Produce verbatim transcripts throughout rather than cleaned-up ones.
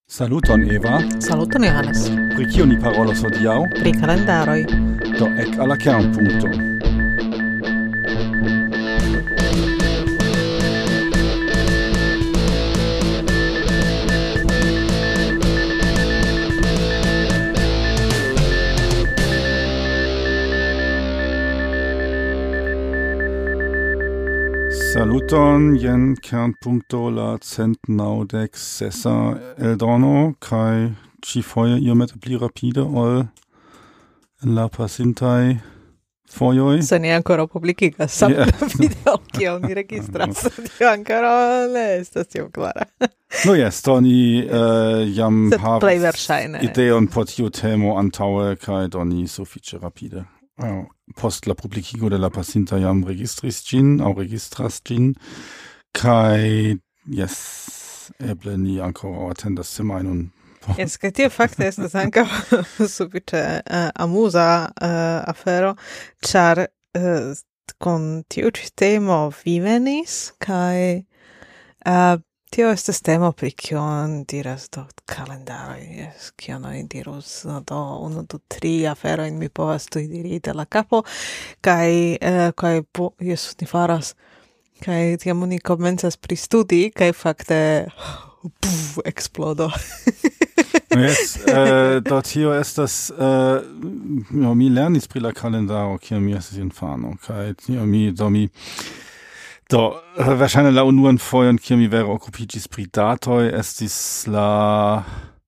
Saluton Eva, Saluton Johannes. pri kio ni parolos hodiaŭ? Pri kalendaroj. Do ek al la kernpunkto. Saluton, jen kernpunkto la cent naŭdek sesa eldono, kaj ĉifoje iomete pli rapide ol en la pasintaj fojoj. Se ni ancora publikigas samtempe Yeah. video, kion ni registras. Tio ancora ne estas tiom klara. No jes, do ni uh, jam Sed plej havas verŝajne. ideon por tiu temo antaŭe, kaj do ni sufiĉe rapide. Uh, post la publikigo de la pasinta jam registris ĝin, aŭ registras ĝin, kaj jes, eble ni ankoraŭ atendas semajnon. Jes, kaj tio fakte estas ankaŭ sufiĉe uh, amuza uh, afero, ĉar uh, kun tiu ĉi temo vi venis, kaj uh, tio estas temo pri kion diras do kalendaroj, jes, kion oni dirus, no, do unu, du, tri aferojn mi povas tuj diri de la kapo, kaj uh, kaj po, jes, ni faras, kaj tiam oni komencas pristudi, kaj fakte puf, eksplodo. Yes, uh, do tio estas, uh, no, mi lernis pri la kalendaro, kiam mi estis infano, kaj tio mi, do mi, do, uh, wahrscheinlich la unuan fojon, kiam mi vere okupiĝis pri datoj, estis la,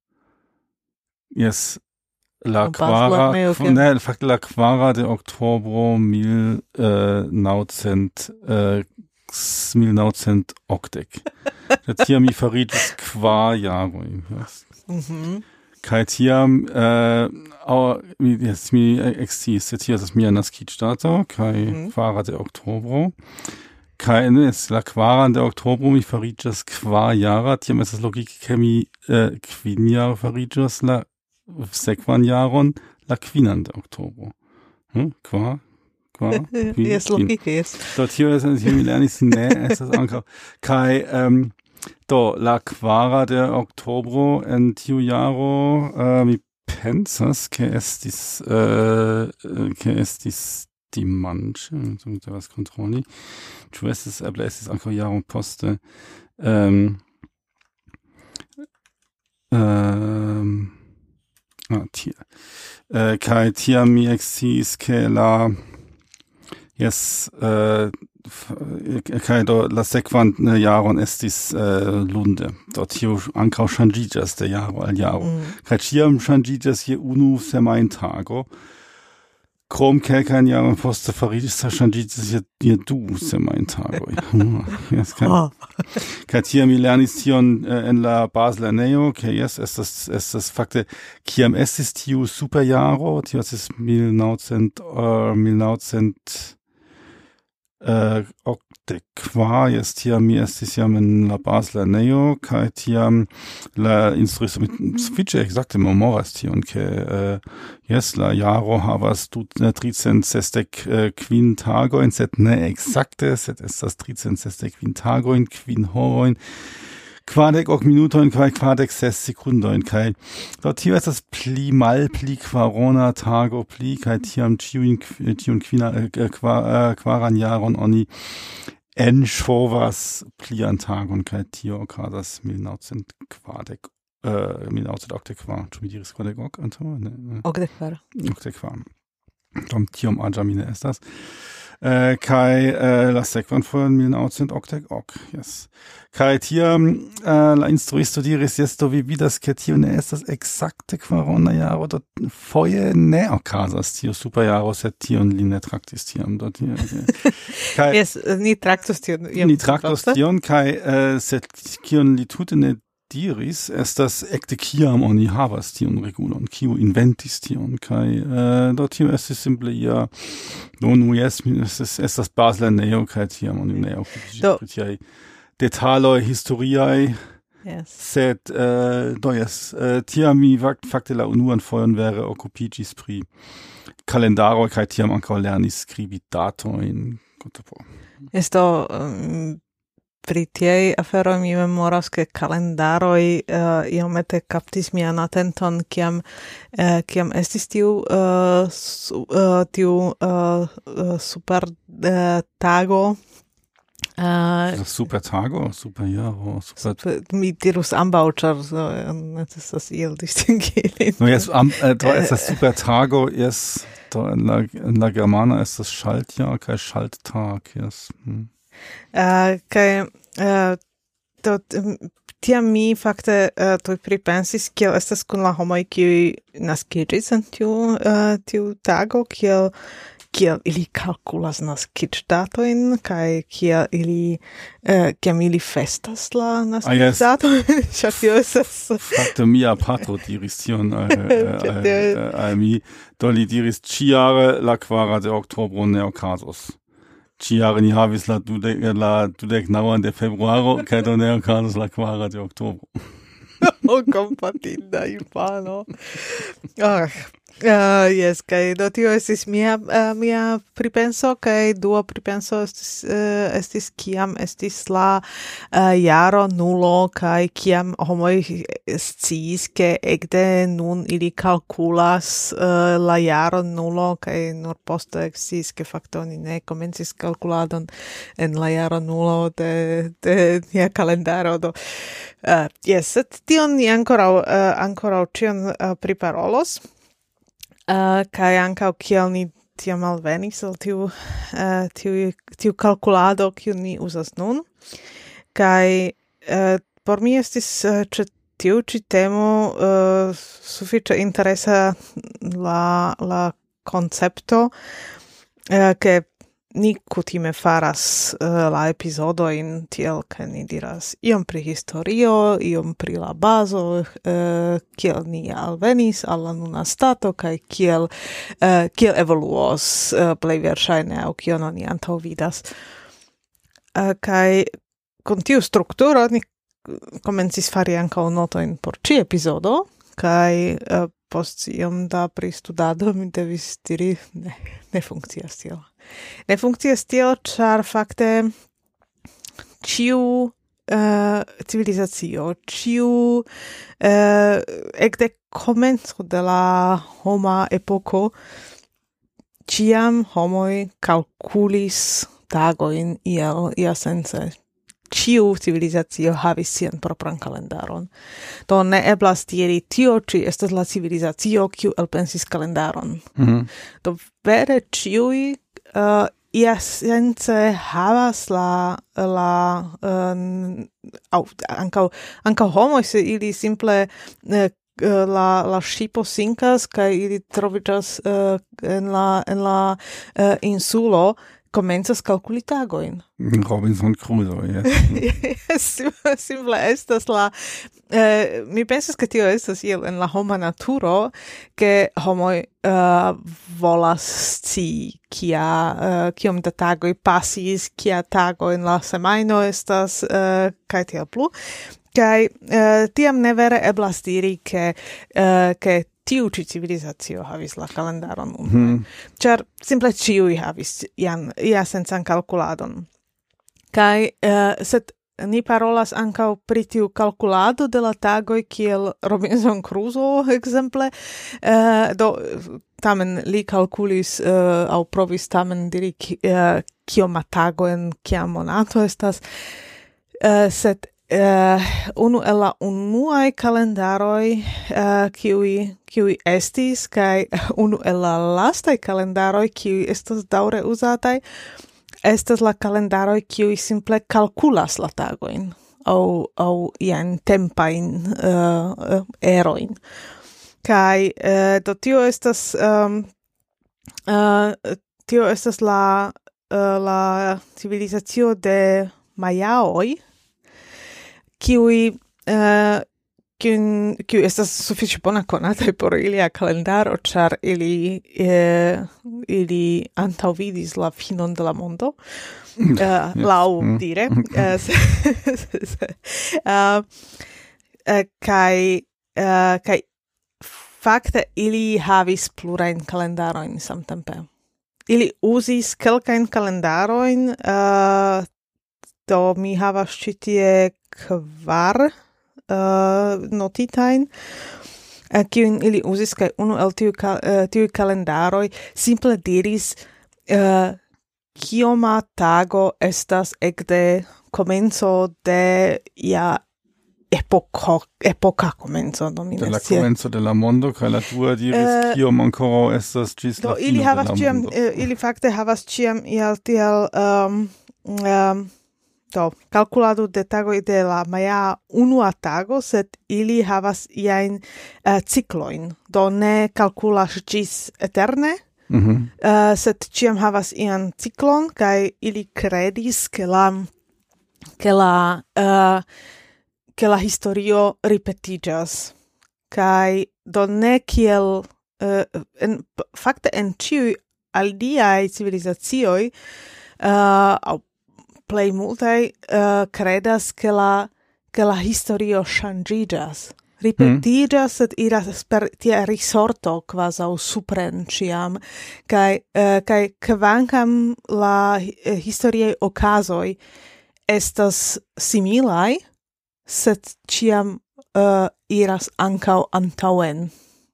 yes, la La kvara, bazlernejo, kv- ne, fakte la kvara de oktobro mil naŭcent uh, mil naŭcent okdek. Tiam mi fariĝis kvar jaroj, yes. Mhm. Kaj tiam, uh, au, mi, yes, mi eksciis, tio estas mia naskiĝdato, kaj Mhm. kvara de oktobro. Kaj nes, la kvaran de oktobro mi fariĝas kvar jara, tiam estas logike, ke mi uh, kvin jara fariĝos la sekvan jaron, la kvinan de oktobro. Hm? Kvar, kvar, kvin, Jes, kvin. logike, jes. Do tio estas, tio mi lernis, ne, estas ankaŭ. Kaj, um, do, la kvara de oktobro en tiu jaro, uh, mi pensas, ke estis, uh, ke estis dimanĉe, mi devas kontroli. Ĉu estis, eble estis ankaŭ jaron poste. Um, um, ah, tie. Uh, kaj tiam mi eksciis, ke la, yes, uh, kaj do la sekvan jaron estis uh, lunde. Do tio ankaŭ ŝanĝiĝas de jaro al jaro. Mm. Kaj ĉiam ŝanĝiĝas je unu semajntago. Krom kelkajn jarojn poste fariĝis ŝanĝiĝis je, je du semajntagoj. Yes, kaj, Oh. kaj tiam mi lernis tion uh, en la bazlernejo, ke jes, estas, estas fakte, kiam estis tiu superjaro, tio estis mil naŭcent, uh, mil naŭcent Uh, okdek kvar, jes, tiam mi estis jam en la bazlernejo, kaj tiam la instruisto mi sufiĉe ekzakte memoras tion, ke uh, jes, la jaro havas du- uh, tricent sesdek uh, kvin tagojn, sed ne ekzakte, sed estas tricent sesdek kvin tagojn, kvin horojn, kvardek ok minutojn kaj kvardek ses sekundojn, kaj do tio estas pli mal pli kvarona tago pli, kaj tiam ĉiujn kv- tiun kvina uh, kvar, uh, kvaran jaron oni enŝovas plian tagon, kaj tio okazas mil naŭcent kvardek uh, mil naŭcent okdek kvar. Ĉu mi diris kvardek ok antaŭe? Ne, ne. Okdek kvar. Okdek kvar. Dom tiom aĝa mi ne estas. Uh, kai uh, la sekvan fojon mil naŭcent okdek ok, yes. Kai tiam uh, la instruisto diris, jes, do vi vidas, ke tio ne estas ekzakte kvarona jaro, do foje ne okazas tio superjaro, sed tion li ne traktis tiam. Do tio, kai, Jes, ni traktus tion. iom ni traktos poste. tion, kai uh, sed kion li tute ne diris, estas ekde kiam oni havas tion regulon, kiu inventis tion, kai uh, do tio estis simple ia, do nu jes, mi- estas, estas bazlernejo, kai tiam oni ne okupiĝis Do- pri tiaj detaloj historiaj, Yes. sed uh, do jes, uh, tiam mi fakt- fakte la unuan fojon vere okupiĝis pri kalendaroj, kai tiam ankaŭ lernis skribi datojn. Gute po. Jes, do um, pri tiei aferoj mi memoras ke kalendaroj uh, iomete kaptis mian atenton kiam uh, kiam estis tiu uh, su, uh, tiu uh, uh, super uh, tago Uh, super tago, super jaro, super... super mi dirus ambau, char so, necesas iel distingili. No, yes, am, äh, da ist das super tago, yes, da in la, in la Germana ist das Schaltjahr, kein Schalttag, yes. Hm. Uh, kai, uh, to, tiam mi fakte uh, tui pripensis, kiel estas kun la homoj, kiuj naskiĝis en tiu, uh, tiu tago, kiel kiel ili kalkulas naskiĝdatojn kaj kiel ili uh, kiam ili festas la naskiĝdatojn. Ĉar tio estas fakte mia patro diris tion al, al, al, al mi, do li diris ĉiujare la kvara de oktobro ne okazos. Ĉiujare ni havis la dudek la dudek naŭan de februaro kaj do ne okazos la kvara de oktobro. Oh, kompatinda infano. Ah. Uh, yes, kai do tio estis mia uh, mia pripenso, kai dua pripenso estis uh, estis kiam estis la uh, jaro nulo, kai kiam homoj sciis ke ekde nun ili kalkulas uh, la jaro nulo, kai nur poste sciis ke fakte oni ne komencis kalkuladon en la jaro nulo de de nia kalendaro. Do uh, yes, tion ni ankoraŭ uh, ankoraŭ ĉion uh, priparolos. Uh, kai ankaŭ kiel ni tiam alvenis al tiu, uh, tiu, tiu kalkulado kiu ni uzas nun. Kai uh, por mi estis uh, ĉe tiu ĉi temo uh, sufiĉe interesa la, la koncepto uh, ke ni kutime faras uh, la epizodoin tiel ke ni diras iom pri historio, iom pri la bazo, uh, kiel ni alvenis al la nuna stato kaj kiel uh, kiel evoluos uh, plej verŝajne aŭ kion oni antaŭvidas. Uh, kaj kun tiu strukturo ni komencis fari ankaŭ notojn por ĉi epizodo kaj uh, post iom da pristudado mi devis diri ne, ne funkcias tiel. Ne funkcias tiel, ĉar fakte ĉiu uh, civilizacio, ĉiu uh, ekde komenco de la homa epoko, ĉiam homoj kalkulis tagojn iel iasence. Ĉiu civilizacio havis sian propran kalendaron. Do ne eblas diri tio ĉi estas la civilizacio kiu elpensis kalendaron. Mhm. Do vere ĉiuj uh, iasence havas la la uh, au, ankaŭ ankaŭ homoj, se ili simple uh, la la ŝipo sinkas kaj ili troviĝas uh, en la en la uh, insulo, komencas kalkuli tagojn. Robinson Crusoe, yes. Simple estas la eh, mi pensas ke tio estas iel en la homa naturo, ke homoj uh, volas scii kia uh, kiom da tagoj pasis, kia tago en la semajno estas uh, kaj tiel plu. Kaj uh, tiam ne vere eblas diri ke uh, ke tiu ĉi civilizacio havis la kalendaron unue. Hmm. Ĉar simple ĉiuj havis ian iasencan kalkuladon. Kaj uh, sed ni parolas ankaŭ pri tiu kalkulado de la tagoj kiel Robinson Crusoe ekzemple. Uh, do tamen li kalkulis uh, aŭ provis tamen diri uh, kioma tago en kia monato estas, uh, sed Uh, unu el la unuaj kalendaroj uh, kiuj kiuj estis kaj unu el la lastaj kalendaroj kiuj estas daŭre uzataj estas la kalendaroj kiuj simple kalkulas la tagojn aŭ aŭ iajn tempajn uh, erojn. Kaj uh, do tio estas um, uh, tio estas la uh, la civilizacio de Majaoj, kiuj uh, kiu estas sufiĉe bona konataj por ilia kalendaro, ĉar ili uh, ili antaŭvidis la finon de la mondo, uh, yes. Laŭ dire, uh, uh, kaj uh, kaj fakte ili havis plurajn kalendarojn samtempe. Ili uzis kelkajn kalendarojn uh, do mi havas ĉi tie kvar uh, notitajn, uh, kiujn ili uzis, kaj unu el tiuj ka, uh, tiuj kalendaroj simple diris uh, kioma tago estas ekde komenco de ja epoco, epoca comenzo de la comenzo de la mondo, kaj la dua diris uh, kiom ankoraŭ estas ĝis la fino ili havas de la ciam, mondo. uh, ili fakte havas ĉiam iel tiel um, um, do kalkulado de tagoj de la maja unua tago, sed ili havas iajn uh, ciklojn, do ne kalkulas ĝis eterne, mm-hmm. uh, sed ĉiam havas ian ciklon, kaj ili kredis ke la ke la uh, che la historio ripetigas, kai do ne kiel uh, en fakte en ciui aliai civilizacioi uh, au plei multai uh, credas che la che la historio changigas, ripetigas, mm. sed iras per tia risorto quasi supren ciam, kai uh, kai kvankam la uh, historiae ocasoi estas similai, sed ciam uh, iras ancau antauen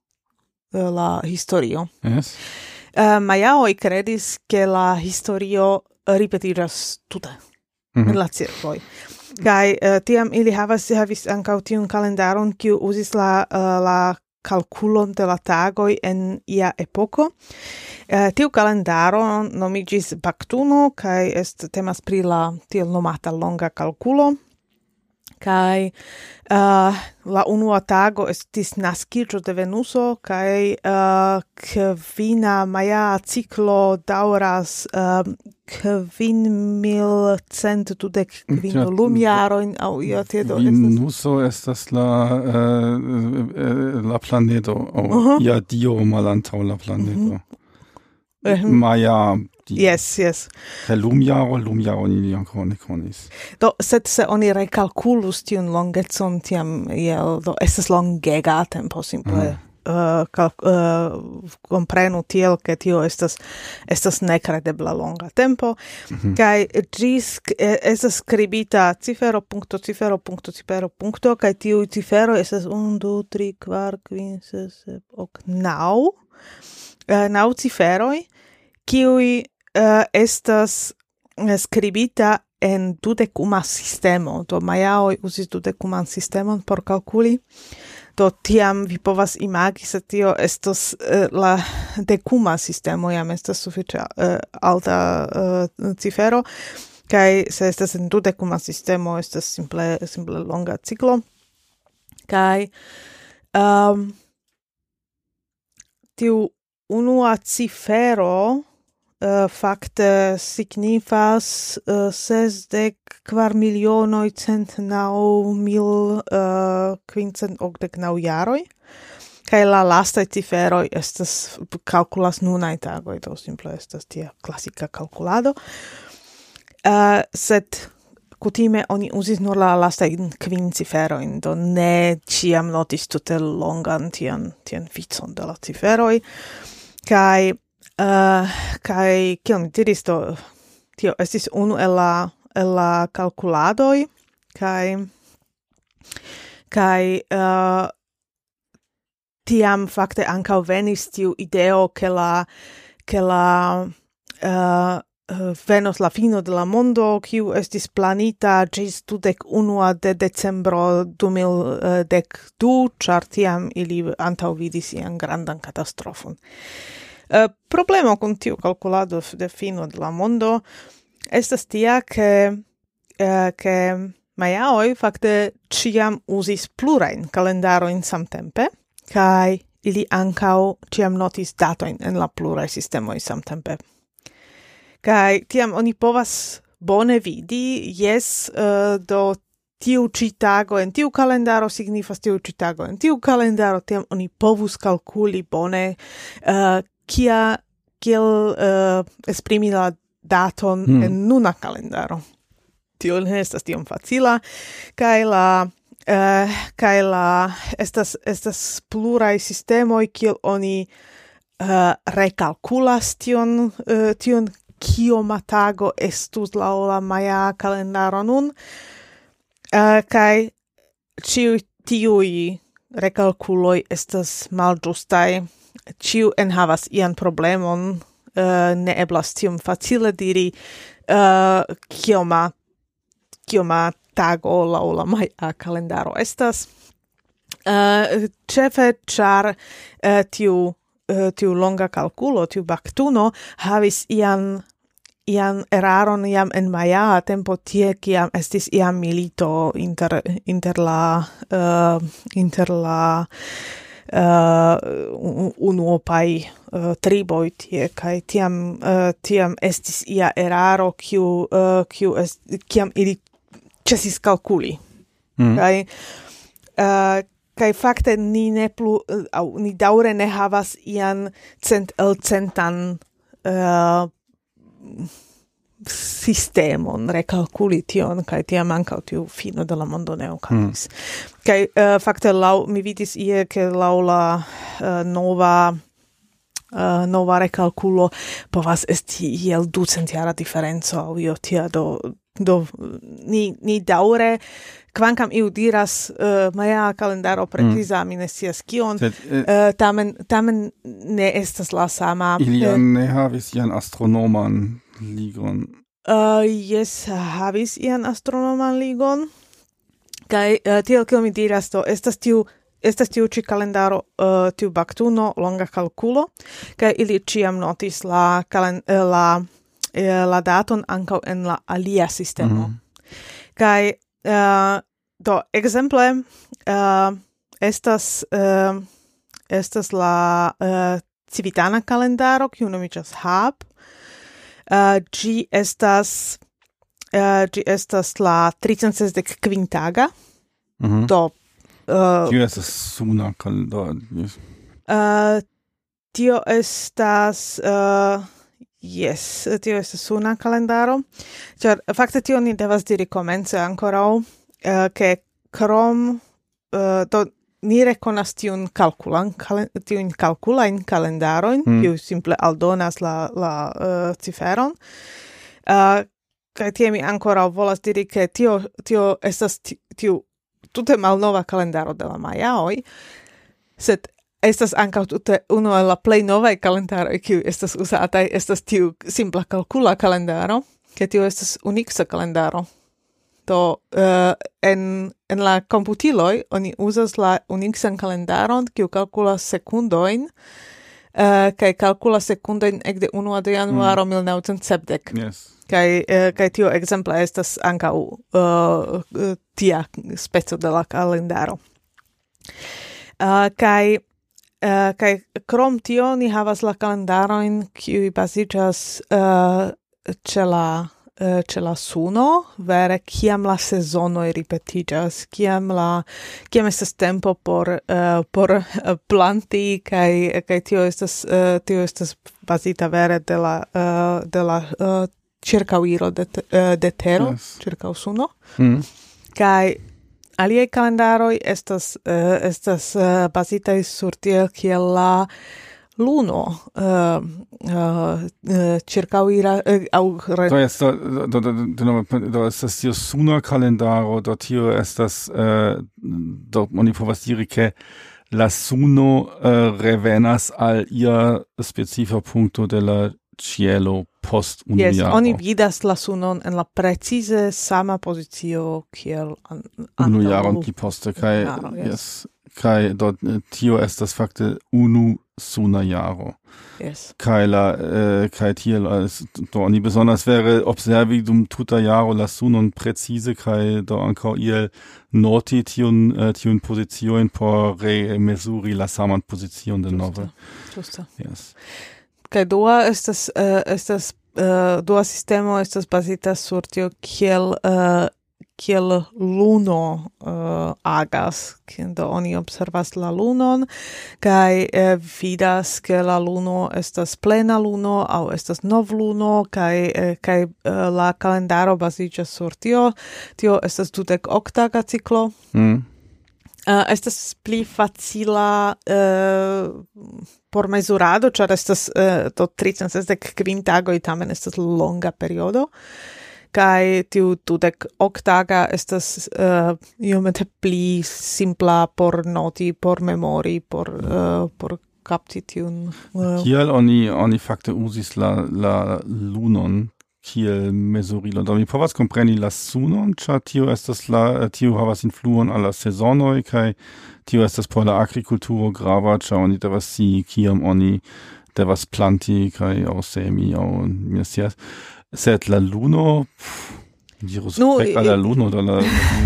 uh, la historio. Yes. Uh, Majaoi credis che la historio ripetiras tute mm-hmm. in la circloi. Kai uh, tiam ili havas havis ancau tiun calendaron kiu usis la, uh, la calculon de la tagoi en ia epoco. Uh, tiu calendaro nomigis Bactuno, kai est temas pri la tiel nomata longa calculo, kai uh, la unua tago estis naskiĝo de Venuso, kai uh, kvina maja ciklo daŭras uh, kvin mil cent dudek kvin lumjarojn aŭ io tio. Venuso estas la uh, la planedo aŭ uh-huh. ja dio malantaŭ la planedo. Uh-huh. Maja Yes, yes. Per lumjaro, lumjaro ni ancora ne konis. Do, sed se oni recalculus tiun longecon, tiam, jel, do, estes longega tempo, simple, mm. uh, cal, uh, comprenu tiel, che tio estas, estas necredebla longa tempo, mm-hmm. kai gis estes scribita cifero, punto, cifero, punto, cifero, punto, kai tiu cifero estes un, du, tri, kvar, kvin, ses, sep, ok, nau, uh, nau ciferoi, kiui Uh, estas uh, skribita en dudekuma sistemo. Do majaoj uzis dudekuman sistemon por kalkuli. Do tiam vi povas imagi, se tio estos uh, la dekuma sistemo, jam estas sufiĉe uh, alta uh, cifero, kaj se estas en dudekuma sistemo, estas simple, simple longa ciklo. Kaj um, tiu unua cifero Uh, fakte signifas uh, sesdek kvar milionoj cent naŭ mil uh, kvincent okdek naŭ jaroj, kaj la lastaj ciferoj estas kalkulas nunaj tagoj, do simple estas tia klasika kalkulado. Uh, sed kutime oni uzis nur la lastajn kvin ciferojn, do ne ĉiam notis tute longan tian, tian vicon de la ciferoj, kaj Uh, kai kiel mi diris, to tio estis unu el la, el la calculadoi, kai kai uh, tiam fakte ancau venis tiu ideo che la che la uh, venos la fino de la mondo, kiu estis planita gis dudek unua de decembro du mil dek du, char tiam ili antau vidis ian grandan katastrofon. Uh, problemo con tiu calculado de fino de la mondo estas tia che uh, che majaoj fakte ciam usis plurain calendaroin samtempe, kai ili ancau ciam notis datoin en la plurai sistemoi samtempe. Kai tiam oni povas bone vidi, yes, uh, do tiu ci tago en tiu calendaro signifas tiu ci tago en tiu calendaro, tiam oni povus calculi bone uh, kia kiel uh, esprimi la daton hmm. en nuna calendaro. Tio ne estas tiom facila, kaj la uh, kaj la estas estas pluraj sistemoj kiel oni uh, rekalkulas tion uh, tion kioma tago estus laŭ la maja kalendaro nun, uh, kaj ĉiuj tiuj rekalkuloj estas malĝustaj, ĉiu enhavas ian problemon, uh, ne eblas tiom facile diri uh, kioma kioma tago laŭ la maja kalendaro estas. Uh, ĉefe ĉar uh, tiu uh, tiu longa kalkulo, tiu Bactuno havis ian ian eraron jam en maja tempo tie, kiam estis iam milito inter inter la uh, inter la uh, unuopaj uh, triboj tie, kaj tiam uh, tiam estis ia eraro, kiu uh, kiu est kiam ili ĉesis kalkuli. Mm. Kaj uh, kaj fakte ni ne plu aŭ ni daŭre ne havas ian cent el centan uh, sistemon rekalkuli tion, kaj tiam ankaŭ tiu fino de la mondo ne okazis. Mm. Kaj uh, fakte laŭ mi vidis ie ke laŭ la uh, nova uh, nova rekalkulo povas esti iel ducentjara diferenco aŭ io tia, do do ni ni daŭre kvankam iu diras uh, maja kalendaro preciza, mm. mi ne scias kion, Sed, eh, uh, tamen tamen ne estas la sama. Ili uh, ne havis ian astronoman ligon. Uh, yes, havis ian astronoman ligon. Kaj uh, tiel kiel mi diras, to estas tiu estas tiu ĉi kalendaro, uh, tiu Bactuno longa kalkulo, kaj ili ĉiam notis la kalen, uh, la uh, la daton ankaŭ en la alia sistemo. Mm. Kaj uh, do ekzemple uh, estas uh, estas la uh, civitana kalendaro, kiu nomiĝas H A B. Uh, gi estas uh, gi estas la tricent sesdek kvin taga. Mm-hmm. Do uh, tio estas suna kalendaro. Yes. Uh, tio estas uh, yes, tio estas suna kalendaro. Ĉar fakte tio ni devas diri komence ankoraŭ, uh, ke krom uh, do ni rekonas tiun kalkulan, kal, tiun kalkulajn kalendarojn, mm. kiu simple aldonas la, la uh, ciferon. Uh, kaj tie mi ankoraŭ volas diri, ke tio, tio estas tiu tute malnova kalendaro de la majaoj, sed estas ankaŭ tute unu el la plej novaj kalendaroj, kiu estas uzataj, estas tiu simpla kalkula kalendaro, ke tio estas Unixa kalendaro. Do uh, en en la komputiloj oni uzas la Unixan kalendaron, kiu kalkulas sekundojn, uh, kaj kalkulas sekundojn ekde unua de januaro mm. mil naŭcent sepdek. Yes. Kaj uh, kaj tio ekzemple estas ankaŭ uh, uh, tia speco de la kalendaro. Uh, kaj uh, kaj krom tio ni havas la kalendarojn, kiuj baziĝas uh, ĉe la Uh, ĉe la suno, vere kiam la sezonoj ripetiĝas, kiam la kiam estas tempo por uh, por uh, planti, kaj kaj tio estas uh, tio estas bazita vere de la uh, de la uh, ĉirkaŭiro de uh, de tero, yes. ĉirkaŭ suno. Mm. Kaj aliaj kalendaroj estas uh, estas uh, bazitaj sur tiel kiel la luno uh, uh, circauira uh, au re... Do esto do do do do estas tio suna kalendaro, do tio estas uh, do oni povas diri ke la suno uh, revenas al ia specifa punkto de la cielo post unu yes, jaro. Oni vidas la sunon en la precize sama pozicio kiel an, unu jaron pli poste kaj yes kaj do tio estas fakte unu suna jaro. Yes. Kaj la äh, kaj tiel als do oni besonders wäre observi dum tuta jaro la sunon precise kaj do ankaŭ iel noti tiun uh, tiun pozicion por remezuri la saman pozicion de nove. Justa. Yes. Kaj dua estas uh, estas uh, dua sistemo estas bazita sur tio kiel uh, kiel luno uh, agas, do oni observas la lunon, kaj eh, vidas, ke la luno estas plena luno, aŭ estas novluno, kaj eh, kaj eh, la kalendaro baziĝas sur tio. Tio estas dudek ok taga ciklo. Mm. Uh, estas pli facila uh, por mezurado, ĉar estas uh, do tricent sesdek kvin tagoj, tamen estas longa periodo, kaj tiu dudek ok taga estas uh, iomete pli simpla por noti, por memori, por uh, por kapti tiun. Uh, Kiel oni oni fakte uzis la la lunon kiel mezurilo. Do mi povas kompreni la sunon, ĉar tio estas la tio havas influon al la sezonoj kaj tio estas por la agrikulturo grava, ĉar oni devas scii kiam oni devas planti kaj aŭ semi aŭ mi scias. Sed la luno dirus Nu, fek al la luno do la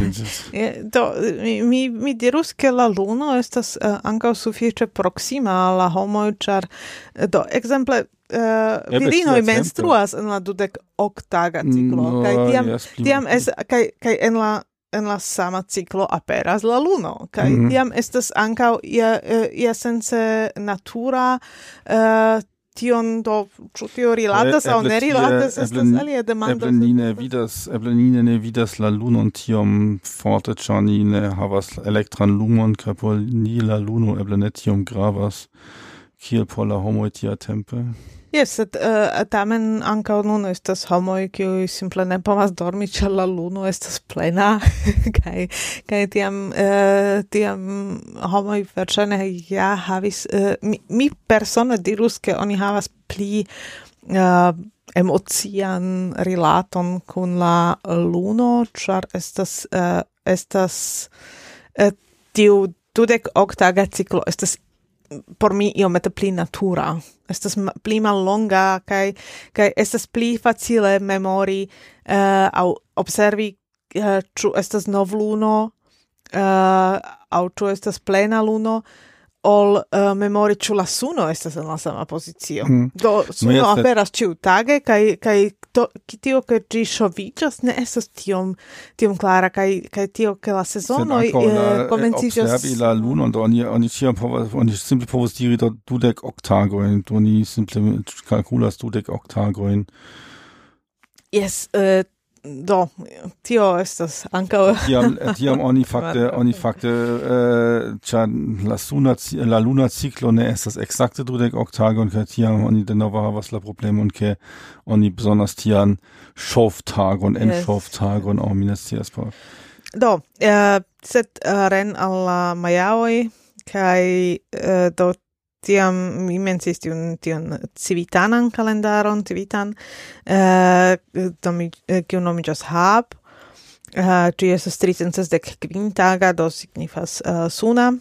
do mi mi, mi dirus ke la luno estas uh, ankaŭ sufiĉe proksima al la homoj, ĉar do ekzemple uh, virinoj menstruas en la dudek ok taga ciklo, no, kaj tiam yes, tiam es kaj kaj en la en la sama ciklo aperas la luno, kaj mm -hmm. tiam estas ankaŭ ia ia sense natura uh, tion do ĉu tio rilatas aŭ ne rilatas, estas alia demando. Eble ni ne vidas, eble ni ne vidas la lunon tiom forte, ĉar ni ne havas elektran lumon, kaj por ni la luno eble ne tiom gravas, kiel por la homoj tiatempe. Yes, sed uh, tamen ankaŭ nun estas homoj, kiuj simple ne povas dormi, ĉar la luno estas plena, kaj kaj tiam uh, tiam homoj verŝajne ja havis uh, mi, mi persone dirus, ke oni havas pli uh, emocian rilaton kun la luno, ĉar estas uh, estas uh, tiu dudek ok taga ciklo estas por mi iomete pli natura. Estas pli mallonga kaj kaj estas pli facile memori uh, aŭ observi uh, ĉu estas novluno uh, aŭ ĉu estas plena luno, ol uh, memori ĉu la suno estas en la sama pozicio. Mm. Do suno no, aperas ĉiutage kaj kaj to tio ke ĝi ŝoviĝas ne estas tiom tiom klara kaj kaj tio ke la sezonoj komenciĝas. Observi la lunon, do oni oni ĉiam povas oni simple povas diri do dudek ok tagojn, do ni simple kalkulas dudek ok tagojn. Yes, uh, do tio estas ankaŭ tiam tiam oni fakte oni fakte ĉar la suna la luna ciklo ne estas ekzakte dudek ok tagojn, kaj tiam oni denove havas la problemon ke oni besonders tian ŝovtagon en ŝovtagon aŭ mi ne scias por. Do uh, sed uh, ren al la majaoj kaj uh, do tiam mi mencis tiun, tiun civitanan kalendaron, civitan, uh, do mi, kiu nomiĝas Hab, ĝi uh, estas tricent sesdek kvin taga, do signifas uh, suna.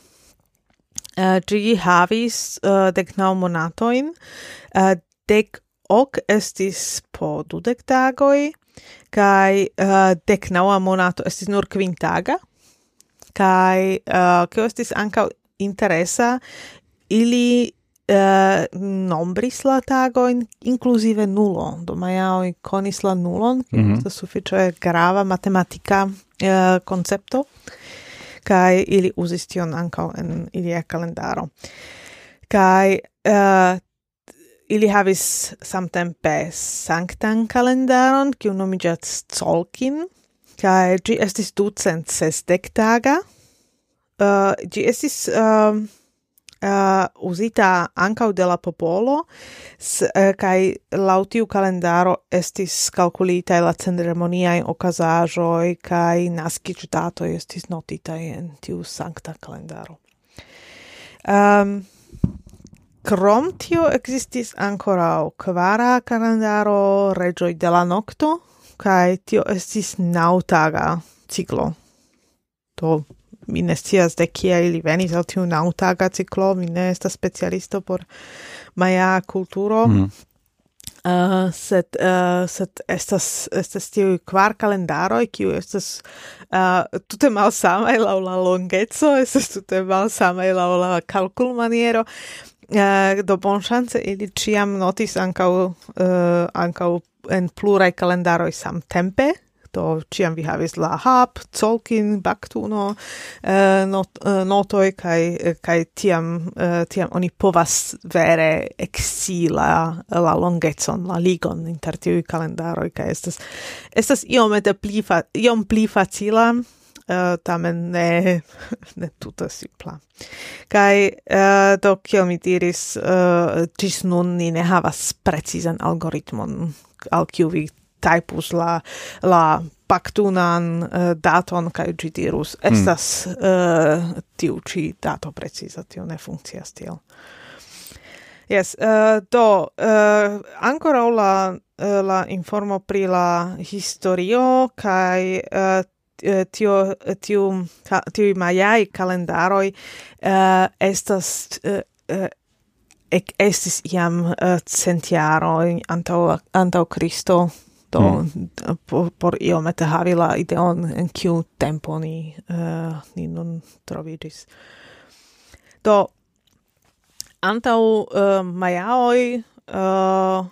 Ĝi uh, havis uh, dek naŭ monatojn, uh, dek ok estis po dudek tagoj, kaj uh, dek naŭa monato estis nur kvin taga, kaj uh, kio estis ankaŭ interesa, ili uh, nombris la tagojn inkluzive nulo. Do majaoj konis la nulon, mm -hmm. to sufiĉe grava matematika uh, koncepto, kaj ili uzis tion ankaŭ en ilia kalendaro. Kaj uh, ili havis samtempe sanktan kalendaron, kiu nomiĝas Tzolkin, kaj ĝi estis ducent sesdek taga. Uh, ĝi estis uh, Uh, uzita ankaŭ de la popolo s, uh, kaj laŭ tiu kalendaro estis kalkulitaj la ceremoniaj okazaĵoj kaj naskiĝdatoj estis notitaj en tiu sankta kalendaro. Um, krom tio ekzistis ankoraŭ kvara kalendaro Reĝoj de la Nokto, kaj tio estis naŭtaga ciklo. Do mi ne scias de kie ili venis al tiu naŭtaga ciklo, mi ne estas specialisto por maja kulturo, mm. uh, sed, uh, sed estas, estas tiuj kvar kalendaroj, kiu estas uh, tute malsamaj laŭ la longeco, estas tute malsamaj laŭ la kalkulmaniero, uh, do bonŝance ili ĉiam notis ankaŭ uh, ankaŭ en pluraj kalendaroj samtempe, do ciam vi havis la Hab, Tzolkin, Baktuno, uh, not, uh, notoj, kaj kaj tiam uh, tiam oni povas vere ekscii la la longecon, la ligon inter tiuj kalendaroj, kaj estas estas iomete pli fa, iom pli facila uh, tamen ne, ne tuta simpla. Kai uh, do kiel mi diris, uh, ĝis nun ni ne havas precizan algoritmon, al kiu vi typus la, la paktunan uh, daton, kai ĝi dirus, estas uh, tiu ĉi dato preciza, tio ne funkcias tiel. Yes, uh, do, uh, ancora la, uh, la informo pri la historio, kai uh, tio tiu ka, tiu majai kalendaroj uh, estas uh, uh, ek estis iam uh, centjaroj antaŭ antaŭ Kristo, do mm. por, por iomete havi la ideon en kiu tempo ni uh, ni nun troviĝis. Do antaŭ uh, majaoj uh,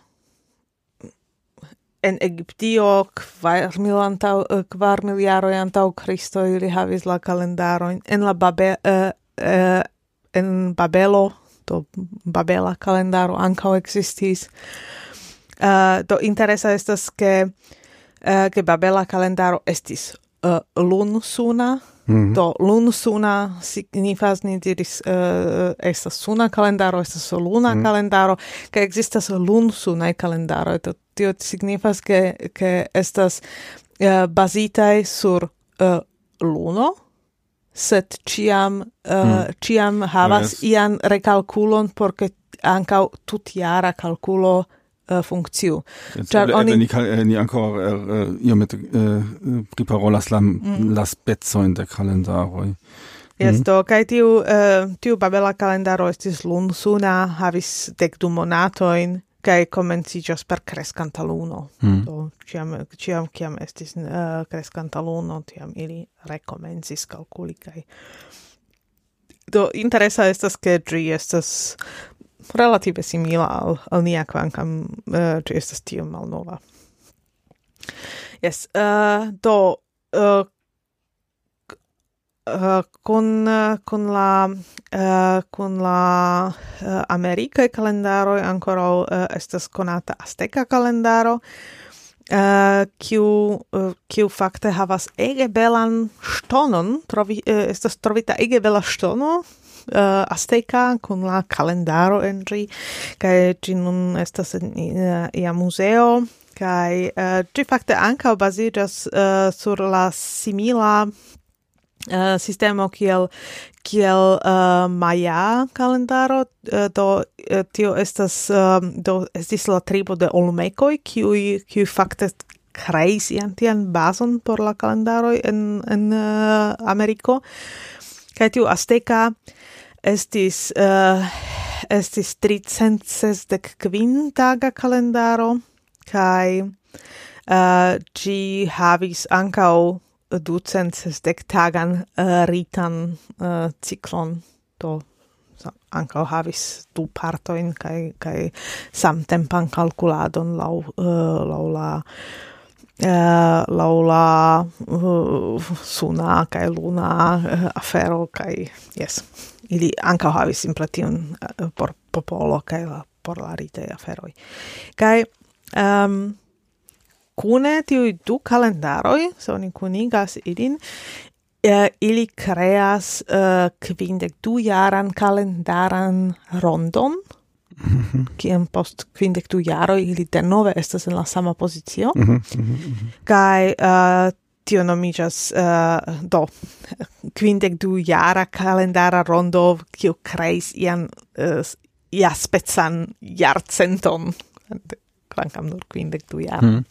en Egiptio kvar mil antau kvar mil jaroj antaŭ Kristo ili havis la kalendaron en la Babe, uh, uh, en Babelo, do Babela kalendaro ankaŭ ekzistis. Uh, do interesa estas ke uh, ke Babela kalendaro estis uh, lunsuna. Mm-hmm. Do lunsuna signifas, ni diris, uh, estas suna kalendaro, estas luna mm-hmm. kalendaro, ke ekzistas lunsunaj kalendaroj. Do tio signifas ke ke estas uh, bazitaj sur uh, luno, sed ĉiam uh, mm. ĉiam havas yes. ian rekalkulon por ke ankaŭ tutjara kalkulo uh, funkciu. Ĉar oni ni ni ankaŭ iomete priparolas la mm. la specojn de kalendaroj. Yes, do, kai tiu uh, tiu Babela kalendaro estis lunsuna, havis dekdu monatojn, kai komenciĝas per kreskanta luno. Mm. Do ĉiam ĉiam kiam estis uh, kreskanta luno, tiam ili rekomencis kalkuli kaj do interesa estas ke ĝi estas relative simila al, al nia, kvankam uh, ĝi estas tiom malnova. Yes, uh, do uh, Uh, con uh, con la uh, con la uh, America kalendaro ancora uh, estas konata Azteka kalendaro uh, kiu uh, kiu fakte havas ege belan ŝtonon, trovi uh, estas trovita ege bela ŝtono uh, Azteka kun la kalendaro en ĝi, kaj ĝi nun estas en uh, ia muzeo, kaj uh, ĝi fakte ankaŭ baziĝas uh, sur la simila Uh, sistemo kiel kiel uh, Maya kalendaro, uh, do uh, tio estas uh, do estis la tribo de Olmekoj, kiu kiu fakte kreis ian tian bazon por la kalendaroj en en uh, Ameriko. Kaj tiu Azteka estis uh, estis tricent sesdek kvin taga kalendaro, kaj uh, ĝi havis ankaŭ ducent sesdek tagan uh, ritan uh, ciklon, do ankaŭ havis du partojn kaj kaj samtempan kalkuladon laŭ uh, laŭ la uh, laŭ la uh, suna kaj luna uh, afero, kaj yes, ili ankaŭ havis simple tion uh, por popolo kaj la, por la ritaj aferoj. Kaj um, kune tiuj du kalendaroj, se oni kunigas ilin, uh, ili kreas uh, kvindek du jaran kalendaran rondon, mm-hmm. kiam post kvindek du jaroj ili denove estas en la sama pozicio, mm-hmm. kaj uh, tio nomiĝas uh, do kvindek du jara kalendara rondo, kiu kreis ian uh, iaspecan jarcenton, kvankam nur kvindek du jara. Mm.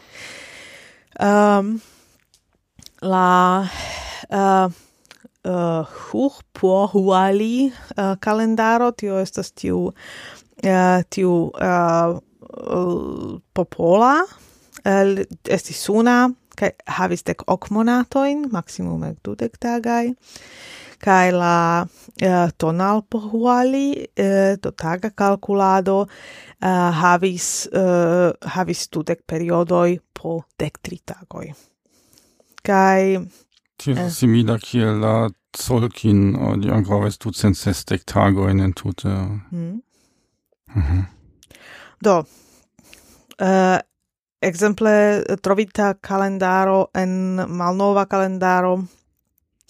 Um, la uh, uh, Huxpohuali uh, kalendaro, tio estas tiu uh, tiu uh, uh, popola, uh, estis suna, kaj havis dek ok monatojn, maximume dudek tagaj, kaj la uh, Tonalpohuali, uh, do taga kalkulado, Uh, havis uh, havis dudek periodoj po dek tri tagoj. Kaj tio uh, simila kiel la Tzolkin, oni ankaŭ havis ducent sesdek tagojn entute. Mm. Mm-hmm. Do uh, ekzemple trovita kalendaro en malnova kalendaro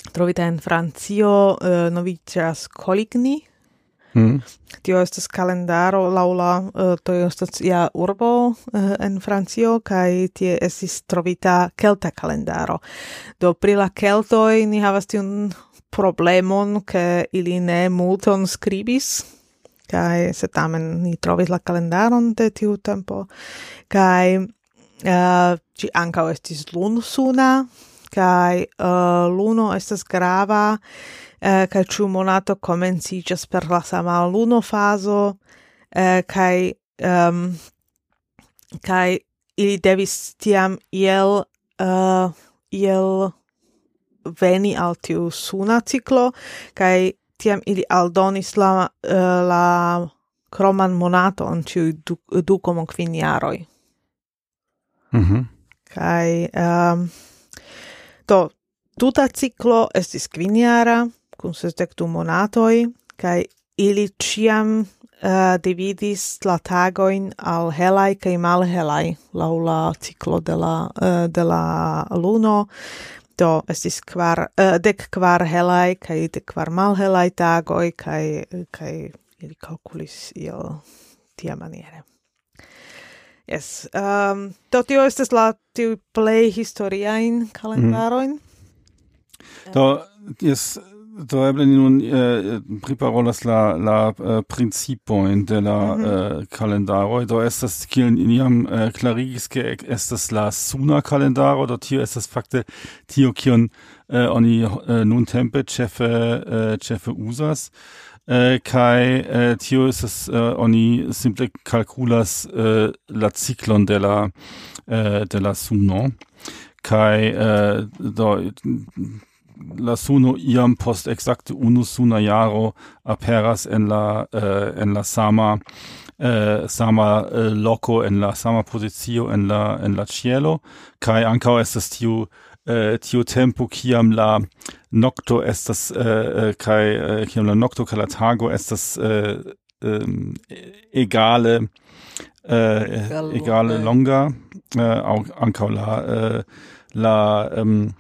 trovita in Francio uh, noviĝas Coligny. Mm. Tio estas kalendaro laŭ la uh, tio estas ja urbo uh, en Francio kaj tie estis trovita kelta kalendaro. Do pri la keltoj ni havas tiun problemon ke ili ne multon skribis. Kaj se tamen ni trovis la kalendaron de tiu tempo. Kaj uh, ĝi ankaŭ estis lunsuna. Kai uh, luno estas grava, uh, kai ĉu monato komenciĝas per la sama luno fazo, uh, kai um, kai ili devis tiam iel uh, iel veni al tiu suna ciklo, kai tiam ili aldonis la uh, la kroman monaton ĉiuj du, du komo kvin jaroj. Mhm. Kai um, Do, tuta ciclo estis quinjara, cum sesdek du monatoi, kai ili ciam uh, dividis la tagoin al helai kai malhelai, lau la ciclo de la, uh, de la luno. Do, estis kvar, uh, dek kvar helai kai dek kvar malhelai tagoi, kai, kai ili calculis il tia maniere. Yes, um, do tio estes la tiu plei historiain kalendaroin. Mm. Do, yes, do eble ni nun eh, priparolas la, la uh, principoin de la mm -hmm. uh, kalendaroi. Do estas, kiel niam uh, klarigis, ke estas la suna kalendaro, do tio estas fakte tio, kion uh, oni uh, nun tempe ĉefe uh, ĉefe uzas. Uh, kai uh, tio es uh, oni simple calculas uh, la ciclon de la uh, de la suno kai uh, do la suno iam post exacte unu suna jaro aperas en la uh, en la sama uh, sama uh, loco en la sama posizio en la en la cielo kai ankaŭ estas tiu Uh, tio tempo kiam la nocto estas uh, kai uh, kiam la nocto kaj la tago estas uh, um, egale uh, egale longa uh, au ankaŭ la uh, la um,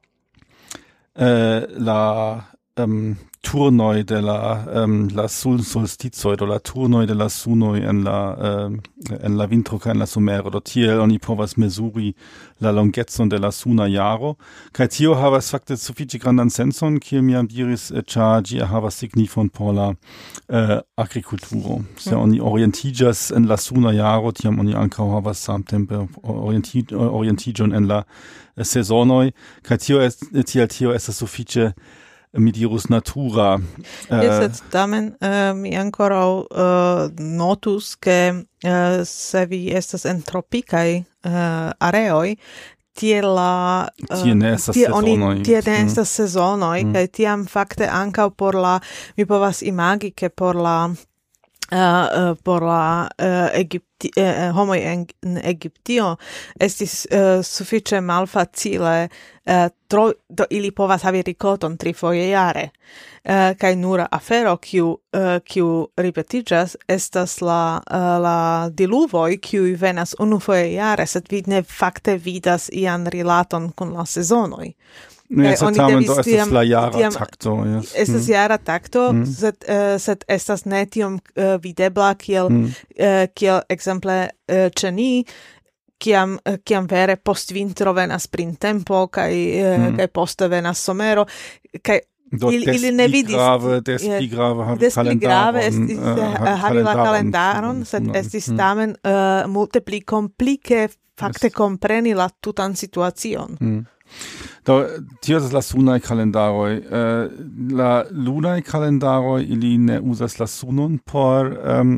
uh, la um, turnoi de la um, la sul solstizoi do la turnoi de la sunoi en la um, en la vintro kaj en la somero do tiel oni povas mezuri la longecon de la suna jaro kaj tio havas fakte sufiĉe grandan sencon kiel mi jam diris ĉar ĝi havas signifon por la uh, agrikulturo se oni orientiĝas en la suna jaro tiam oni ankaŭ havas samtempe orienti orientiĝon en la sezonoj kaj tio est tiel tio estas sufiĉe mi dirus natura. Uh, yes, tamen uh, mi ancora uh, notus che uh, se vi estas en tropicai uh, areoi, tie la uh, tie ne estas tie sezonoj. Oni, tie ne estas mm. sezonoj, mm. kaj tiam fakte ankaŭ por la, mi povas imagi, ke por la Uh, uh, por la uh, Egipti, uh, homoi en, en Egiptio estis uh, sufiĉe malfacile uh, tro, do ili povas havi rikoton trifoje jare. Uh, kaj nura afero kiu uh, kiu ripetiĝas estas la uh, la diluvoj kiuj venas unufoje jare, sed vi ne fakte vidas ian rilaton kun la sezonoj. Ne, sed tamen do estas la jara takto. Yes. Estas mm. jara takto, mm. sed, uh, sed estas ne tiom uh, videbla kiel, mm. uh, kiel exemple uh, ĉe ni, kiam, uh, kiam vere post vintro venas printempo, kaj uh, mm. kaj poste venas somero, kaj do il, ili ne vidis grave, des pli grave havi des pli grave estis uh, havi la kalendaron, sed mm. estis tamen uh, multe pli komplike fakte yes. kompreni la tutan situacion. Mm. Do, tio estas la sunaj kalendaroj. Uh, la lunaj kalendaroj ili ne uzas la sunon por um,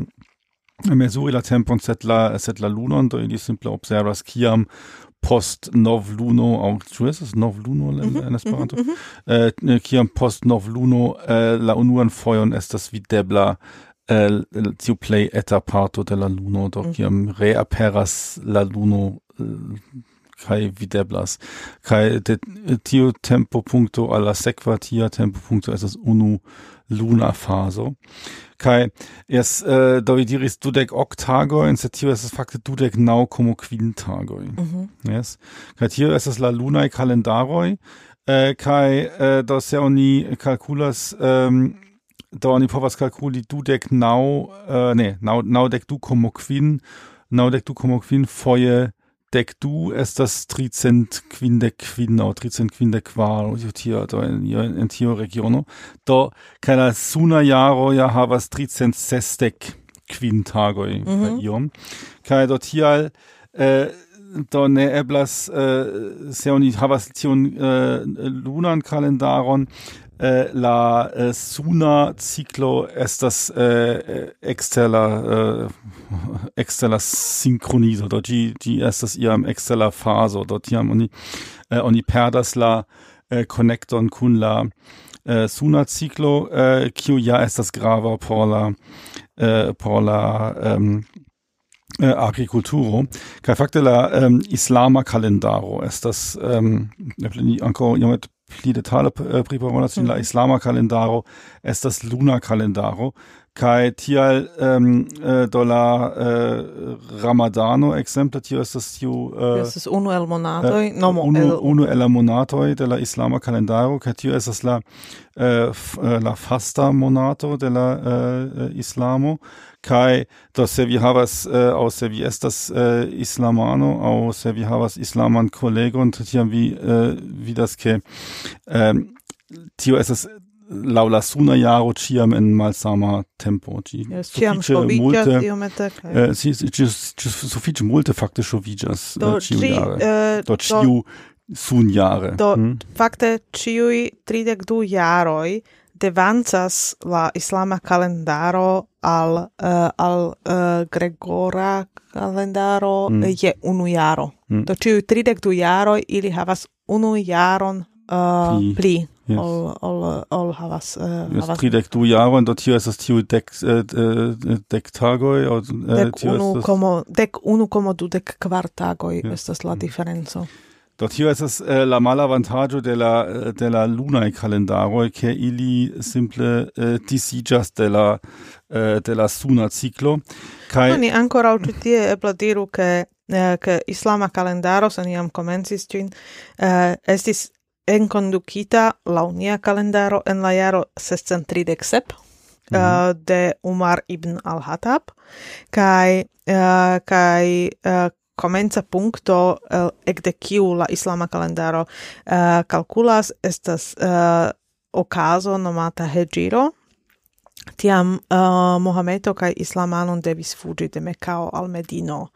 mezuri la tempon, sed la, sed la lunon, do ili simple observas kiam post nov luno, au ĉu estas nov luno en, mm-hmm, en Esperanto? Mm-hmm. Uh, kiam post nov luno uh, la unuan fojon estas videbla uh, tiu plej eta parto de la luno, do mm-hmm. kiam reaperas la luno uh, kai videblas kai de tio tempo punto alla sekva tia tempo punto estas unu luna fazo kai es uh, do vi diris dudek ok tago en tio estas fakte dudek naŭ komo kvin tagoj. Mm-hmm. Yes, kai tio estas la lunaj kalendaroj eh, kai eh, do se oni kalkulas um, do oni povas kalkuli dudek nau uh, ne nau naŭdek du komo kvin naŭdek du komo kvin foje dek du estas tricent kvindek kvin aŭ tricent kvindek kvar tio do en, en tio regiono do kaj la suna jaro ja havas tricent sesdek kvin tagoj Mhm. iom kaj do tial eh, do ne eblas uh, se oni havas tiun uh, lunan kalendaron uh, la uh, suna ciclo estas uh, ekster la uh, ekster la sinkronizo do ĝi ĝi estas iam ekster la fazo do tiam oni uh, oni perdas la uh, konekton kun la uh, suna ciclo uh, kiu ja estas grava por la uh, por la um, Uh, agriculturo, kaj fakte la um, islama kalendaro estas um, ankaŭ iomete pli detale uh, priparolas mm. la islama kalendaro estas luna kalendaro kaj tial um, uh, do la uh, ramadano ekzemple tio estas tiu uh, Estas unu el monatoj, uh, nomo unu, el unu el la monatoj de la islama kalendaro kaj tio estas la uh, f, uh, la fasta monato de la uh, islamo kai do se vi havas uh, aŭ se vi estas uh, islamano aŭ se vi havas islaman kolegon tiam vi uh, vidas ke um, tio estas laŭ la suna jaro ĉiam en malsama tempo ĝi Yes, ĉiam sufiĉe ŝoviĝas multe iomete kaj uh, si si- ĝi ĝi sufiĉe multe fakte ŝoviĝas do uh, ĉiujare tri eh, do ĉiu sunjare do hm? fakte ĉiuj tridek du jaroj devancas la islama kalendaro al uh, al uh, gregora kalendaro Mm. je unu jaro. Mm. Do ĉiuj tridek du jaroj ili havas unu jaron uh, Pli. pli Yes. ol, ol, ol havas, uh, Jes, havas tridek du jarojn do tio estas tiu dek uh, dek tagoj aŭ uh, dek tio unu estas komo dek unu komo dudek kvar tagoj Ja. estas la diferenco. do tio estas uh, la malavantaĝo de la uh, de la lunaj kalendaroj ke ili simple uh, disiĝas de la uh, de la suna ciklo kaj Oni ankoraŭ ĉi tie eble diru ke eh, ke islama kalendaro, se ni jam komencis ĝin, eh, estis enkondukita laŭ nia kalendaro en la jaro sescent tridek sep Mhm. eh, de Umar ibn al-Hattab kaj eh, kaj eh, komenca punkto eh, ekde kiu la islama kalendaro eh, kalkulas estas eh, okazo nomata Heĝiro. Tiam uh, Mohamedo kaj islamanon devis fuĝi de Mekao al Medino.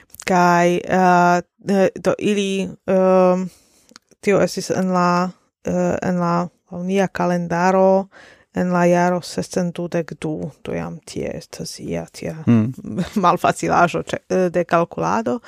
Kaj uh, eh, do ili uh, tio estis en la uh, en la nia kalendaro en la jaro sescent dudek du, do jam tie estas ia tia Hmm. malfacilaĵo ĉe- de kalkulado.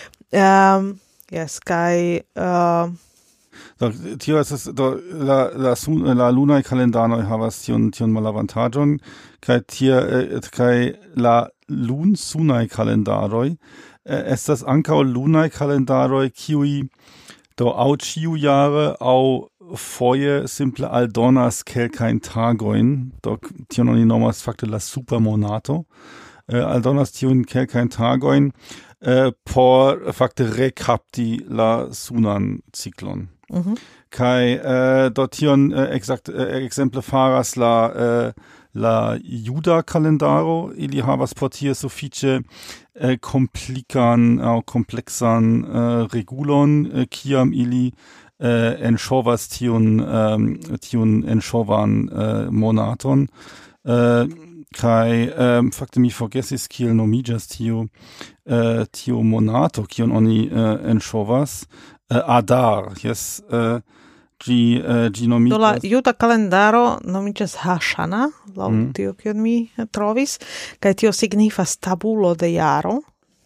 Um, yes, kaj uh, do tio estas do la la sun, la lunaj kalendaroj havas tion tion malavantaĝon kaj tie eh, kaj la lun-sunaj kalendaroj eh, estas ankaŭ lunaj kalendaroj kiuj do aŭ ĉiujare aŭ foje simple aldonas kelkajn tagojn do tion oni nomas fakte la supermonato eh, aldonas tiun kelkajn tagojn eh, por fakte rekapti la sunan ciklon. mhm. Kai äh, dort tion äh, exakt äh, exemple faras la äh, la Juda kalendaro ili havas por tie sufiĉe äh, komplikan aŭ kompleksan äh, regulon äh, kiam ili äh, enŝovas tiun ähm, tiun enŝovan äh, monaton äh, kai ähm, fakte mi forgesis kiel nomiĝas tiu äh, tiu monato kiun oni äh, enŝovas äh, Adar, yes, äh, Gi, uh, gi Do la nomiĝas juda kalendaro nomiĝas Haŝana, laŭ Mhm. tio kion mi trovis, kaj tio signifas tabulo de jaro,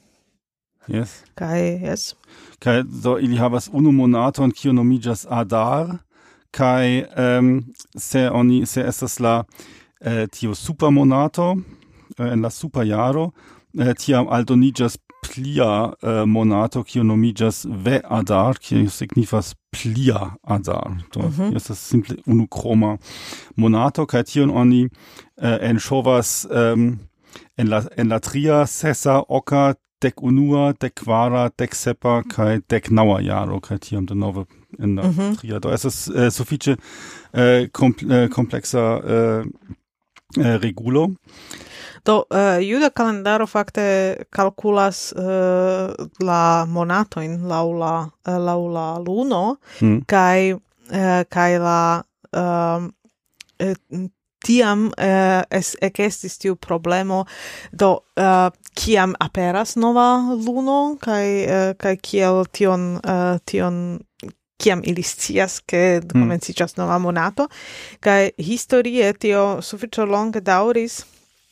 yes. kaj jes. Kaj do ili havas unu monaton kiu nomiĝas Adar kaj um, se oni se estas la uh, tiu supermonato uh, en la superjaro uh, tiam aldoniĝas plia uh, monato kiu nomiĝas Ve Adar kiu signifas plia Adar. Do Mhm. estas simple unukroma monato kaj tion oni uh, enŝovas um, en la en la tria, sesa, oka, dek unua, dek kvara, dek sepa, kai dek naua jaro, kai tiam de nove in la Mhm. tria. Do estas uh, sufiĉe uh, kompl uh, kompleksa uh, uh, regulo. Do uh, juda kalendaro fakte kalkulas uh, la monatojn laŭ la uh, laŭ la luno Hmm. kaj uh, kaj la um, eh, tiam uh, es ekestis tiu problemo do uh, kiam aperas nova luno kaj uh, kaj kiel tion uh, tion kiam ili scias ke komenciĝas nova monato kaj historie tio sufiĉe longe daŭris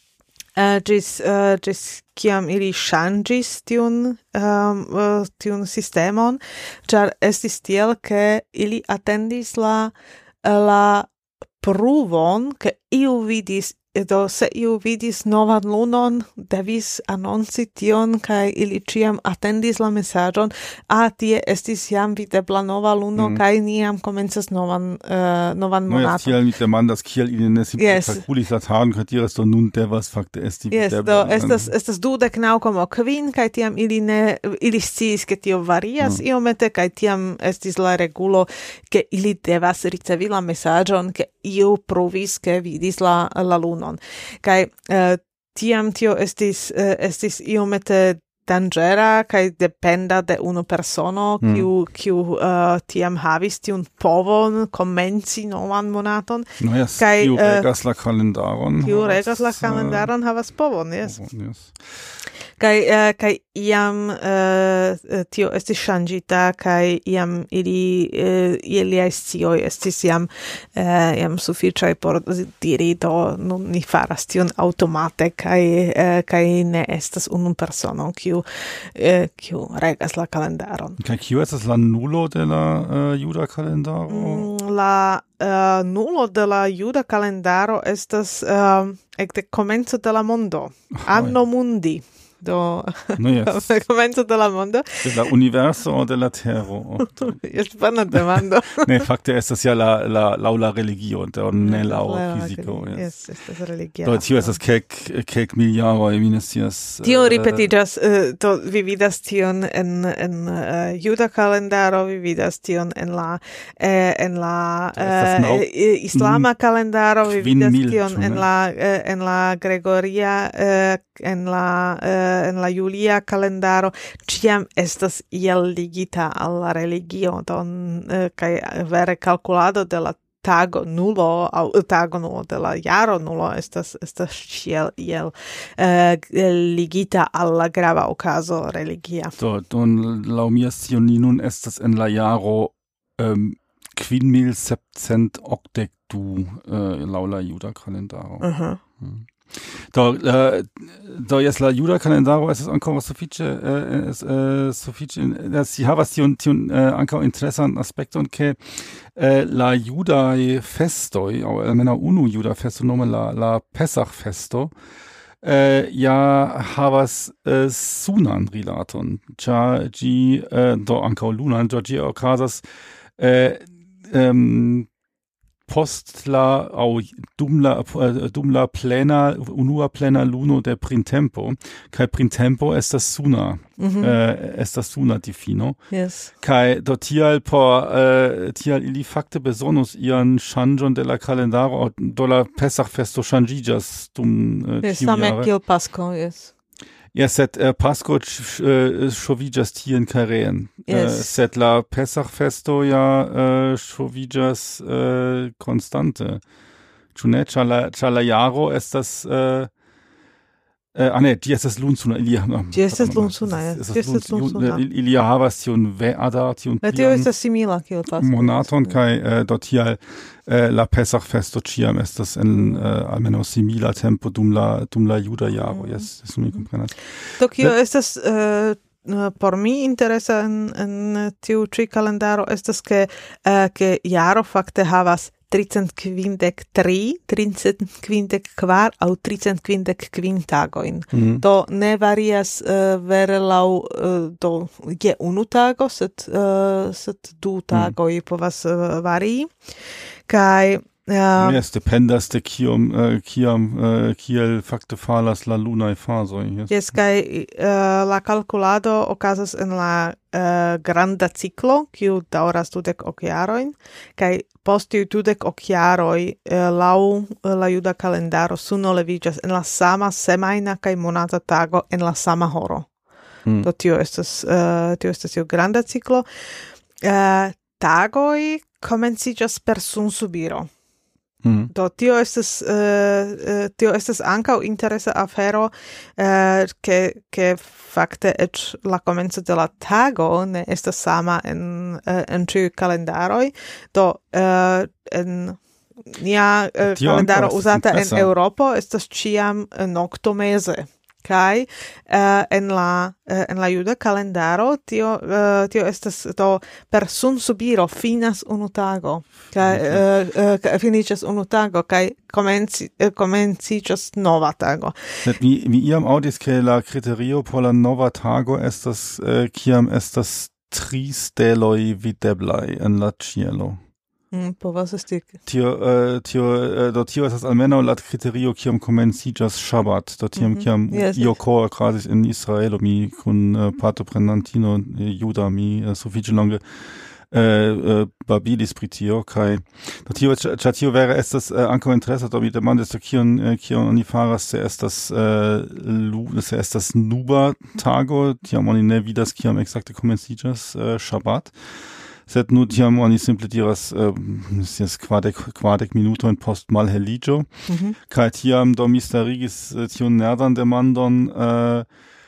Uh, gis, uh, gis kiam ili ŝanĝis tiun, um, uh, tiun sistemon, ĉar estis tiel, ke ili atendis la, la pruvon, ke iu vidis, do se iu vidis novan lunon, devis annonci tion, kaj ili ĉiam atendis la mesaĝon, a tie estis jam videbla nova luno, Mm. kaj ni jam komencas novan, uh, novan No, ja, monaton. tial mi demandas, kiel ili ne simple Yes. kalkulis la tagon, kaj diras do nun devas fakte esti Yes, videbla. do estas estas dudek naŭ komo kvin kaj tiam ili ne ili sciis ke tio varias Mm. iomete kaj tiam estis la regulo ke ili devas ricevi la mesaĝon ke iu pruvis ke vidis la la lunon. Kaj uh, tiam tio estis uh, estis iomete danĝera kaj dependa de unu persono Mm. kiu kiu uh, tiam havis tiun povon komenci novan monaton, No, yes, Kai, kiu uh, regas la kalendaron. kiu havas, regas la uh, kalendaron havas povon, yes. povon, yes. Kai uh, kai iam uh, tio estis ŝanĝita kaj iam ili uh, iliaj scioj estis jam uh, jam sufiĉaj por diri do nun ni faras tion aŭtomate kaj uh, kaj ne estas unu persono kiu uh, kiu regas la kalendaron. Kaj kiu estas la nulo de la uh, juda kalendaro? Mm, la uh, nulo de la juda kalendaro estas uh, ekde komenco de la mondo, anno mundi. Do No, yes. komenco de la mondo. De la universo o de la terro? Jes bona demando. Ne, fakte estas ja la, la, laŭ la religio, do ne laŭ La- fiziko. Yes. Yes, estas religia. Do tio estas kelk, kelk mil jaroj, mi ne scias. Tio eh, ripetiĝas, uh, do vi vidas tion en en uh, juda kalendaro, vi vidas tion en la eh, en la estas uh, naŭ- eh, islama kalendaro, vi kvin vidas mil, tion ĉu en ne? la eh, en la gregoria eh, en la eh, en la julia kalendaro, ĉiam estas iel ligita al la religio, don eh, kaj vere kalkulado de la tago nulo au tago nulo de la jaro nulo estas estas ĉiel iel eh, ligita al la grava okazo religia. Do, don laŭ mia scio ni nun estas en la jaro um, kvin mil sepcent okdek du uh, laŭ la juda kalendaro. Aha. Do, uh, do jes la juda kalendaro estas ankaŭ sufiĉe uh, uh, sufiĉe uh, si havas tiun tiun uh, ankaŭ interesan aspekton ke uh, la judaj festoj aŭ almenaŭ unu juda festo nome la la Pesach festo Uh, ja havas uh, sunan rilaton, ĉar ĝi uh, do ankaŭ lunan, do ĝi okazas uh, um, post la aŭ dum la uh, dum la plena unua plena luno de printempo, kaj printempo estas suna, Mhm. uh, estas suna difino. Yes. Kai do tial por uh, tial ili fakte besonus ian ŝanĝon de la kalendaro do la Pesach festo ŝanĝiĝas dum uh, Yes, tiu same jare. kiel Pasko, yes. Ja, sed uh, Pasko uh, ŝoviĝas tien kaj reen. Yes. Uh, sed la Pesach festo ja uh, ŝoviĝas uh, konstante. Ĉu ne? Ĉar la, ĉar la jaro estas uh, Uh, ah ne, ĝi estas lunsuna. Ili, uh, Ĝi estas lunsuna, ja. Estas Ĝi estas luns- lunsuna. Ili ili havas tiun veada, tiun La tio estas simila kiel Pasko. monaton kaj uh, do tial uh, la Pesach festo ĉiam estas en uh, almenaŭ simila tempo dum la dum la juda jaro. Mm. Jes, yes, mi komprenas. Do kio estas uh, uh, por mi interesa en, en tiu ĉi kalendaro estas ke uh, ke jaro fakte havas tricent kvindek tri, tricent kvindek kvar aŭ tricent kvindek kvin tagojn. Mm. Do ne varias uh, vere laŭ uh, do je unu tago, sed uh, sed du tagoj povas uh, varii. Kaj Ja. Yes, dependas de kiom uh, kiam uh, kiel fakte falas la lunaj fazoj. Yes, yes kaj uh, la kalkulado okazas en la uh, granda ciklo, kiu daŭras dudek ok jarojn, kaj post tiu dudek ok jaroj uh, laŭ uh, la juda kalendaro suno leviĝas en la sama semajna kaj monata tago en la sama horo. Mm. Do tio estas uh, tio estas tiu granda ciklo. Uh, tagoj komenciĝas per sunsubiro. Mm. Do tio estas uh, uh, tio estas ankaŭ interesa afero, uh, ke ke fakte eĉ la komenco de la tago ne estas sama en uh, en ĉiuj kalendaroj. Do uh, en nia uh, kalendaro uzata en Eŭropo estas ĉiam noktomeze. Kai uh, en la uh, en la juda kalendaro tio uh, tio estas do per sunsubiro finas unu tago kai uh, uh, finiĝas unu tago kai komenci uh, komenciĝas nova tago. Sed mi mi iam aŭdis ke la kriterio por la nova tago estas uh, kiam estas tri steloj videblaj en la ĉielo. Mm, povas esti. Tio, uh, tio, uh, do tio estas almenaŭ la kriterio kiam komenciĝas Shabbat, do tiam kiam mm -hmm. yes, io kor okazis in Israelo, mi kun uh, partoprenantino uh, juda mi uh, sufiĉe longe uh, uh, babilis pri tio, kaj do tio, ĉar tio vere estas uh, ankaŭ interesa, do mi demandis, do kion uh, kion oni faras, se estas uh, lu, se estas nuba tago, tiam oni ne vidas kiam ekzakte komenciĝas uh, Shabbat. Sed nu tiam oni simple diras uh, kvardek, kvardek minutojn post malheliĝo. Mm-hmm. Kaj tiam do mi starigis uh, tiun nerdan demandon, uh,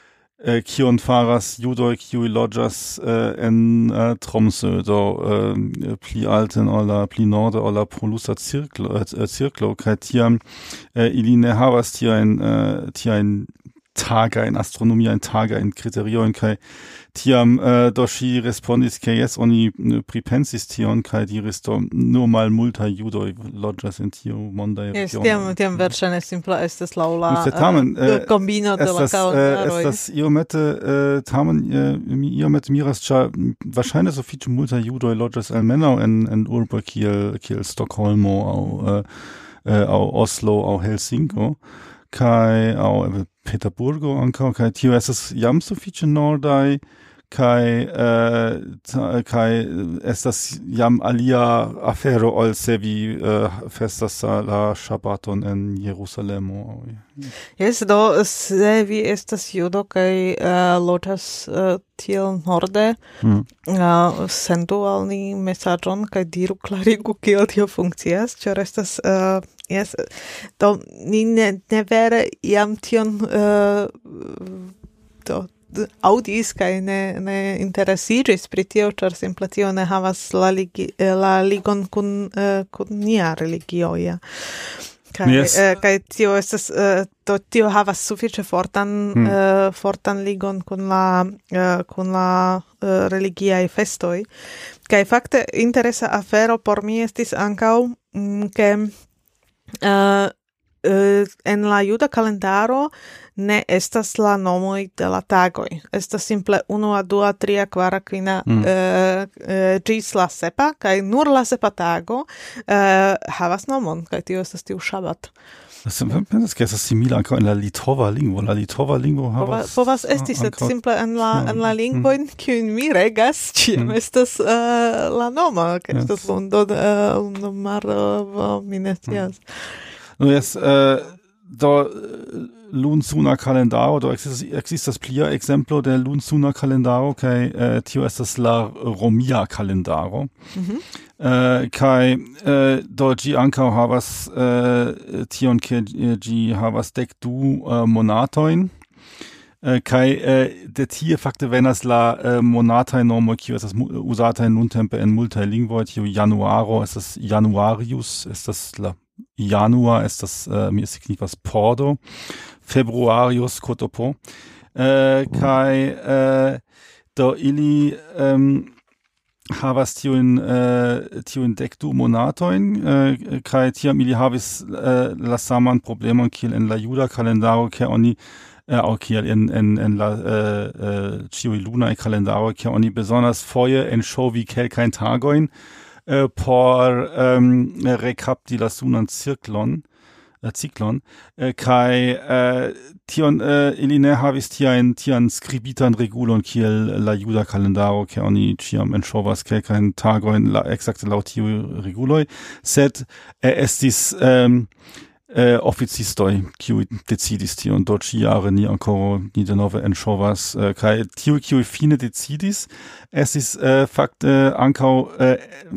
uh, kion faras judoj kiuj loĝas uh, en uh, Tromsø, do uh, pli alten ol la pli norde ol la polusa cirklo, uh, cirklo kaj tiam uh, ili ne havas tiajn uh, tiajn taga in astronomia in taga in kriteriojn kaj tiam uh, do ŝi respondis ke jes oni pripensis tion kaj diris do nur malmultaj judoj loĝas en tiu mondaj regionoj. Yes, tiam tiam verŝajne simpla estas laŭ la tamen, uh, kombino de la kalendaroj. Estas iomete uh, tamen uh, mi iomete miras, ĉar verŝajne sufiĉe multaj judoj loĝas almenaŭ en en urboj kiel kiel Stokholmo aŭ uh, uh, aŭ Oslo aŭ Helsinko kaj aŭ Peterburgo ankaŭ, kaj tio estas jam sufiĉe nordaj kaj uh, kaj estas jam alia afero ol se vi uh, festas la Ŝabaton en Jerusalemo. Jes, do se vi estas judo kaj uh, loĝas uh, tiel norde, hmm. uh, sendu al ni mesaĝon kaj diru, klarigu kiel tio funkcias, ĉar estas uh, yes, do ni ne, ne vere iam tion uh, do audis kaj ne, ne interesiĝis pri tio, ĉar simple tio ne havas la, ligi, la ligon kun, uh, kun nia religio. Ja. Kaj, yes. uh, kaj tio estas uh, do tio havas sufiĉe fortan hmm. uh, fortan ligon kun la uh, kun la uh, religiaj festoj. Kaj fakte interesa afero por mi estis ankaŭ mm, ke Uh, uh, en la juda kalendaro ne estas la nomoj de la tagoj. Estas simple unua, dua, tria, kvara, kvina mm. uh, uh, ĝis la sepa, kaj nur la sepa tago uh, havas nomon, kaj tio estas tiu Shabbat. Pensas ke estas simila ankaŭ en la litova lingvo. La litova lingvo havas... Povas esti, sed simple en la, en la lingvojn, kiujn mi regas, ĉiam mm. estas uh, la nomo, ke yes. estas lundo, uh, lundo mardo, mi ne scias. No, yes, uh, do lunsuna kalendaro, do existas, existas plia ekzemplo de lunsuna kalendaro, kaj uh, tio estas la romia kalendaro. Mm-hmm. Uh, kai uh, do gi ankaŭ havas uh, tion ke gi havas dek du uh, monatojn uh, kai uh, de tie fakte venas la uh, monataj nomo kiu estas uzata nuntempe en multaj lingvoj, tiu januaro estas januarius, estas la janua estas uh, mi signifas pordo, februarius kotopo uh, kai uh, do ili um, havas tiun uh, tiun dekdu monatojn uh, kaj tiam ili havis uh, la saman problemon kiel en la juda kalendaro, ke oni uh, aŭ kiel en en en la uh, uh, ĉiuj lunaj kalendaro, ke oni bezonas foje enŝovi kelkajn tagojn uh, por um, recapitulasunan cirklon, uh, ciklon, uh, kai uh, tion uh, ili ne havis tian tian skribitan regulon kiel la juda kalendaro, ke oni ciam enŝovas kelkajn tagojn la ekzakte laŭ tiuj reguloj, sed uh, estis um, Uh, oficistoj, kiuj decidis tion, do ĉi-jare ni ankoraŭ ni denove enŝovas, uh, kaj tiuj, kiuj fine decidis, estis uh, fakte ankaŭ uh,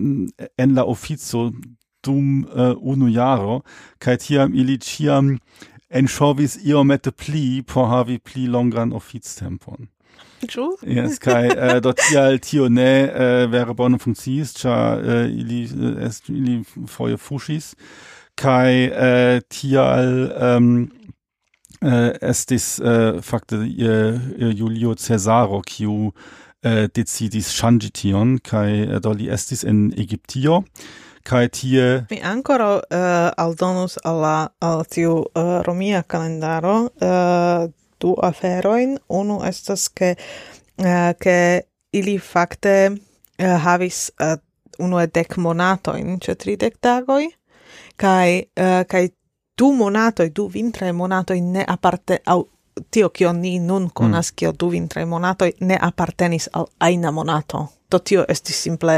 en la ofico dum uh, unu jaro, kaj tiam ili ĉiam enŝovis iomete pli por havi pli longan ofictempon. Ĉu? Yes, kaj uh, do tial tio ne uh, vere bone funkciis, ĉar uh, ili, uh, est, ili foje fuŝis. Kai äh, tial ähm, äh, estis äh, fakte äh, Julio Cesaro kiu äh, decidis ŝanĝi tion kai äh, do li estis en Egiptio kai tie mi ancora uh, aldonus alla al tiu uh, romia kalendaro uh, du aferojn. Unu estas ke uh, ke ili fakte uh, havis uh, unue dek monatojn ĉe tridek tagoj. Kai uh, kai du monatoi, du vintraj monatoj ne aparte au tio kion ni nun konas mm. kiel du vintraj monatoj ne apartenis al ajna monato. Do tio estis simple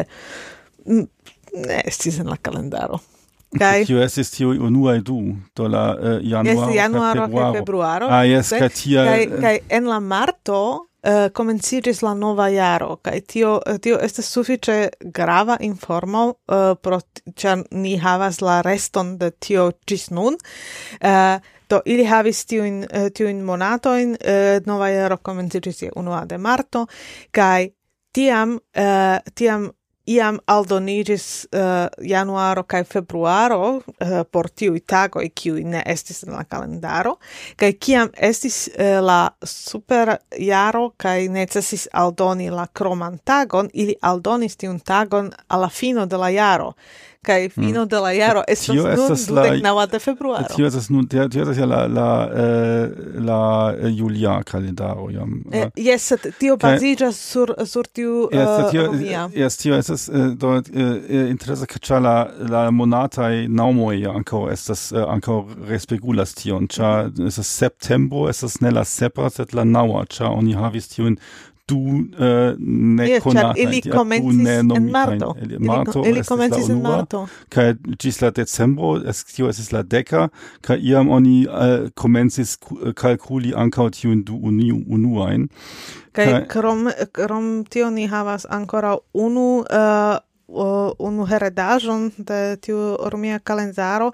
mm, ne estis en la kalendaro. Kai tio estis tiuj unuaj du, do la uh, januaro, yes, januaro kaj februaro. Ah, yes, kaj tia kai kai en la marto Uh, komenciĝis la nova jaro, kaj tio tio estas sufiĉe grava informo uh, pro ĉar ni havas la reston de tio ĝis nun. Uh, do ili havis tiujn uh, tiujn monatojn, uh, nova jaro komenciĝis je unua de marto, kaj tiam uh, tiam iam aldoniĝis uh, januaro kaj februaro uh, por tiuj tagoj kiuj ne estis en la kalendaro, kaj kiam estis uh, la super jaro kaj necesis aldoni la kroman tagon, ili aldonis tiun tagon al la fino de la jaro. Kaj fino mm. de la jaro estas nun dudek naŭa de februaro. Tio estas nun tio estas ja la la uh, la julia kalendaro jam. Uh, yes, tio baziĝas sur sur tiu uh, yes, tio, romia. Yes, tio estas uh, do uh, interesa ĉar la la monataj naŭmoj ankaŭ estas uh, ankaŭ respektulas tion, ĉar estas septembro estas ne la sepa sed la naŭa, ĉar oni havis tiun du uh, ne yes, konata ili komencis en marto ili, marto ili komencis en marto kaj ĝis la decembro es tio estis la deka kaj iam oni uh, komencis kalkuli ankaŭ tiujn du unu unuajn kaj krom krom tio ni havas ankoraŭ unu uh, Uh, unu heredaĵon de tiu romia kalendaro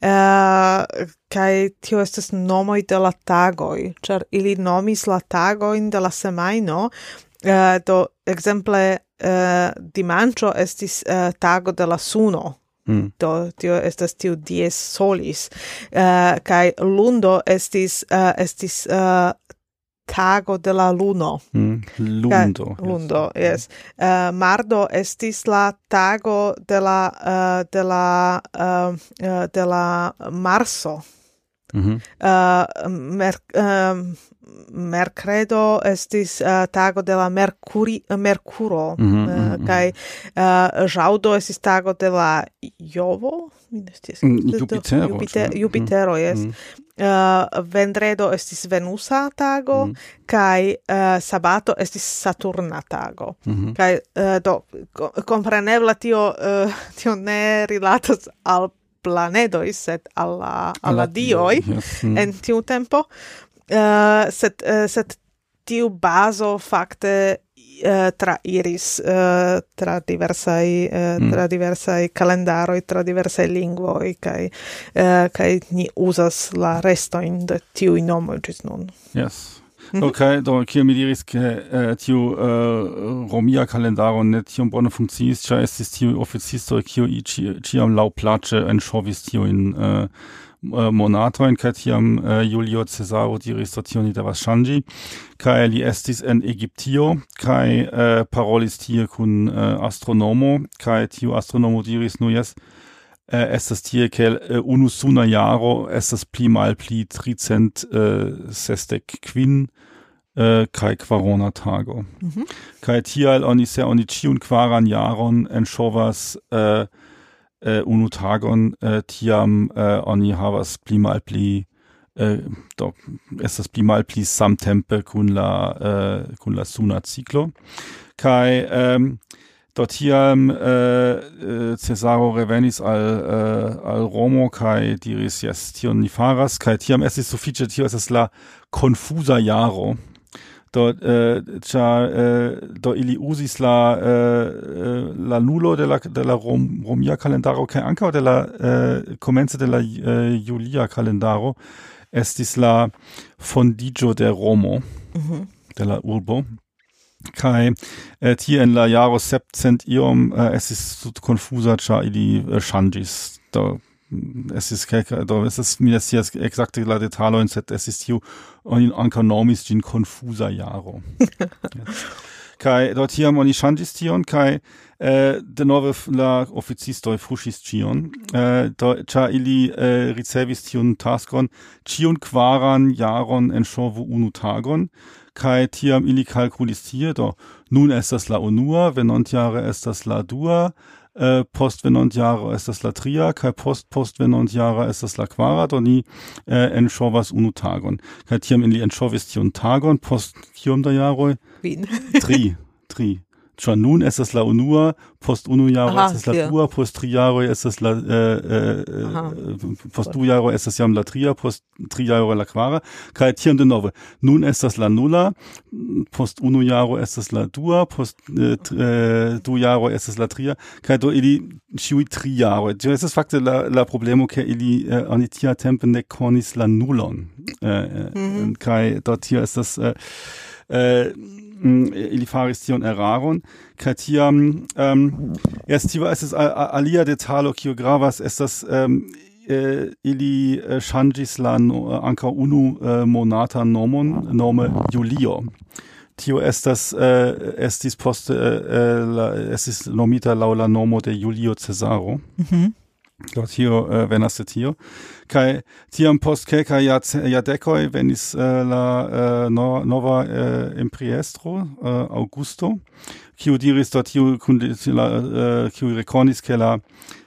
uh, kaj tio estas nomoj de la tagoj, ĉar ili nomis la tagojn de la semajno. Uh, do ekzemple uh, dimanĉo estis uh, tago de la suno. Mm. Do tio estas tiu dies solis. Uh, kaj lundo estis uh, estis uh, tago de la luno. Mm, lundo. Ka, lundo, yes. Uh, mardo estis la tago de la uh, de la uh, uh, de la marso. Mm-hmm. Uh, mer, uh, mercredo estis uh, tago de la mercuri, uh, mercuro. Mm-hmm, uh, kai uh, ĵaŭdo estis tago de la jovo. Jupitero. Jupiter, Jupitero, yes. Mm. Uh, vendredo estis Venusa tago, mm. kai uh, sabato estis Saturna tago. Mm-hmm. Kai uh, do komprenebla tio uh, tio ne rilatas al planedoj, sed al la, al la dioj yes. mm. en tiu tempo. Uh, sed uh, sed tiu bazo fakte Uh, tra iris uh, tra diversai uh, mm. tra diversai kalendaroj, tra diversaj lingvoj kaj uh, kaj ni uzas la restojn de tiuj nomoj ĝis nun. Yes. Mm-hmm. Okay, do kiel mi diris ke uh, tiu uh, romia kalendaro ne tiom bone funkciis, ĉar estis tiuj oficistoj kiuj ĉiam laŭplaĉe enŝovis tiujn uh, monatojn, kaj tiam uh, Julio Cesaro diris, do tion ni devas ŝanĝi, kaj li estis en Egiptio kaj uh, parolis tie kun uh, astronomo, kaj tiu astronomo diris, nu jes, uh, estas tie ke uh, unu suna jaro estas pli malpli tricent uh, sesdek kvin äh, kai quarona tago. Mhm. Kai tial oni se oni ciun quaran jaron en chovas äh, äh, unu tagon äh, tiam äh, oni havas pli mal pli äh, do estas pli mal pli samtempe kun la äh, kun la suna ciclo. Kai ähm, dort tiam äh, äh, Cesaro revenis al äh, al Romo kai diris yes tion ni faras kai tiam estis sufiĉe tio estas la konfuza jaro. Dort äh, cha äh, do ili usis la äh, la nulo de la de la Rom, Romia kalendaro kai ankaŭ de la äh, komence de la äh, Julia kalendaro estis la fondiĝo de Romo, Mhm. de la urbo. Kai äh, tie en la jaro sepcent iom äh, estis tut konfuza ĉar ili äh, ŝanĝis. Do estis kelka do estas mi ne scias ekzakte la detalojn, sed estis tiu oni ankaŭ nomis ĝin konfuza jaro. Kai dort tiam oni ŝanĝis tion kai äh, denove la oficistoj fuŝis ĉion, äh, do ĉar ili äh, ricevis tiun taskon ĉiun kvaran jaron enŝovu unu tagon. Kai tiam ili kalkulis tie, do nun estas la unua, venontjare estas la dua, äh, post venontjaro estas la tria, kai post post venontjara estas la kvara, do ni äh, enŝovas unu tagon. Kai tiam ili enŝovis tiun tagon, post kiom da jaroj? Vin. Tri, tri. Ĉar nun estas la unua, post unu jaro Aha, estas la ja. dua, post tri jaroj estas la äh, Aha. äh, post du jaroj estas jam la tria, post tri jaroj la kvara, kaj tiam denove. Nun estas la nula, post unu jaro estas la dua, post äh, t- äh, du jaroj estas la tria, kaj do ili ĉiuj tri jaroj. Tio estas fakte la la problemo, ke ili äh, oni tiatempe ne konis la nulon. Äh, Mhm. Kaj do tio estas äh, äh, Mm, ili faris tion eraron, kaj tiam um, erst tio estas a- a- alia detalo kiu gravas estas um, eh, ili eh, ŝanĝis la no, ankaŭ unu eh, monata nomon nome Julio. Tio estas eh, estis poste eh, la, estis nomita laŭ la nomo de Julio Cesaro. Mhm. Do tio uh, venas de tio. Kai tiam post kelkaj jace- jardekoj venis uh, la uh, no, nova uh, impriestro uh, Augusto, kiu diris do tio kun la uh, kiu rekonis ke la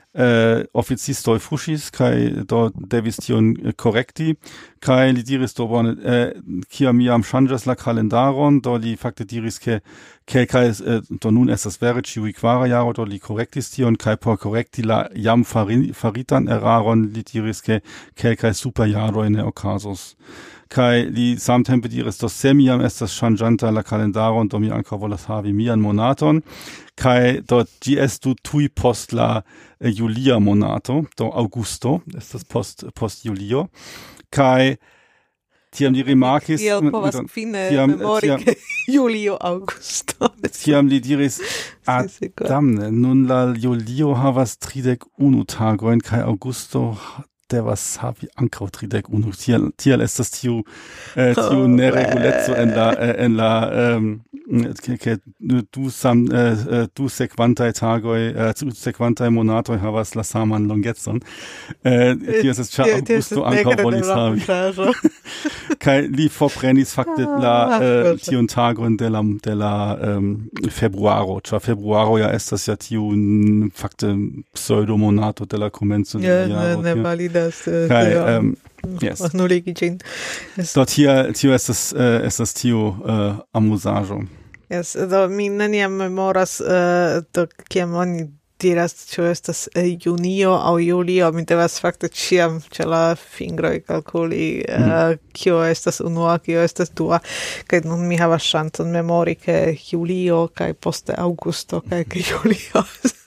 uh, oficistoj fuŝis kaj do devis tion uh, korekti, kaj li diris do bone uh, kiam mi jam ŝanĝas la kalendaron, do li fakte diris ke kelkaj uh, do nun estas vere ĉiuj kvara jaro, do li korektis tion kaj por korekti la jam fari, faritan eraron li diris ke kelkaj superjaroj ne okazos. Kaj li samtempe diris, do se mi jam estas ŝanĝanta la kalendaron, do mi ankaŭ volas havi mian monaton, kaj do ĝi estu tuj post la eh, Julia monato, do Augusto, estas post post Julio, kaj tiam li rimarkis Kiel povas fine tiam- memori tiam- ke Julio Augusto. tiam li diris, ah, Si, si, gut. damne, nun la Julio havas tridek unu tagojn kaj Augusto devas havi ankaŭ tridek unu. Tial, tial estas tiu eh, tiu Oh, nereguleco en la eh, en la um, ke, ke du sam eh, eh, du sekvantaj tagoj, eh, du sekvantaj monatoj havas la saman longecon. Eh, tio estas ĉar Tio- tio estas Augusto ankaŭ negra volis havi. deranĝaĵo. Kaj li forprenis fakte la Ah, eh, gut. tiun tagon de la de la um, februaro, ĉar februaro ja estas ja tiu n- fakte pseudomonato de la komenco de Ja, la ne, jaro. ne Tio- validas. eh, Kaj tio. um, yes. Nuligi ĝin. Yes. Do tia tio estas uh, estas tiu uh, amuzaĵo. Yes, do mi neniam memoras uh, do kiam oni diras ĉu estas eh, junio aŭ julio, mi devas fakte ĉiam ĉe la fingroj kalkuli uh, kio estas unua, kio estas dua, kaj nun mi havas ŝancon memori ke julio kaj poste aŭgusto kaj ke julio.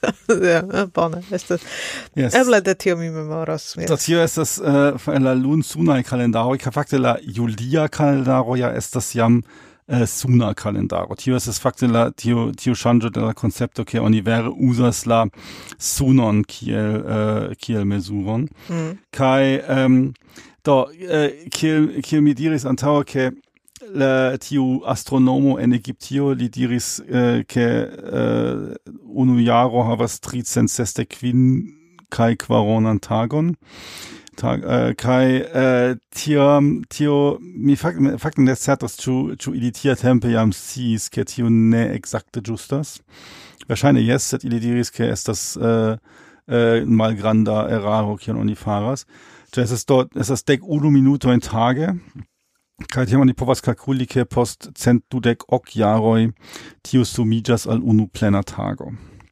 Ja, bone, estas Yes. eble de tio mi memoras. Do Yes. tio estas uh, en la lun-sunaj kalendaroj, kaj fakte la julia kalendaro ja estas jam uh, suna kalendaro. Tio estas fakte la tio tio ŝanĝo de la koncepto, ke oni vere uzas la sunon kiel uh, kiel mezuron. Mm. Kaj um, do uh, kiel kiel mi diris antaŭe, ke la tiu astronomo en Egiptio li diris uh, ke uh, unu jaro havas tricent sesdek kvin kaj kvaronan tagon. Tag, äh, kai äh, tio tio mi fakten fakten des certos chu chu ilitia tempe jam sis ke tio ne exacte justas. Wahrscheinlich yes, sed ili diris ke estas äh, äh, mal granda erraro kion oni faras. Es ist dort, es ist dek unu minuto in Tage. Kai tiam oni povas kalkuli ke post cent dudek ok jaroj tio sumiĝas al unu plena tago.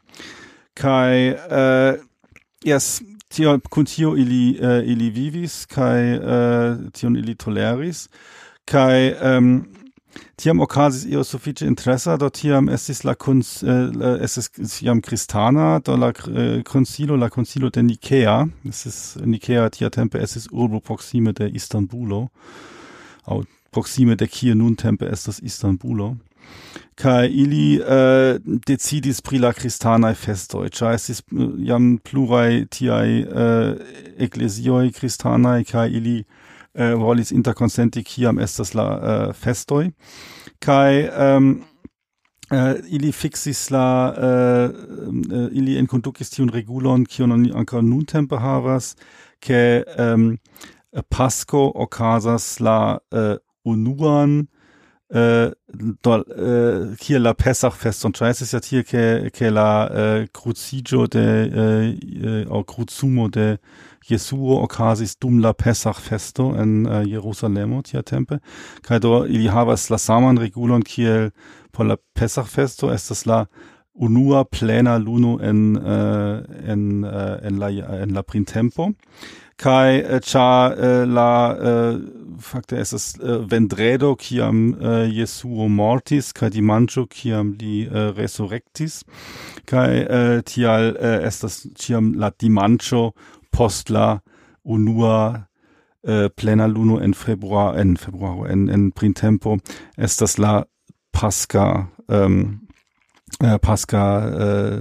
Kai äh, yes, tio kun tio ili uh, ili vivis kai uh, tion ili toleris kai um, tiam okazis io sufiĉe interesa do tiam estis la kuns uh, estis tiam kristana do la uh, konsilo la konsilo de Nikea estis Nikea tiatempe estis urbo proksime de Istanbulo aŭ proksime de kie nuntempe estas Istanbulo. Kai ili uh, decidis pri la kristanaj festoj, ĉar estis uh, jam pluraj tiaj uh, eklezioj kristanaj kaj ili uh, volis interkonsenti kiam estas la uh, festoj. Kai um, uh, ili fixis la uh, uh, ili enkondukis tiun regulon kiun oni ankaŭ nuntempe havas, ke um, Pasko okazas la uh, unuan Uh, dol uh, hier la Pesach fest und es ist ja hier ke ke la uh, crucijo de uh, uh, cruzumo de Jesuo okazis dum la Pesach festo en uh, Jerusalemo tia tempe kaj do ili havas la saman regulon kiel por la Pesach festo estas la unua plena luno en uh, en uh, en la en la printempo kai uh, cha uh, la uh, fakte estas uh, vendredo kiam uh, Jesuo mortis kai dimanĉo kiam li uh, resurrectis kai uh, tial uh, estas kiam la dimanĉo post la unua uh, plena luno en februar en februaro en en printempo estas la Pasca um, uh, Pasca uh,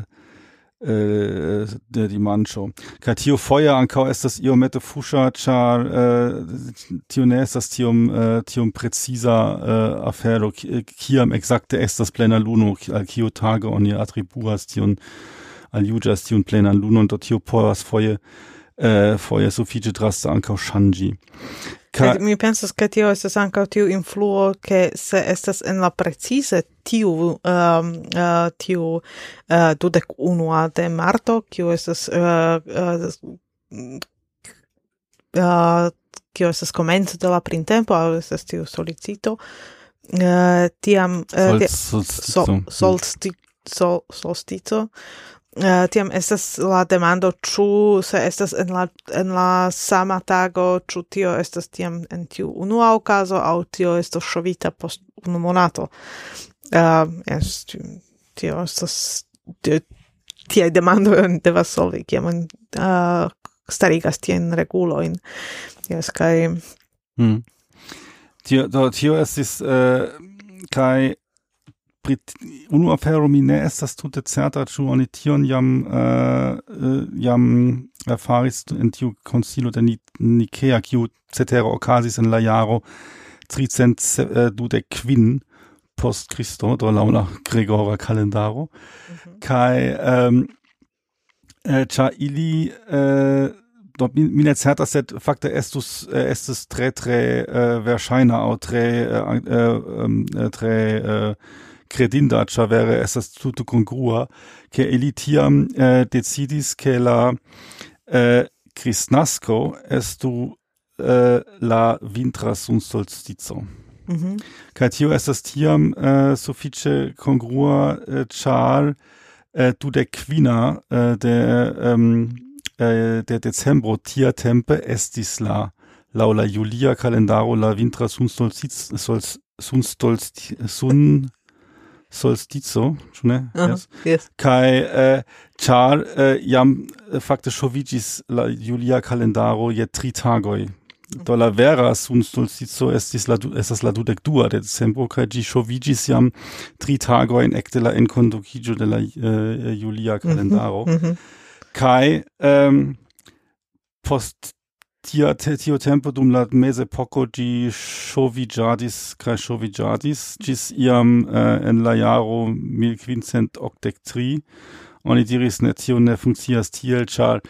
Uh, de dimanĉo. Kaj tio foje ankaŭ estas iomete fuŝa, ĉar uh, tio ne estas tiom uh, tiom preciza uh, afero, kiam ekzakte estas plena luno, al kiu tago oni atribuas tion aljuĝas tiun plenan lunon, do tio povas foje uh, foje sufiĉe draste ankaŭ ŝanĝi. Ka... Mi pensas ke tio estas ankaŭ tiu influo ke se estas en la precize tiu um, uh, tiu uh, dudek unua de marto, kiu estas uh, uh, uh, kiu estas komenco de la printempo, aŭ estas tiu solicito, uh, tiam uh, solstico solstico sol, solstico Uh, tiam estas la demando ĉu se estas en la en la sama tago ĉu tio estas tiam en tiu unua okazo aŭ tio estas ŝovita post unu monato. Uh, es, tio estas tiaj demandoj oni devas solvi kiam oni uh, starigas tiajn regulojn. Jes, kaj hmm. tio do tio estis uh, kaj unu afero mi ne estas tute certa, ĉu oni tion jam uh, uh, jam erfaris en tiu konsilo de Nikea, kiu cetere okazis en la jaro tricent dudek kvin post Kristo, do laŭ la Gregora kalendaro, mm-hmm. kaj um, ĉar uh, ili uh, do mi, mi ne certas, sed fakte estus uh, estus tre tre uh, verŝajna aŭ tre uh, uh, um, tre uh, credinda, ĉar vere estas tute kongrua, ke ili tiam eh, decidis ke la eh, kristnasko estu eh, la vintra sunsolstico. Mm-hmm. Kaj tio estas tiam eh, sufiĉe kongrua, eh, ĉar eh, dudek kvina eh, de, um, eh, de decembro tiatempe estis la laŭ la julia kalendaro la vintra sunsolstico sun solstico, ĉu ne? Uh-huh, yes. yes. Kaj uh, ĉar uh, jam uh, fakte ŝoviĝis la julia kalendaro je tri tagoj. Do la vera sunsolstico estis la estas la dudek dua de decembro, kaj ĝi ŝoviĝis jam tri tagojn ekde la enkondukiĝo de la uh, julia kalendaro. Mm-hmm. Kaj um, post Tia tio tempo dum la mezepoko ĝi ŝoviĝadis kaj ŝoviĝadis ĝis iam uh, en la jaro mil kvincent okdek tri. Oni diris ne, tio ne funkcias tiel, ĉar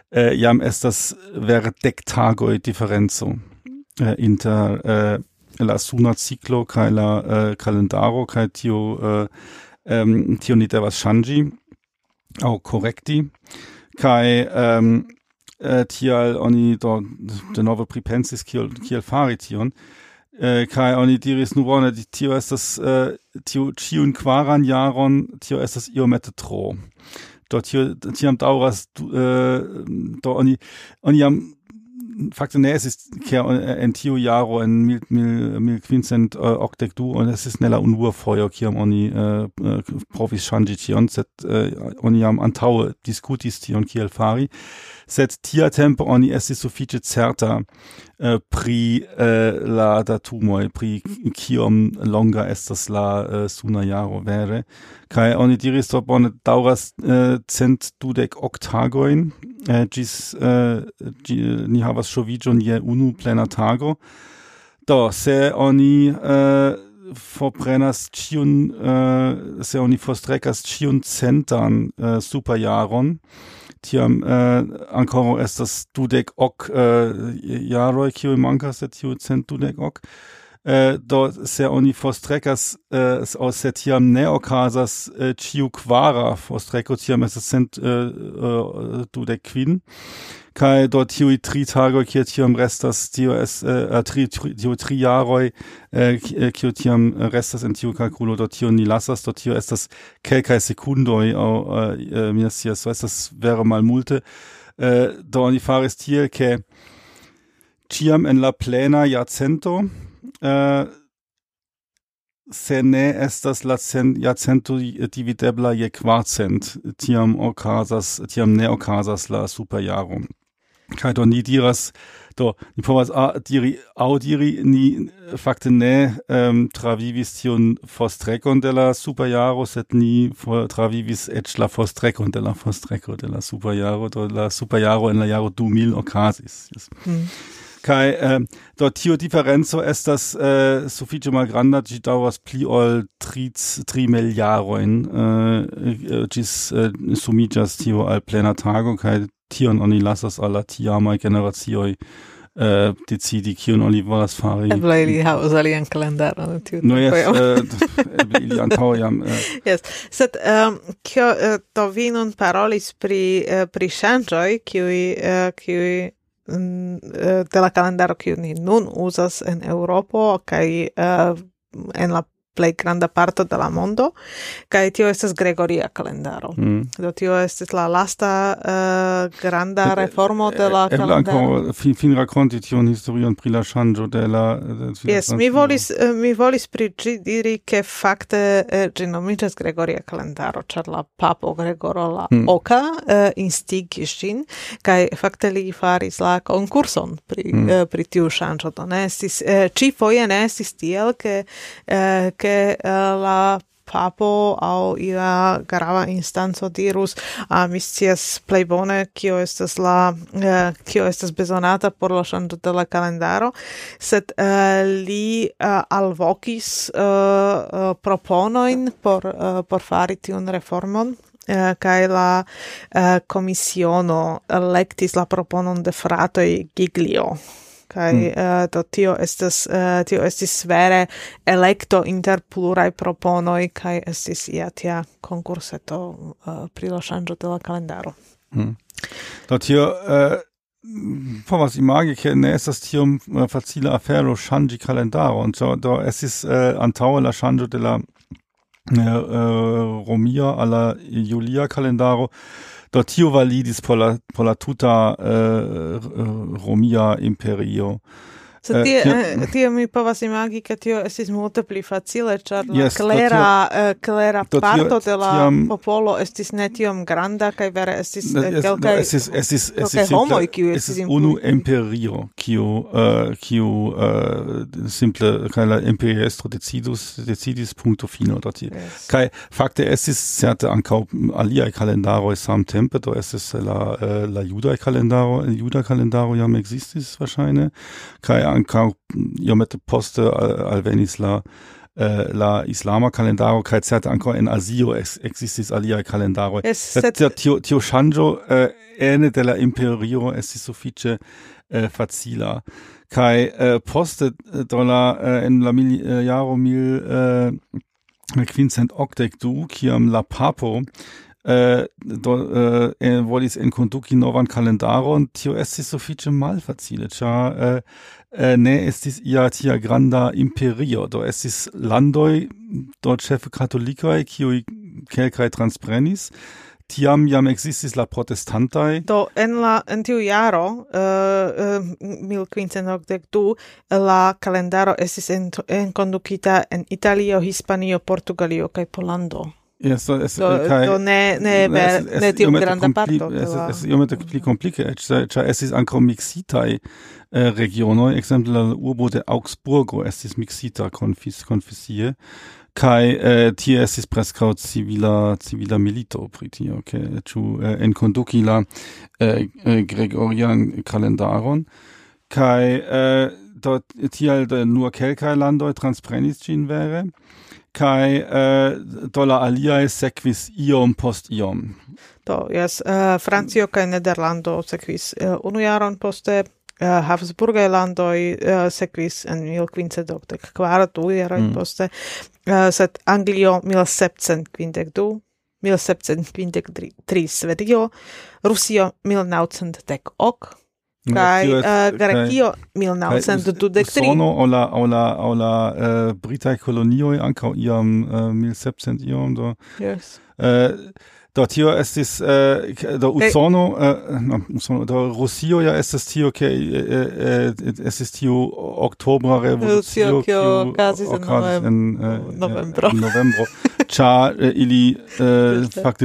äh, jam estas vere dek tagoj diferenco äh, inter äh, la suna ciclo kaj la äh, kalendaro kaj tio äh, ähm, tio ni devas ŝanĝi aŭ korekti kaj ähm, äh, tial oni do denove pripensis kiel kiel fari tion. Uh, kai oni diris nu bone, tio estas uh, tio ĉiun kvaran jaron, tio estas iomete tro. Do tio tiam daŭras uh, do oni oni jam fakte ne estis ke en tiu jaro en mil mil mil kvincent okdek du und es ist nella unua fojo kiam oni uh, uh, provis ŝanĝi tion, sed uh, oni jam antaŭe diskutis tion kiel fari. Sed tia tempo oni estis sufiĉe certa uh, pri uh, la datumoj, pri kiom longa estas la uh, suna jaro vere. Kaj oni diris, do bone daŭras uh, cent dudek ok tagojn, uh, ĝis uh, ni havas ŝoviĝon je unu plena tago. Do, se oni uh, forprenas ĉiun, uh, se oni forstrekas ĉiun centan uh, superjaron, tiam uh, ancora estas dudek ok uh, jaroj kiuj mankas de tiu cent dudek ok. Uh, do se oni forstrekas uh, se tiam ne okazas uh, ĉiu kvara forstreko, tiam estas cent uh, uh, dudek kvin. Kaj do tiuj tri tagoj kiel tiam restas, tio es uh, tri tio tri jaroj uh, kiu tiam restas en tiu kalkulo, do tio ni lasas, do tio estas kelkaj sekundoj aŭ uh, mi ne scias, so estas vere malmulte. Uh, do oni faris tiel ke ĉiam en la plena jarcento uh, se ne estas la cent, jarcento dividebla je kvarcent, tiam okazas, tiam ne okazas la superjaro. Kaj do ni diras, do ni povas a, diri aŭ diri ni fakte ne um, travivis tiun forstrekon de la superjaro, sed ni for, travivis eĉ la forstrekon de la forstreko de la superjaro, do la superjaro en la jaro du mil okazis. Yes. Mm. Kaj eh, do tio diferenco estas eh, sufiĉe malgranda, ĝi daŭras pli ol tri, tri miljarojn eh, ĝis eh, sumiĝas tio al plena tago, kaj tion oni lasas al la tiamaj generacioj eh, decidi kion oni volas fari. Eble ili havas alian kalendaron. No jes, eh, eble ili antaŭe jam. Eh. Yes, sed um, kio uh, do vi nun parolis pri uh, pri ŝanĝoj kiuj uh, kiuj de la kalendaro kiu ni nun uzas en Eŭropo kaj uh, en la plej granda parto de la mondo, kaj tio estas Gregoria kalendaro. Mm. Do tio estis la lasta uh, granda reformo de la Eble kalendaro. Ankaŭ fin, fin rakonti tion historion pri la ŝanĝo de la de, de Yes, mi volis uh, mi volis pri ĝi diri ke fakte uh, ĝi nomiĝas Gregoria kalendaro, ĉar la papo Gregoro la mm. oka uh, instigis ĝin, kaj fakte li faris la konkurson pri mm. uh, pri tiu ŝanĝo. Do ne estis uh, ĉifoje ne estis tiel ke uh, ke uh, la papo aŭ ia grava instanco dirus a mi scias plej bone kio estas la uh, kio estas bezonata por la ŝanĝo de la kalendaro, sed uh, li uh, alvokis uh, uh, proponojn por uh, por fari tiun reformon. Uh, kaj la uh, komisiono elektis la proponon de fratoj Giglio. Kaj mm. uh, do tio estas uh, tio estis vere elekto inter pluraj proponoj kaj estis ia tia konkurseto uh, pri la ŝanĝo de la kalendaro. Mm. Do tio uh, povas imagi ke ne estas tiom uh, facila afero ŝanĝi kalendaron. Do, do estis uh, antaŭe la ŝanĝo de la uh, uh, romia al la julia kalendaro. Do tio validis por la, por la tuta uh, romia imperio. So tie, uh, tie mi povas imagi, ke tio estis multe pli facile, ĉar la yes, klera, tio, uh, klera tio, parto de la tiam, popolo estis ne tiom granda, kaj vere estis no, uh, yes, kelkaj no, estis, estis, estis homoj, kiu estis estis unu imperio, kiu, uh, kiu uh, simple, kaj la imperiestro decidus, decidis punkto fino. Yes. Kaj fakte estis certe ankaŭ aliaj kalendaroj samtempe, do estis la, uh, la judaj kalendaro, juda kalendaro jam ekzistis verŝajne, kaj ankaŭ iomete poste al, alvenis la uh, la islama calendaro kai certe ancora in Asio ex, existis alia calendaro. Yes, set... tio, tio ŝanĝo uh, ene de la imperio estis sufiĉe uh, facila. Kai uh, poste do la uh, en la mil, uh, jaro mil uh, quincent octec du, kiam la papo Uh, do, uh, eh, volis enkonduki novan kalendaron, tio estis sufiĉe malfacile, ĉar uh, uh, ne estis ia tia granda imperio, do estis landoj do ĉefe katolikaj, kiuj kelkaj transprenis, tiam jam existis la protestantaj. Do en la en tiu jaro uh, uh, mil quincent ocdek du la kalendaro estis enkondukita en Italio, Hispanio, Portugalio kaj Pollando. Yes, so es, do, kai, do ne ne ver, es, ne tiu granda parto. Es es iomete pli komplike, ĉar estis ankaŭ miksitaj eh, regionoj, ekzemple la urbo de Augsburgo estis miksita konfis konfisie, kai eh, tie estis preskaŭ civila civila milito pri tio, ke ĉu eh, enkonduki la eh, Gregorian kalendaron, kai eh, do tial nur kelkaj landoj transprenis ĝin vere. Kai uh, dola aliae sekvis iom post iom. Do, yes, uh, Francio kai Nederlando sekvis uh, unu jaron poste, uh, Habsburgaj landoj uh, sekvis en mil quincent ocdek kvar, du jarojn mm. poste, uh, sed Anglio mil sepcent kvindek du, mil sepcent kvindek tri Svedio, Rusio mil naŭcent dek ok, kai uh, Grekio mil naŭcent dudek tri. Usono o la o la o la uh, britaj kolonioj ankaŭ iam uh, mil sepcent iom do. Yes. Uh, do tio estis uh, do Usono uh, no, Usono do Rusio ja estis tio ke uh, uh, estis tio oktobra revolucio kiu okazis en novembro. Novembro. Ĉar uh, ili uh, fakte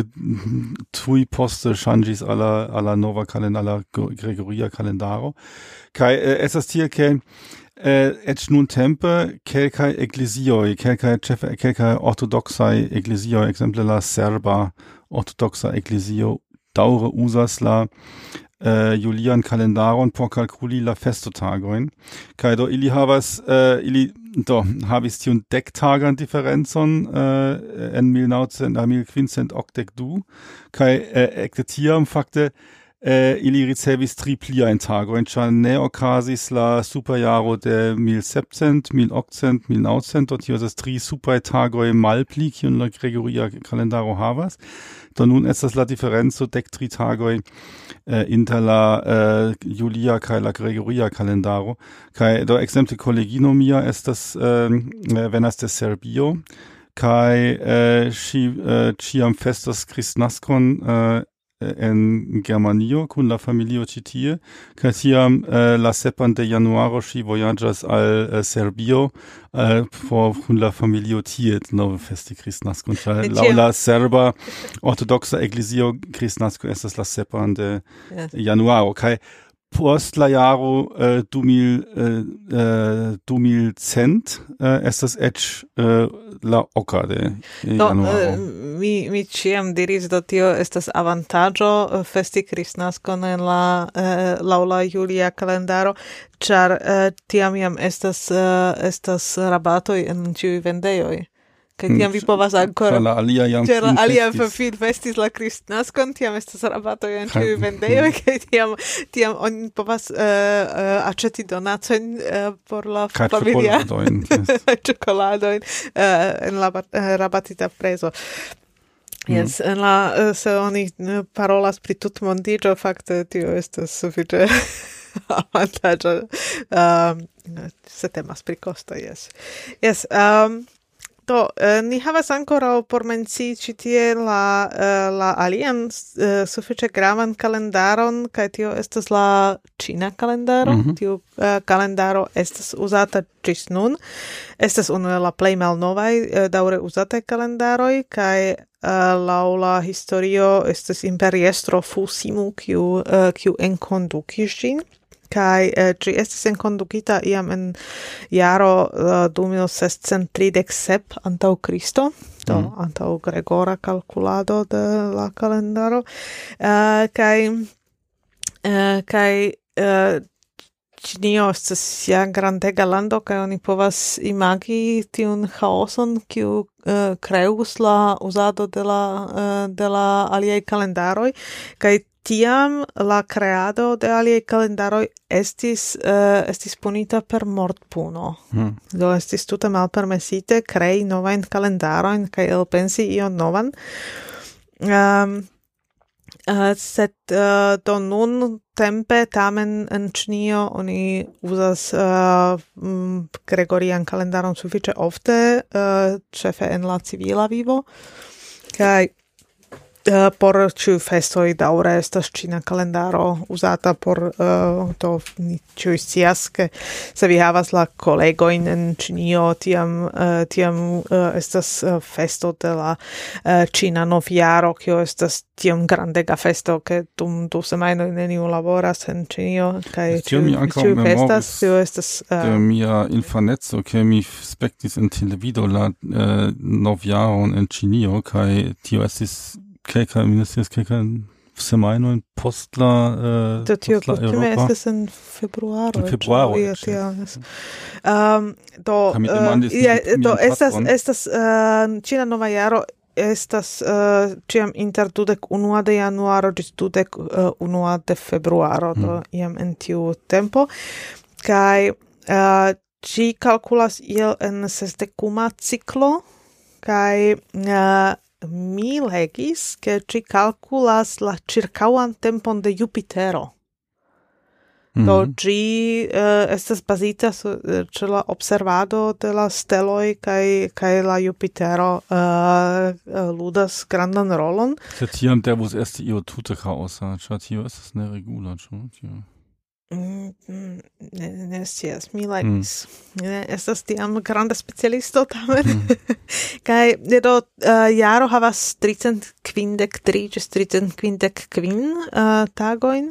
tuj poste ŝanĝis alla alla nova kalendaro, Gregoria kalendaro. Kaj uh, estas tiel ke uh, eĉ nuntempe kelkaj eklezioj, kelkaj ĉefe kelkaj ortodoksaj eklezioj, ekzemple la serba ortodoksa eklezio daŭre uzas la uh, Julian kalendaron por kalkuli la festotagojn. Kaj do ili havas uh, ili do havis tiun dektagan diferencon uh, en mil quincent ocdek du, kaj uh, ekde tiam fakte uh, ili ricevis tri pliajn tagojn, ĉar ne okazis la superjaro de mil sepcent, mil okcent, mil naŭcent, do tio estas tri superaj tagoj malpli, kiun la Gregoria kalendaro havas. Do nun estas la diferenco dek tri tagoj eh, inter la eh, Julia kaj la Gregoria kalendaro. Kaj do ekzemple kolegino mia estas eh, venas de Serbio kaj eh, ŝi eh, ĉiam festas Kristnaskon eh, en Germanio kun la familio ĉi tie, kaj tiam eh, la sepan de januaro ŝi vojaĝas al eh, Serbio eh, por kun la familio tie denove festi Kristnaskon, ĉar laŭ la serba ortodoksa eklezio Kristnasko estas la sepan de yes. januaro, kaj post la jaro uh, du mil, uh, uh, du mil cent uh, estas eĉ uh, la oka de januaro. Uh, mi, mi ĉiam diris, do tio estas avantaĝo uh, festi Kristnaskon en la uh, laŭ la julia kalendaro, ĉar uh, tiam jam estas uh, estas rabatoj en ĉiuj vendejoj. Kaj tiam vi povas ancora... Ĉar la alia jam Ĉar la alia fin festis la Kristnaskon, tiam estas rabatoj en ĉiuj vendejoj, kaj tiam, tiam oni povas uh, uh, aĉeti donacojn uh, por la familia... Kaj ĉokoladojn uh, en la uh, rabatita prezo. Yes, mm. en la, uh, se oni parolas pri tutmondiĝo, fakte tio estas sufiĉe avantaĝo. Um, se temas pri kosto, yes. Yes, um, Do, uh, ni havas ancora por mencii ci tie la, uh, la alian uh, sufiĉe gravan kalendaron, kaj tio estas la ĉina kalendaro. Mm-hmm. Tiu uh, kalendaro estas uzata ĝis nun. Estas unu el la plej malnovaj uh, daŭre uzataj kalendaroj, kaj uh, laŭ la historio estas imperiestro Fusimu, kiu uh, kiu enkondukis ĝin. Kai ĝi uh, estis enkondukita iam en jaro uh, du mil sescent tridek sep antaŭ Kristo, do mm. antaŭ Gregora kalkulado de la kalendaro. Uh, kai uh, kai uh, Ĉinio estas ja grandega lando kaj oni povas imagi tiun chaoson, kiu uh, kreus la uzado de la, uh, de la aliaj kalendaroj, kaj tiam la kreado de aliaj kalendaroj estis, uh, estis punita per mordpuno. Hmm. Do estis tute malpermesite krei novajn kalendarojn kaj elpensi ion novan. Um, Uh, sed uh, do nun tempe tamen en Ĉinio oni uzas uh, m, Gregorian kalendaron sufiĉe ofte, uh, ĉefe en la civila vivo, kaj uh, por ĉiuj festoj daŭre estas ĉina kalendaro uzata por uh, to ni ĉiuj scias, ke se vi havas la kolegojn en Ĉinio, tiam uh, tiam uh, estas uh, festo de la uh, ĉina novjaro, kio estas tiom grandega festo, ke dum du semajnoj neniu laboras en Ĉinio, kaj ĉiuj festas, tio estas uh, de mia infaneco, ke mi spektis en televido la uh, novjaron en Ĉinio, kaj tio estis kelkaj, mi ne scias, kelkaj semajnojn post la uh, do tio post la kutime Eŭropa. estas en februaro. En februaro, ja, eĉ, ja, yes. Um, do, mi uh, demandis ja, mian do estas, patron. estas uh, Ĉina nova jaro estas uh, ĉiam inter dudek unua de januaro ĝis dudek uh, unua de februaro, do Hmm. jam en tiu tempo, kaj uh, ĝi kalkulas iel en sesdekuma ciklo, kaj uh, mi legis, ke ĝi kalkulas la ĉirkaŭan tempon de Jupitero. Mhm. Do ĝi uh, estas bazita su, ĉe la observado de la steloj kaj kaj la Jupitero uh, uh, ludas grandan rolon. Sed tiam devus esti io tute chaosa, ĉar tio estas neregula, ĉu? Tio. Mm, mm, ne, ne scias, mi legis. Ne estas tiam granda specialisto tamen. Mm. Kaj do uh, jaro havas tricent kvindek tri ĝis tricent kvindek kvin uh, tagojn.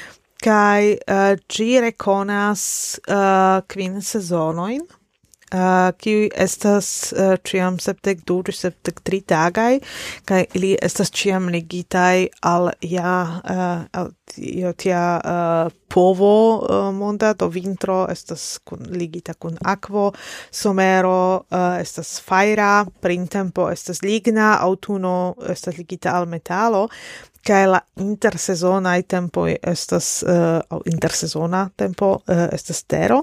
Kai uh, ĝi rekonas uh, kvin sezonojn, uh, kiuj estas uh, ĉiam sepdek du ĝis sepdek tri tagaj, kaj ili estas ĉiam ligitaj al ja uh, al io tia uh, povo uh, monda, do vintro estas kun, ligita kun akvo, somero uh, estas fajra, printempo estas ligna, aŭtuno estas ligita al metalo, kaj la intersezonaj tempoj estas uh, aŭ intersezona tempo uh, estas tero,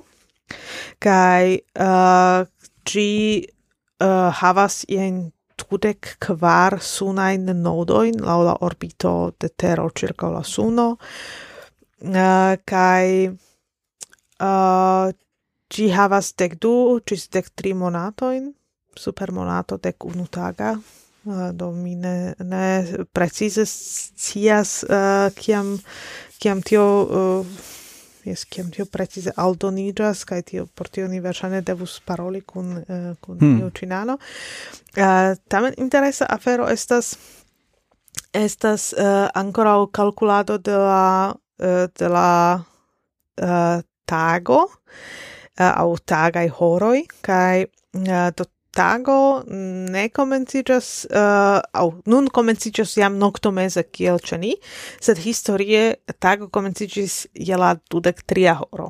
kaj uh, ĝi uh, havas ien dudek kvar sunajn nodojn laŭ la orbito de tero ĉirkaŭ la suno, uh, kaj uh, ĝi havas dek du ĝis dek tri monatojn, supermonato dek unu taga. Uh, do mi ne, ne precize scias uh, kiam, kiam tio uh, jes, kiam tio precize aldoniĝas, kaj tio por tio ni verŝajne devus paroli kun uh, kun Hmm. tiu ĉinano. Uh, tamen interesa afero estas estas uh, ankoraŭ kalkulado de la uh, de la uh, tago uh, aŭ tagaj horoj, kaj uh, do tago ne komenciĝas uh, aŭ nun komenciĝas jam noktomeze kiel ĉe ni, sed historie tago komenciĝis je la dudek tria horo.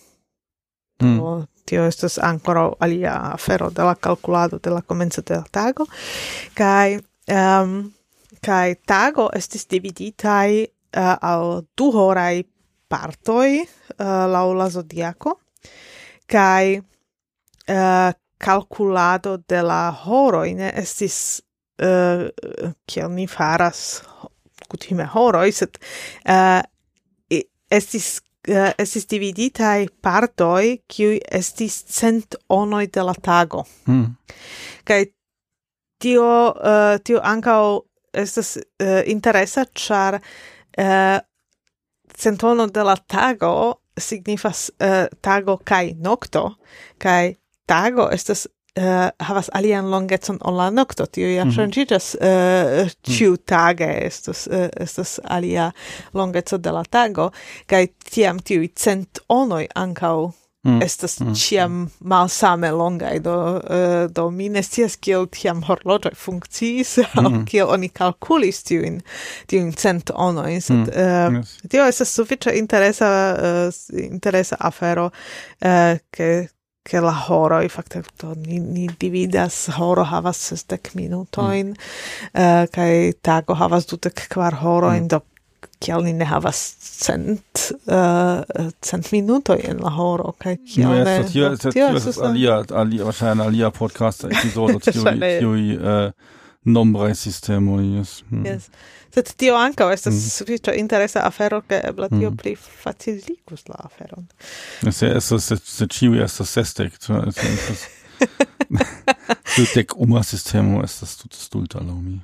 Mm. Do, tio estas ankoraŭ alia afero de la kalkulado de la komenco de la tago, kaj um, kaj tago estis dividitaj uh, al du horaj partoj uh, laŭ la zodiako, kaj uh, calculado de la horoi ne estis uh, kiel ni faras kutime horoi, sed uh, estis uh, estis dividitaj partoj kiuj estis cent onoj de la tago. Mm. Kaj tio uh, tio ankaŭ estas uh, interesa, ĉar uh, centono de la tago signifas uh, tago kaj nokto, kaj tago estas uh, havas alian longecon ol la nokto, tio ja ŝanĝiĝas uh, ĉiutage, estas uh, estas alia longeco de la tago, kaj tiam tiuj cent onoj ankaŭ mm. estas mm. ciam malsame longai, do, uh, do mi ne scias kiel tiam horloĝoj funkciis, mm. kiel oni kalkulis tiujn tiujn cent onojn, sed mm. uh, yes. tio estas sufiĉe interesa uh, interesa afero, uh, ke che la horoi, fakte, to ni, ni dividas, horo havas sesdek minutojn, mm. uh, kai tago havas dudek kvar horoin, mm. do kiel ni ne havas cent, uh, cent minutoj en la horo, kai kiel no, ne... Tio estas alia, alia, wahrscheinlich alia podcast-epizodo, tiui uh, nombraj sistemoj, yes. Mm. Yes. Sed tio ankaŭ estas mm. sufiĉe interesa afero, ke eble tio mm. pli faciligus la aferon. Se estas se ĉiuj estas sesdek, dudek uma sistemo estas tute stulta laŭ mi.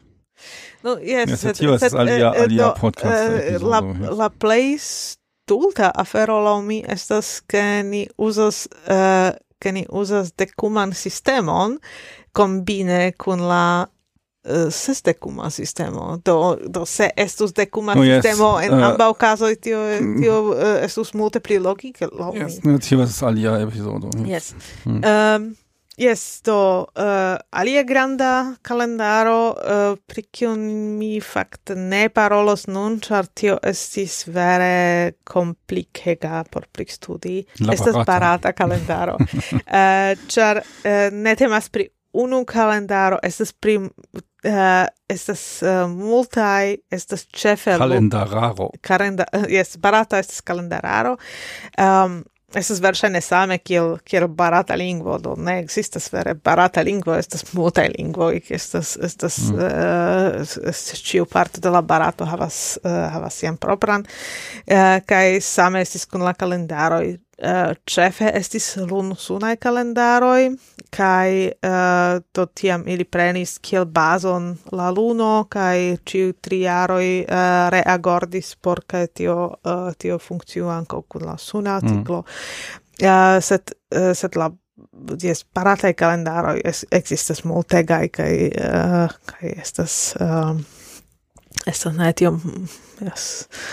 No, yes, ja, tio estas alia, alia podcast. La, la plej stulta afero laŭ mi estas, ke ni uzas uh, ke ni uzas dekuman sistemon kombine kun la uh, sesdekuma sistemo. Do, do se estus dekuma oh, yes. sistemo en uh, ambaŭ kazoj, tio, tio uh, estus multe pli logike laŭ mi. Yes, no, tio estas alia epizodo. Yes. Mm. Um, yes, do uh, alia granda kalendaro uh, pri kiun mi fakte ne parolos nun, ĉar tio estis vere komplikega por pristudi. Estas barata kalendaro. uh, ĉar uh, ne temas pri unu kalendaro, estas pri uh, estas uh, multaj, estas ĉefe kalendararo. Kalenda, uh, yes, barata estas kalendararo. Um, estas verŝajne same kiel kiel barata lingvo, do ne ekzistas vere barata lingvo, estas multaj lingvoj, estas estas mm. uh, ĉiu parto de la barato havas uh, havas sian propran, uh, kaj same estis kun la kalendaroj. Uh, ĉefe estis lunsunaj kalendaroj, kaj uh, do tiam ili prenis kiel bazon la luno, kaj ĉiuj tri jaroj uh, reagordis por ke tio uh, tio funkciu ankaŭ kun la suna ciklo. Mm. Uh, sed uh, sed la jes barataj kalendaroj ekzistas multegaj, kaj uh, kaj estas uh, estas ne tiom yes.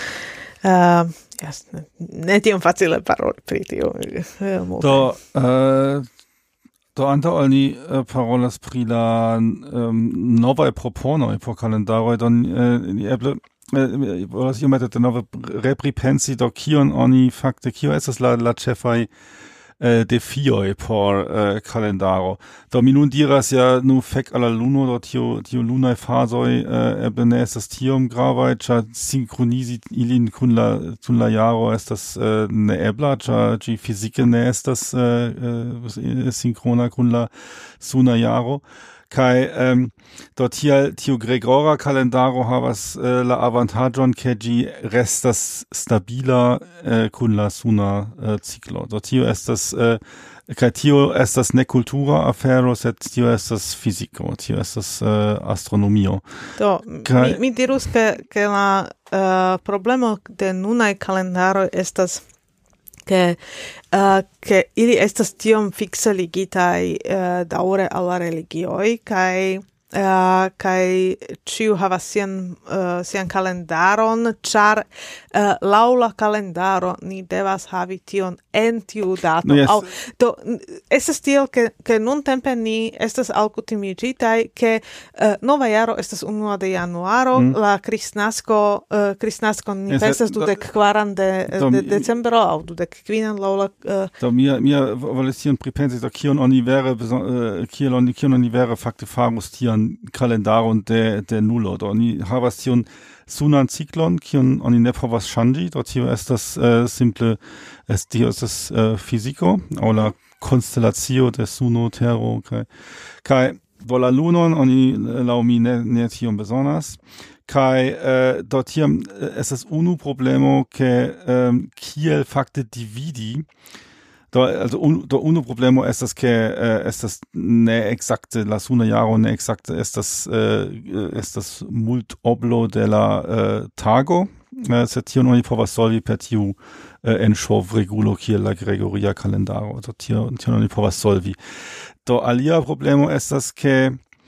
Uh, yes, ne, ne tiom facile paroli pri tio. Uh, do, uh, do antaŭ ol ni uh, parolas pri la um, novaj proponoj por kalendaroj, do uh, ni eble uh, volas iomete denove repripensi, do kion oni fakte, kio estas la, la ĉefaj Uh, defioj por uh, kalendaro. Do mi nun diras ja nu fek alla luno, do tio, tio lunaj fazoj uh, eble ne estas tiom gravaj, ĉar sinkronizi ilin kun la, kun la jaro estas uh, neebla, ĉar ĝi fizike ne estas uh, uh, sinkrona kun la suna jaro. Kai um, do tial tio Gregora kalendaro havas uh, la avantaĝon, ke ĝi restas stabila uh, kun la suna uh, ciklo. Do tio estas uh, kaj tio estas ne kultura afero, sed tio estas fiziko, tio estas uh, astronomio. Do kai, mi, mi dirus, ke, ke la uh, problemo de nunaj kalendaroj estas che uh, che ili estas tiom fixe ligitai uh, daŭre al la religioj, kaj uh, kaj ĉiu havas sian uh, sian kalendaron, ĉar uh, laŭ la kalendaro ni devas havi tion en tiu dato. No, yes. Au, do estas tiel, ke ke nuntempe ni estas alkutimiĝitaj, ke uh, nova jaro estas unua de januaro, mm. la kristnasko uh, kristnaskon ni yes, pensas dudek kvaran de, do, de decembro aŭ dudek kvinan laŭ la uh, do mia mia volas tion pripensi, do kion oni vere uh, kiel oni kion oni vere fakte farus tion kalendaron de de nulo, do oni havas tion sunan ciklon, kion oni ne povas ŝanĝi, do tio estas uh, simple es tio estas uh, fiziko aŭ la konstelacio de suno, tero kaj kaj do la lunon oni laŭ mi ne, ne tiom bezonas. Kai uh, do tiam uh, estas unu problemo, ke um, kiel fakte dividi. Do, also un, do unu problemo estas, ke uh, estas ne exacte la suna jaro, ne exacte estas uh, estas mult oblo de la uh, tago, uh, sed tion oni povas solvi per tiu uh, enŝovregulo kiel la Gregoria kalendaro. Do tion oni povas solvi. Do alia problemo estas, ke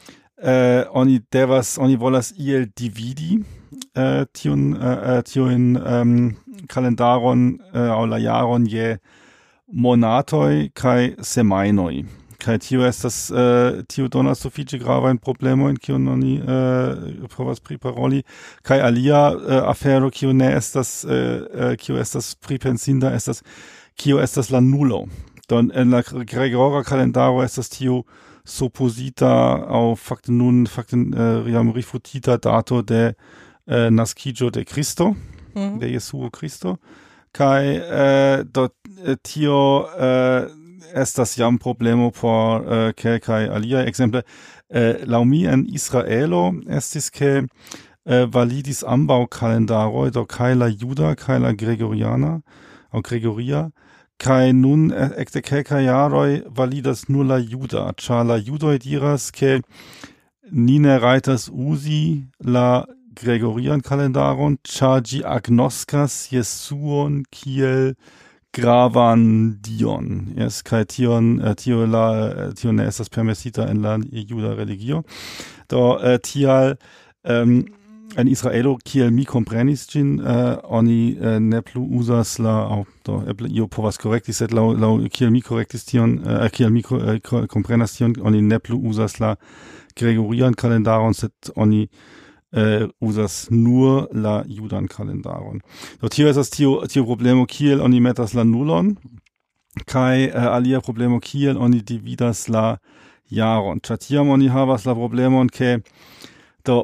Uh, oni devas, oni volas iel dividi uh, tiun, uh, tiun um, kalendaron uh, aŭ la jaron je monatoi kai semainoi. Kai tio estas uh, tio donas sufiĉe gravajn problemojn kiun oni uh, povas priparoli. Kai alia uh, afero kiu ne estas uh, uh, kiu estas pripensinda estas kio estas la nulo. Don en la Gregora kalendaro estas tio supposita au fakte nun fakte uh, jam rifutita dato de uh, naskiĝo de Kristo, mm. de Jesuo Kristo. Kai uh, do uh, tio uh, estas jam problemo por uh, kelkaj aliaj ekzemple. Uh, laŭ mi en Israelo estis ke uh, validis ambaŭ kalendaroj, do kaj la juda kaj la gregoriana aŭ gregoria. Kai nun ekde kelkaj jaroj validas nur la juda, ĉar la judoj diras ke ni ne rajtas uzi la gregorian kalendaron, ĉar ĝi agnoskas Jesuon kiel gravan dion. Yes, kai tion uh, tio la uh, tio ne estas permesita en la juda religio. Do uh, tial um, en Israelo kiel mi komprenis ĝin, uh, oni uh, ne plu uzas la aŭ do eble io povas korekti, sed laŭ laŭ kiel mi korektis tion, uh, kiel mi uh, komprenas tion, oni ne plu uzas la gregorian kalendaron, sed oni Uh, uzas nur la judan kalendaron. Do tio estas tio tio problemo kiel oni metas la nulon, kaj uh, alia problemo kiel oni dividas la jaron. Ĉar tiam oni havas la problemon ke do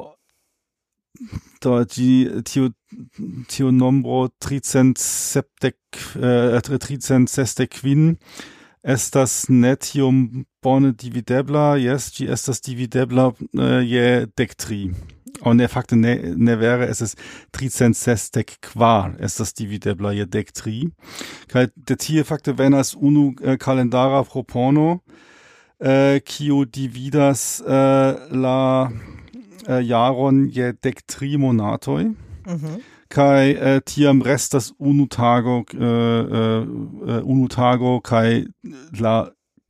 do ĝi tio tio nombro tricent sepdek uh, tricent sesdek kvin estas ne tiom bone dividebla, jes, ĝi estas dividebla uh, je dek tri. Und der Fakte ne, ne wäre, es ist tricent sesdek kvar, es ist dividebla je dek tri. Kaj de tie Fakte venas unu uh, kalendara propono, uh, kiu dividas uh, la uh, jaron je dek tri monatoj. Mhm. Kai uh, tiam restas unu tago, uh, uh, unu tago kai la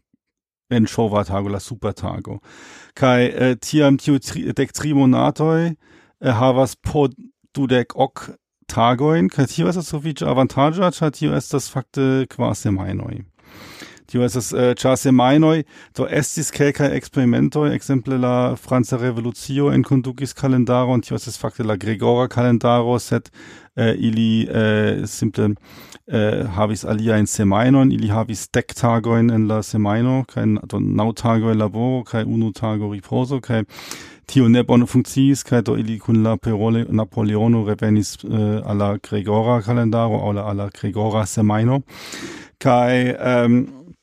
en shova tago, la super tago. Kai uh, tiam tiu tri, dek tri monatoj uh, havas po dudek ok tagoin, kai tio estas sufiĉe avantaĝa, ĉar tio estas fakte kvar semajnoj. Tio estas uh, ĉar semajnoj, do estis kelkaj eksperimentoj, ekzemple la Franca Revolucio enkondukis kalendaron, tio estas fakte la Gregora kalendaro, sed uh, ili uh, simple Uh, havis aliajn semajnojn, ili havis dek tagojn en la semajno, kaj do naŭ tagoj laboro kaj unu tago ripozo, kaj tio ne bone funkciis, kaj do ili kun la perole Napoleono revenis uh, al la Gregora kalendaro aŭ la al la Gregora semajno, kaj um,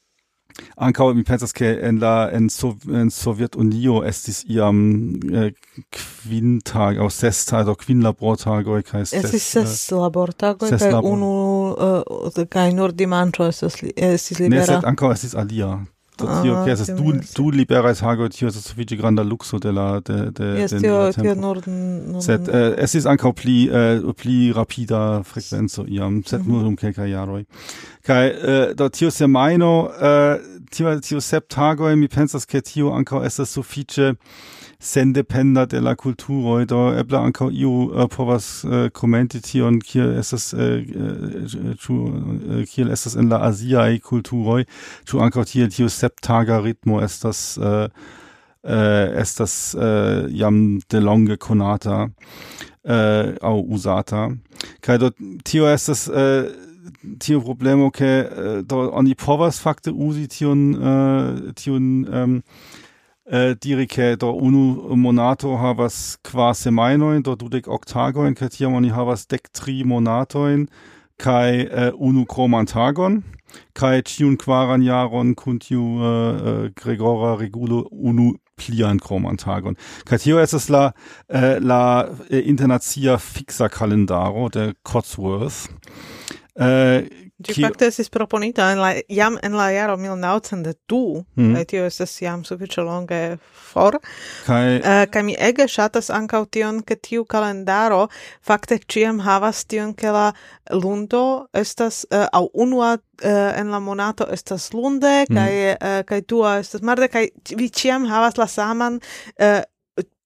ankaŭ mi pensas ke en la en, Sov en Sovjetunio estis iam eh, kvin tag aŭ ses tagoj, kvin labortagoj kaj estis ses labortagoj kaj unu uh, kaj nur dimanĉo estis estis libera. Ne, sed ankaŭ estis alia. Ah, tio que es du du liberaj tagoj, tio estas sufiĉe granda lukso de la de de yes, de tio, la tempo. Tio nur, nur sed uh, estis ankaŭ pli uh, pli rapida frekvenco iam, sed mm-hmm. nur dum kelkaj jaroj. Kaj uh, do tio semajno uh, tio tio sep tagoj, mi pensas ke tio ankaŭ estas sufiĉe sendependa de la kulturoj, do eble ankaŭ iu uh, povas uh, komenti tion, kiel estas uh, ĉu uh, kiel estas en la aziaj kulturoj, ĉu ankaŭ tiel tiu septaga ritmo estas uh, uh, estas uh, jam de longe konata uh, aŭ uzata. Kaj do tio estas uh, tio problemo ke uh, do oni povas fakte uzi tion uh, tion um, Uh, diri ke do unu monato havas kvar semajnojn, do dudek ok tagojn, kaj tiam oni havas dek tri monatojn kaj uh, unu kroman tagon, kaj ĉiun kvaran jaron kun tiu uh, uh, Gregora regulo unu plian kroman tagon. Kaj tio estas la uh, la uh, internacia fixa kalendaro de Cotsworth. Uh, Ĝi fakte estis proponita en la jam en la jaro mil naŭcent du, mm. kaj tio estas jam sufiĉe longe for. Kaj uh, kaj mi ege ŝatas ankaŭ tion, ke tiu kalendaro fakte ĉiam havas tion, ke la lundo estas uh, aŭ unua uh, en la monato estas lunde, kaj mm. uh, kaj dua estas marde, kaj vi ĉiam havas la saman uh,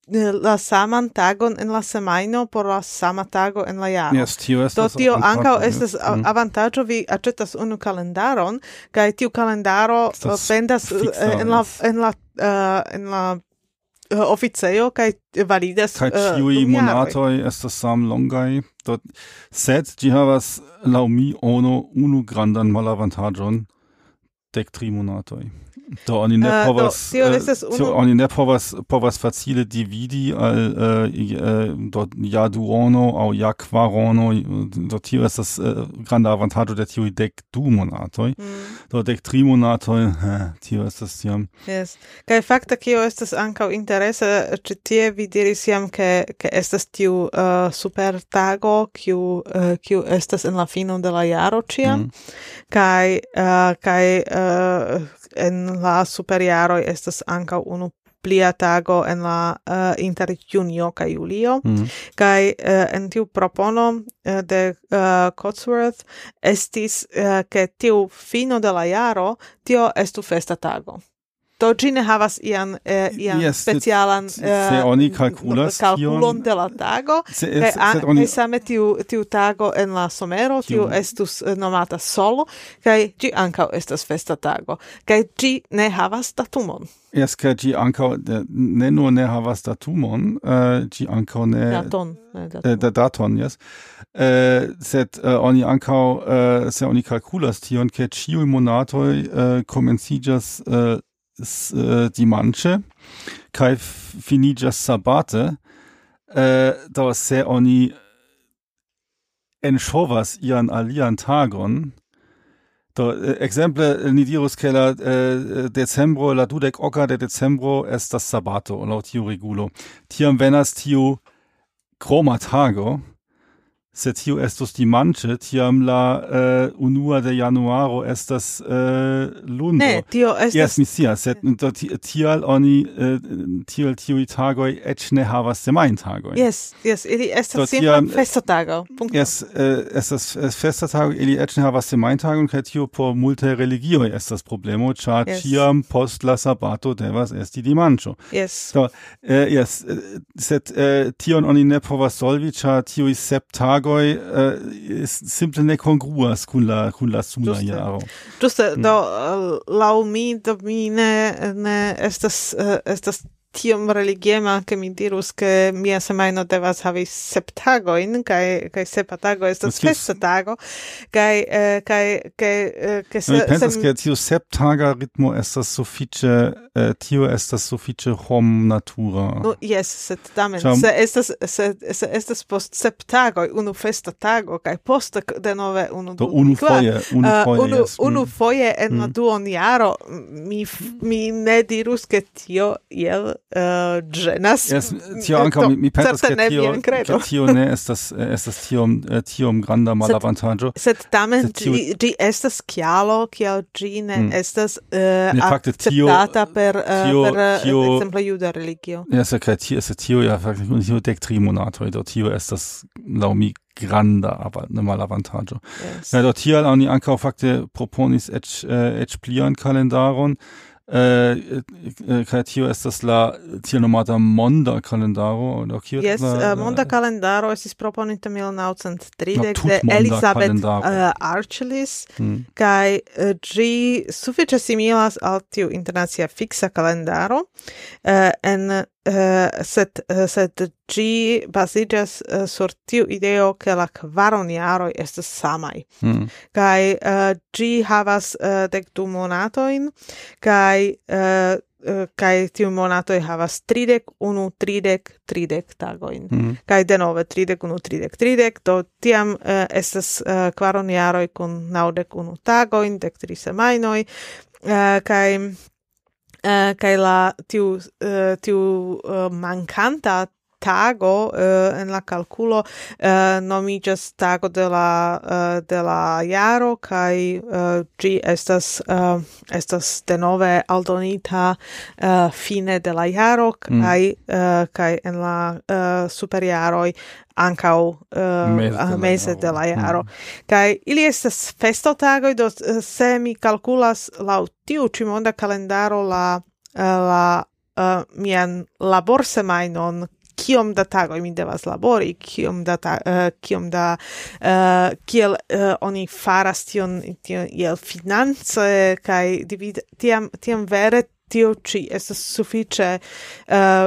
la saman tagon en la semajno por la sama tago en la jaro. Yes, tio Do estas tio ankaŭ avantaĝo, estas yes. a- Mm. avantaĝo, vi aĉetas unu kalendaron kaj tiu kalendaro Estas uh, pendas uh, fixa, en la yes. en la uh, en la uh, oficejo kaj validas Kaj uh, ĉiuj dum jaroj. monatoj estas samlongaj, do sed ĝi havas laŭ mi unu unu grandan malavantaĝon, dek tri monatoj. Do oni ne Uh, do, povas tio eh, estas tio unu- oni ne povas povas facile dividi al uh, uh, do ja duono aŭ ja kvarono, do tio estas uh, granda avantaĝo de tiuj dek du monatoj. Mm. Do dek tri monatoj, eh, tio estas tiam. Yes. Kaj fakte kio estas ankaŭ interese, ĉi tie vi diris jam ke ke estas tiu uh, super tago kiu uh, kiu estas en la fino de la jaro ĉiam. Mm. Kaj uh, kaj uh, en la superjaroj estas ankaŭ unu plia tago en la uh, inter junio kaj julio. Mm. Kaj uh, en tiu propono uh, de uh, Cotsworth estis uh, ke tiu fino de la jaro tio estu festa tago. Do ĝi ne havas ian, uh, ian Yes, specialan se oni kalkulas kalkulon tion- de la tago. Se, Kaj se, a- sed oni kaj same tiu, tiu tago en la somero, tiu Tiu- estus eh, nomata solo, kaj ĝi ankaŭ estas festa tago. Kaj ĝi ne havas datumon. Yes, ke ĝi ankaŭ de- ne nur ne havas datumon, uh, ĝi ankaŭ ne Daton. Ne, eh, datumon. da daton, yes. Uh, sed uh, oni ankaŭ uh, se oni kalkulas tion, ke ĉiuj monatoj uh, komenciĝas uh, s, uh, dimanĉe kaj f- finiĝas sabate. Uh, do se oni enŝovas ian alian tagon, do eh, ekzemple ni dirus ke la eh, decembro, la dudek oka de decembro estas sabato laŭ tiu regulo. Tiam venas tiu kroma tago, se tiu estus dimanĉe, tiam la uh, unua de januaro estas uh, lundo. Ne, tio estas Yes, mi scias, sed do ti- tial oni uh, tial tiuj tagoj eĉ ne havas semajntagojn. Yes, yes, ili Do estas simpla tiam- festa tago. Punkto. Yes, uh, estas es festa tago, ili eĉ ne havas semajntagon, kaj tio por multaj religioj estas problemo, ĉar Yes. ĉiam post la sabato devas esti dimanĉo. Yes. Do, uh, yes, uh, sed uh, tion oni ne povas solvi, ĉar tiuj sep tagoj uh, ist simple ne kongruas kun la kun la suna Ĝuste. jaro. Ĝuste, do uh, laŭ mi, do mi ne, ne estas, uh, estas tiom religiema, ke mi dirus, ke mia semajno devas havi sep tagojn, kaj kaj sepa tago estas Do tio- festa tago, kaj eh, kaj ke eh, ke Mi se, pensas se ke tiu sep taga ritmo estas sufiĉe uh, tio estas sufiĉe hom natura. no, yes, sed tamen, Ĉar- se estas, se, se estas post sep tagoj unu festa tago, kaj poste denove unu Do du, unu kvar, foje, unu Uh, foje, unu, yes. unu Mm. foje en la Mm. duon jaro, mi, f- mi ne dirus ke tio iel uh, ĝenas. Yes, tio ankaŭ mi, mi pensas certe ke ne tio, vian kredo. ke tio ne estas eh, estas tiom eh, tiom granda malavantaĝo. Sed tamen Sed tio- ĝi ĝi estas kialo, kial ĝi ne Mm. estas uh, Ne, fakte tio- akceptata per, uh, tio- per uh, tio- ekzemple juda religio. Yes, kaj tio estas tio ja fakte kun tio dek tri monatoj, do tio estas laŭ mi granda aber ne malavantaĝo. Yes. Ja, do tial oni ankaŭ fakte proponis eĉ eh, eĉ plian kalendaron. Uh, kaj tio estas la tiel nomata monda kalendaro, do kio Yes, la, uh, monda kalendaro estis proponita mil naŭcent tridek La de tutmonda Elizabeth kalendaro. uh, Archelaus, hmm. kaj uh, ĝi sufiĉe similas al tiu internacia fiksa kalendaro, uh, en uh, sed uh, sed ĝi baziĝas uh, sur tiu ideo ke la kvaronjaroj estas samaj. Hmm. Kaj uh, ĝi havas uh, dek du monatojn, kaj uh, uh, kaj tiu monatoj havas tridek unu tridek tridek tagojn. Hmm. Kaj denove tridek unu tridek tridek, do tiam uh, estas uh, kvaronjaroj kun naŭdek unu tagojn, dek tri semajnoj, uh, kaj uh, kaj la tiu uh, tiu uh, mankanta tago uh, en la kalkulo uh, nomiĝas tago de la uh, de la jaro kaj uh, ĝi estas uh, estas denove aldonita uh, fine de la jaro kaj uh, kaj en la uh, superjaroj ankaŭ uh, Meze de la meze de la jaro. jaro. Kaj ili estas festotagoj, do uh, se mi kalkulas laŭ tiu ĉi monda kalendaro la uh, la uh, mian laborsemajnon, kiom da tagoj mi devas labori, kiom da, ta, uh, kiom da uh, kiel uh, oni faras tion, tion iel finance, kai divid, tiam, tiam vere tio ci estas sufiĉe uh,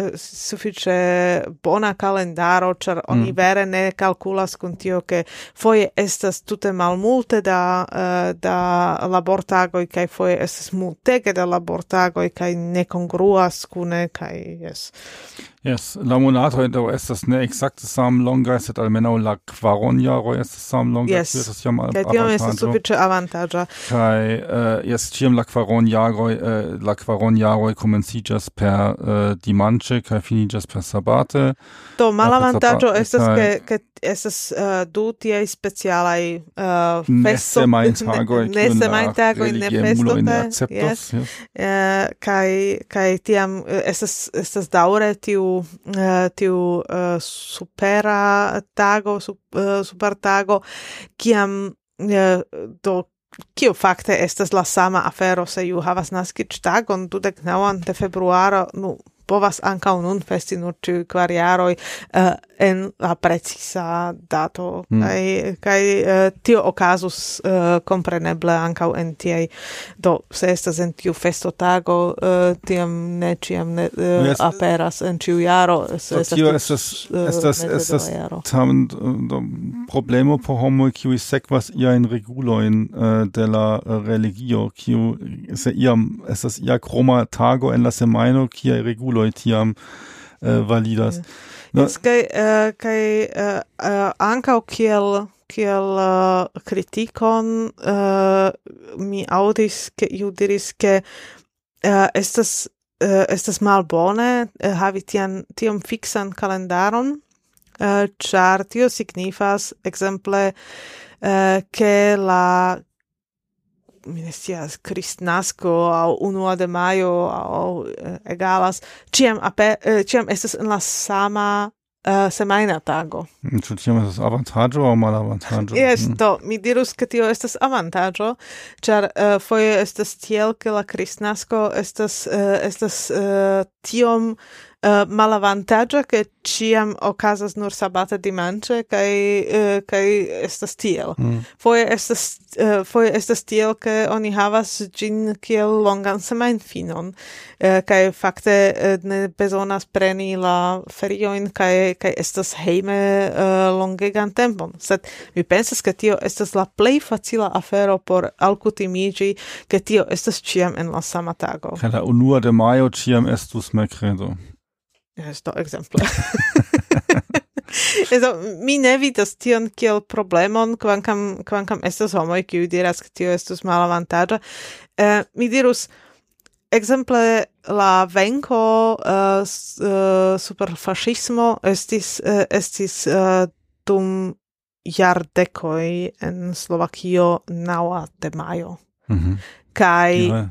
sufiĉe bona kalendaro, ĉar mm. oni vere ne kalkulas kun tio, ke foje estas tute malmulte da uh, da labortagoj kaj foje estas multege da labortagoj kaj ne kongruas kune kaj yes. Yes, la monatoj do estas ne ekzakte samlongaj, sed almenaŭ la kvaronjaroj estas samlongaj. Yes, kaj tio estas sufiĉe avantaĝa. Kaj uh, yes, ĉiam la kvaronjaroj uh, la kvaronjaroj komenciĝas per uh, dimanĉe kaj finiĝas per sabate. Do malavantaĝo estas ke ke estas uh, du tiaj specialaj uh, festo nesemajntagoj ne semajntagoj ne festo ne akceptos. Yes. Yes. Uh, kaj kaj tiam uh, estas estas daŭre tiu Uh, tiu uh, supera tago, sup, uh, super tago, kiam uh, do kio fakte estas la sama afero, se ju havas naskiĝtagon dudek naŭan de februaro, nu povas ankaŭ nun festi nur ĉiuj kvar jaroj uh, en la precisa dato. Mm. Kaj, kaj uh, tio okazus uh, kompreneble ankaŭ en tiaj, do se estas en tiu festotago, uh, tiam ne ĉiam ne uh, yes, aperas en ĉiu jaro. So tio estas estas estas tamen do problemo por homoj kiuj sekvas iajn regulojn uh, de la religio, kiu se iam estas ia kroma tago en la semajno, kiaj reguloj tiam uh, validas. No. Yes, kai uh, kai uh, uh, ankaŭ kiel kiel uh, kritikon uh, mi aŭdis ke iu diris ke uh, estas uh, estas malbone uh, havi tian tiom fiksan kalendaron, uh, ĉar tio signifas ekzemple uh, ke la mi ne scias, Kristnasko au unua de majo au uh, egalas, ciam, ape, uh, ciam estes en la sama uh, semajna tago. Ĉu tiam estas avantaĝo aŭ malavantaĝo? Yes, mm. do, mi dirus, ke tio estas avantaĝo, ĉar uh, foje estas tiel, ke la Kristnasko estas, uh, estas uh, tiom Uh, malavantaĝa, ke ĉiam okazas nur sabate dimanĉe kaj uh, kaj estas tiel. Mm. Foje estas uh, foje estas tiel, ke oni havas ĝin kiel longan semajnfinon, uh, kaj fakte uh, ne bezonas preni la feriojn kaj kaj estas hejme uh, longegan tempon. Sed mi pensas, ke tio estas la plej facila afero por alkutimiĝi, ke tio estas ĉiam en la sama tago. Kaj la unua de majo ĉiam estus merkredo. Yes, do exemple. Eso, mi ne vidas tion kiel problemon, kvankam, kvankam estas homoj, kiuj diras, ke tio estus malavantaĝa. Uh, mi dirus, exemple, la venko uh, uh, super faŝismo estis, uh, estis uh, dum jardekoj en Slovakio naŭa de majo. Mm-hmm. Kaj... Ja.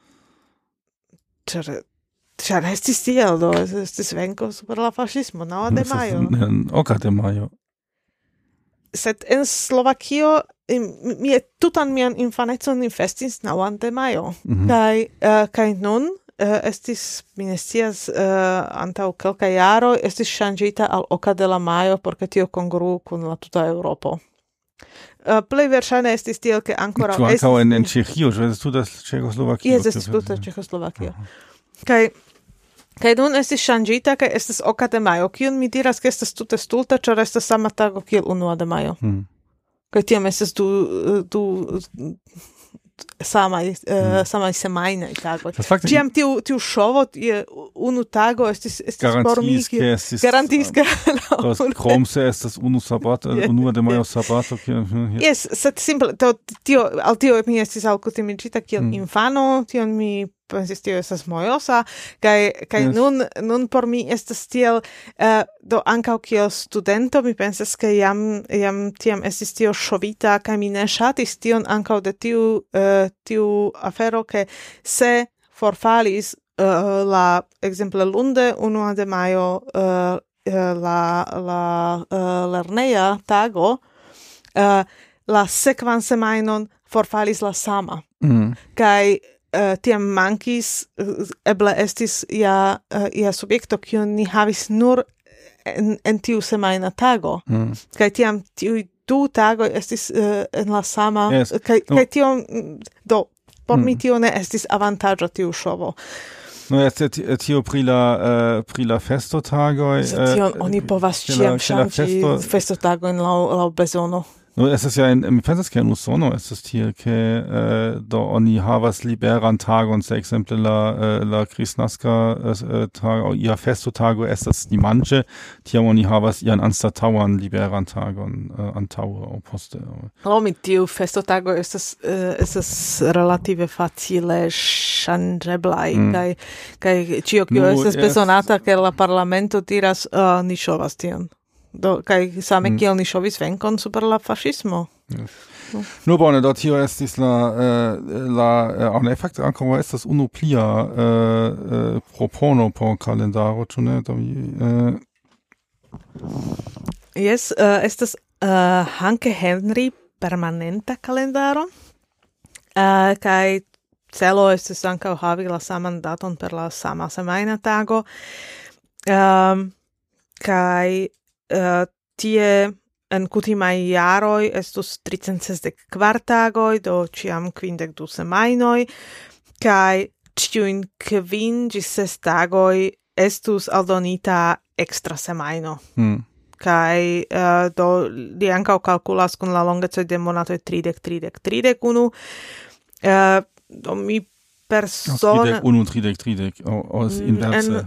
Ĉar Ĉar estis tiel, do, estis venko super la faŝismo, naŭa de majo. Oka de majo. Sed en Slovakio, mi tutan mian infanecon mi festis naŭan de majo. Mm-hmm. Kaj, uh, kaj nun uh, estis, mi ne scias, uh, antaŭ kelkaj jaroj, estis ŝanĝita al oka de la majo, por ke tio kongruu kun la tuta Eŭropo. Uh, plej verŝajne estis tiel, ke ankoraŭ estis... Ĉu ankaŭ en, en Ĉeĥio, ĉu estis tuta Ĉeĥoslovakio? Jes, estis tuta Ĉeĥoslovakio. Kaj Kaj nun estis ŝanĝita, kaj estas oka de majo. Kiun mi diras, ke estas tute stulta, ĉar estas sama tago kiel unua de majo. Hmm. Kaj tiam estas du, du samaj, hmm. uh, samaj semajnaj tagoj. Ĉiam tiu, tiu ŝovo, unu tago estis, estis por mi... Garantis, ke... Krom se estas unu sabato, unua de majo sabato. Yes, sed simple, tio, al tio mi estis alkutimiĝita kiel hmm. infano, tion mi... pensis tio estas mojosa, kaj kaj yes. nun nun por mi estas tiel uh, do ankaŭ kiel studento mi pensas ke jam jam tiam estis tio ŝovita kaj mi ne ŝatis tion ankaŭ de tiu uh, tiu afero ke se forfalis uh, la ekzemple lunde unua de majo uh, la la uh, lerneja tago uh, la sekvan semajnon forfalis la sama. Mm. Kaj uh, tiam mankis uh, eble estis ia uh, ia subjekto kiu ni havis nur en, en tiu semajna tago. Mm. Kaj tiam tiu du tago estis uh, en la sama yes. kaj no. kaj tio do por mm. mi tio ne estis avantaĝo tiu ŝovo. No, este tio pri la uh, pri la festotagoj. Tion uh, oni povas ĉiam ŝanĝi festotagojn laŭ laŭ bezono. No, es ist ja in, mi pensas che in Usono es ist hier che uh, do oni havas liberan tagon, se exemple la uh, la Kristnaska uh, tag au ia festotago estas dimanĉe, tiam oni havas ian anstataŭan liberan tagon uh, antaŭe aŭ poste. Laŭ mi tiu festotago estas uh, estas relative facile ŝanĝeblaj mm. kaj kaj ĉio kio estas bezonata ke la parlamento diras uh, ni ŝovas tion. Do kai same kiel mm. ni ŝovis venkon super la faŝismo. Yes. No. No bone, do tio estis la uh, la uh, ne fakte ankaŭ estas unu plia uh, uh, propono por kalendaro, ĉu ne? Do uh... Yes, uh, estas uh, Hanke Henry permanenta kalendaro. Uh, kai celo estis ankaŭ havi la saman daton per la sama semajna tago. Um, kai Uh, tie en kutimaj jaroj estus tricent sesdek kvar tagoj, do ĉiam kvindek du semajnoj, kaj ĉiujn kvin ĝis ses tagoj estus aldonita ekstra semajno. Hmm. Kaj uh, do li ankaŭ kalkulas kun la longecoj de monatoj tridek, tridek, tridek unu. Uh, do mi persona tridek unu tridek tridek aus inverse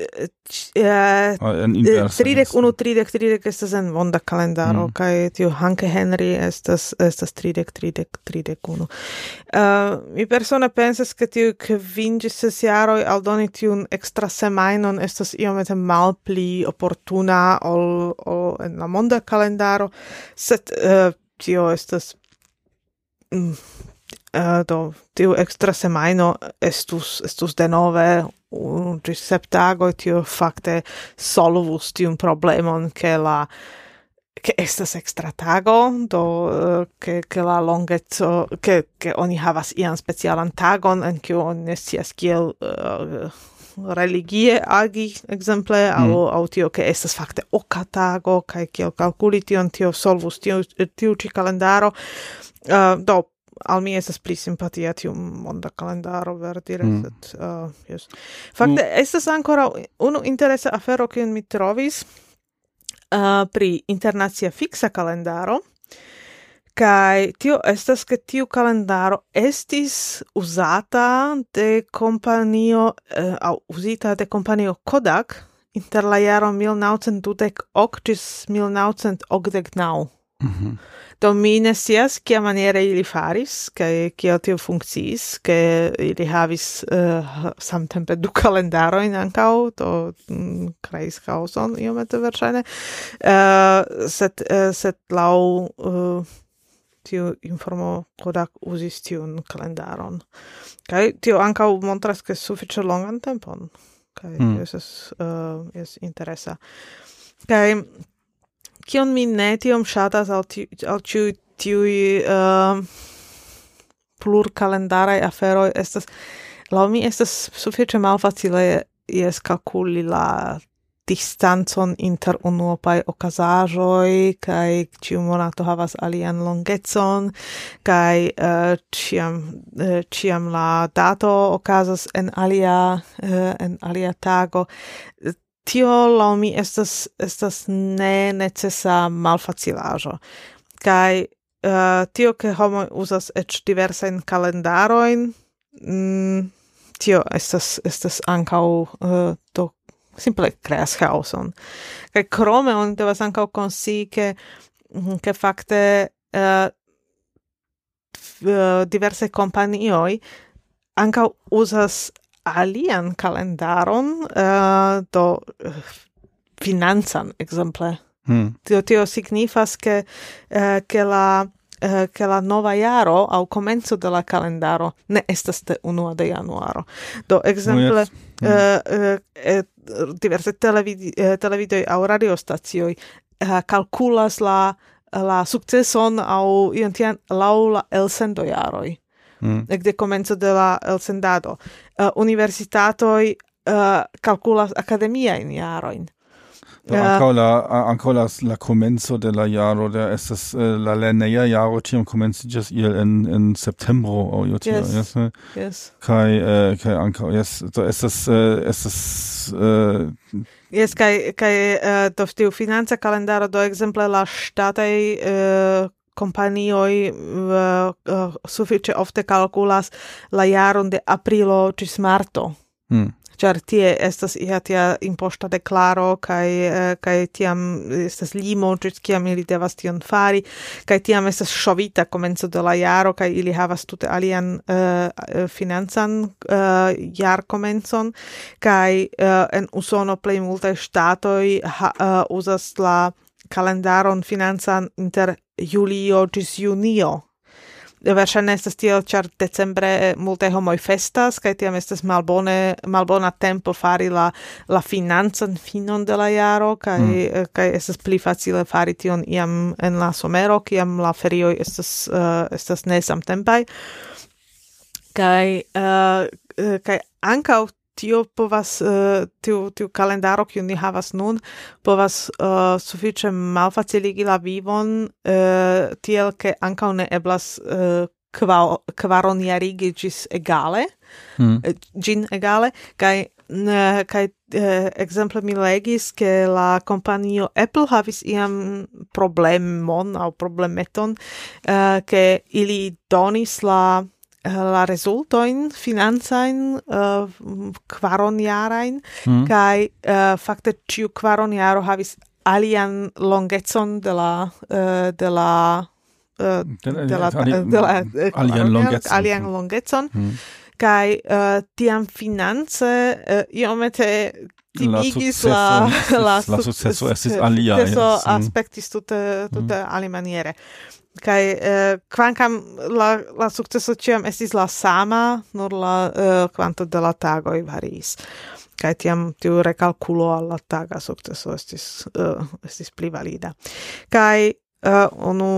en inverse tridek unu tridek tridek estas en monda kalendaro mm. kaj tiu Hanke Henry estas estas tridek tridek tridek unu. Uh, mi persone pensas ke tiu kvin ĝis ses jaroj aldoni tiun ekstra semajnon estas iomete malpli oportuna ol, ol en la monda kalendaro, sed uh, tio estas mm, Uh, do tiu extra semajno estus estus denove unu ĝis sep tagoj, tio fakte solvus tiun problemon ke la ke estas extra tago, do uh, ke ke la longeco ke ke oni havas ian specialan tagon en kiu oni ne scias kiel uh, religie agi, exemple, mm. au, au tio ke estas fakte oka tago, kaj kiel kalkuli tion, tio solvus tiu, tiu ĉi kalendaro. Uh, do al mi estas pli simpatia tiu monda kalendaro, vere dire, mm. sed, uh, yes. Fakte, mm. estas ancora unu interesa afero kiun mi trovis uh, pri internacia fixa kalendaro, kaj tio estas ke tiu kalendaro estis uzata de kompanio, uh, au uzita de kompanio Kodak inter la jaro mil naŭcent dudek ok ĝis mil naŭcent okdek naŭ. Mm-hmm. Do mi ne scias kia maniere ili faris, kaj kiel tio funkciis, ke ili havis uh, samtempe du kalendarojn ankaŭ, do mm, kreis kaoson iomete verŝajne, uh, sed, uh, sed laŭ uh, tiu informo Kodak uzis tiun kalendaron. Kaj tio ankaŭ montras ke sufiĉe longan tempon, kaj mm. tio estas uh, es interesa. Kaj kion mi ne tiom ŝatas al tiu al ĉiuj tiuj uh, plurkalendaraj aferoj estas, laŭ mi estas sufiĉe malfacile jes kalkuli la distancon inter unuopaj okazaĵoj, kaj ĉiu monato havas alian longecon, kaj uh, ĉiam uh, ĉiam la dato okazas en alia uh, en alia tago. Tio laŭ mi estas estas ne necesa malfacilaĵo. Kaj uh, tio ke homoj uzas eĉ diversajn kalendarojn, mm, tio estas estas ankaŭ uh, do simple kreas chaoson. Kaj krome oni devas ankaŭ konscii ke ke fakte uh, diversaj kompanioj ankaŭ uzas alian kalendaron, uh, do uh, financan, exemple. Hmm. Tio, tio signifas ke, uh, ke, la, uh, ke la nova jaro au komenco de la kalendaro ne estas de unua de januaro. Do, exemple, oh, yes. hmm. uh, uh, uh, diverse televidi, uh, televidoj au radiostacioj uh, kalkulas la, la sukceson au ion tian laŭ la elsendojaroj. mm. ekde komenco de la elsendado. Uh, universitatoj uh, kalkulas akademiajn jarojn. Do ankaŭ la ankaŭ la la komenco de la jaro de estas uh, la lerneja jaro tiam komenciĝas iel en en septembro aŭ io tia, Yes. jes, ne? Yes. Kaj uh, kaj ankaŭ jes, do estas uh, estas uh, Yes, kaj kaj uh, do tiu financa kalendaro do ekzemple la ŝtataj uh, kompanioj uh, uh, sufiĉe ofte kalkulas la jaron de aprilo ĝis marto. hmm. Ĉar tie estas ia tia imposta deklaro kaj uh, kaj tiam estas limo ĝis kiam ili devas tion fari kaj tiam estas ŝovita komenco de la jaro kaj ili havas tute alian uh, financan uh, jarkomencon kaj uh, en Usono plej multaj ŝtatoj ha, uh, uzas la kalendaron financan inter julio ĝis junio. Verŝajne estas tiel, ĉar decembre multaj homoj festas kaj tiam estas malbone malbona tempo fari la la financan finon de la jaro kaj mm. kaj estas pli facile fari tion iam en la somero kiam la ferioj estas uh, estas ne samtempaj kaj uh, kaj ankaŭ tio povas uh, tiu tiu kalendaro kiu ni havas nun povas uh, sufiĉe malfaciligi la vivon uh, tiel ke ankaŭ ne eblas uh, kva, kvaronjarigi ĝis egale Hmm. ĝin egale kaj uh, kaj uh, ekzemple mi legis ke la kompanio Apple havis iam problemon aŭ problemeton uh, ke ili donis la la rezultojn financajn uh, kvaronjarajn Hmm. kaj uh, fakte ĉiu kvaronjaro havis alian longecon de la uh, de la uh, de la ali- de la alian longecon. alian longecon Hmm. kaj uh, tiam finance uh, iomete timigis la sukceso la estis- la sukceso estis alia, sukceso jes. Mm. aspektis tute tute alimaniere. Kaj uh, kvankam la la sukceso ĉiam estis la sama, nur la uh, kvanto de la tagoj variis. Kaj tiam tiu rekalkulo al la taga sukceso estis uh, estis pli valida. Kaj uh, unu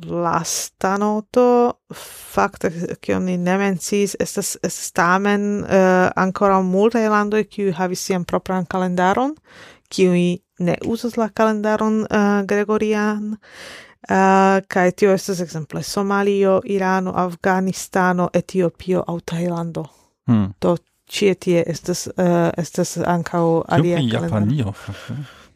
lasta noto fakte kion ni ne menciis estas estas tamen uh, ankoraŭ multaj landoj kiuj havis sian propran kalendaron, kiuj ne uzas la kalendaron uh, gregorian. Uh, kaj tio estas ekzemple Somalio, Irano, Afganistano, Etiopio aŭ Tajlando. Hmm. Do ĉie tie estas uh, estas ankaŭ alia Kio pri kalendaro. Japanio fakte?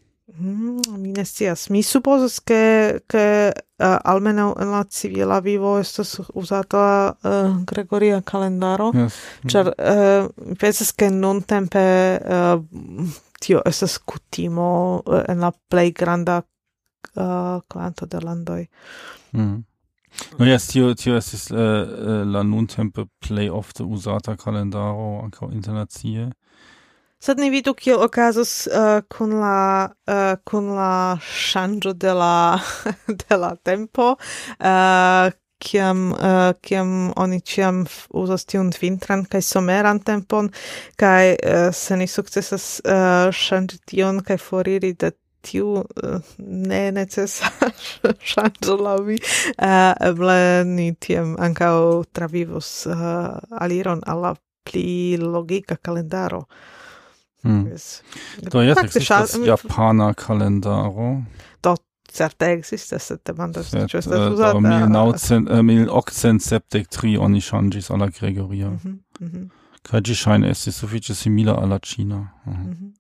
Mm, mi ne scias. Mi supozas ke ke uh, almenaŭ en la civila vivo estas uzata uh, Gregoria kalendaro, Yes. ĉar uh, mi pensas ke nuntempe uh, tio estas kutimo uh, en la plej granda uh, kvanto de landoj. Mm. No jes, tio, tio estis uh, uh, la nuntempe plej ofte uzata kalendaro ankaŭ internacie. Sed ni vidu kiel okazos uh, kun la uh, kun la ŝanĝo de la de la tempo, uh, kiam uh, kiam oni ĉiam f- uzas tiun vintran kaj someran tempon, kaj uh, se ni sukcesas uh, ŝanĝi tion kaj foriri de tiu uh, ne necesa ŝanĝo laŭ mi, uh, eble ni tiam ankaŭ travivos uh, aliron al la pli logika kalendaro. Hmm. Yes. Do jes Fakte ekzistas ŝa- japana kalendaro. Do certe ekzistas, sed demandas Sed ĉu uh, estas do uzata. mil naŭcent uh, mil okcent sepdek tri oni ŝanĝis al la Gregoria. Mhm, mhm, Kaj ĝi ŝajne estis sufiĉe simila al la ĉina. Mhm. mhm.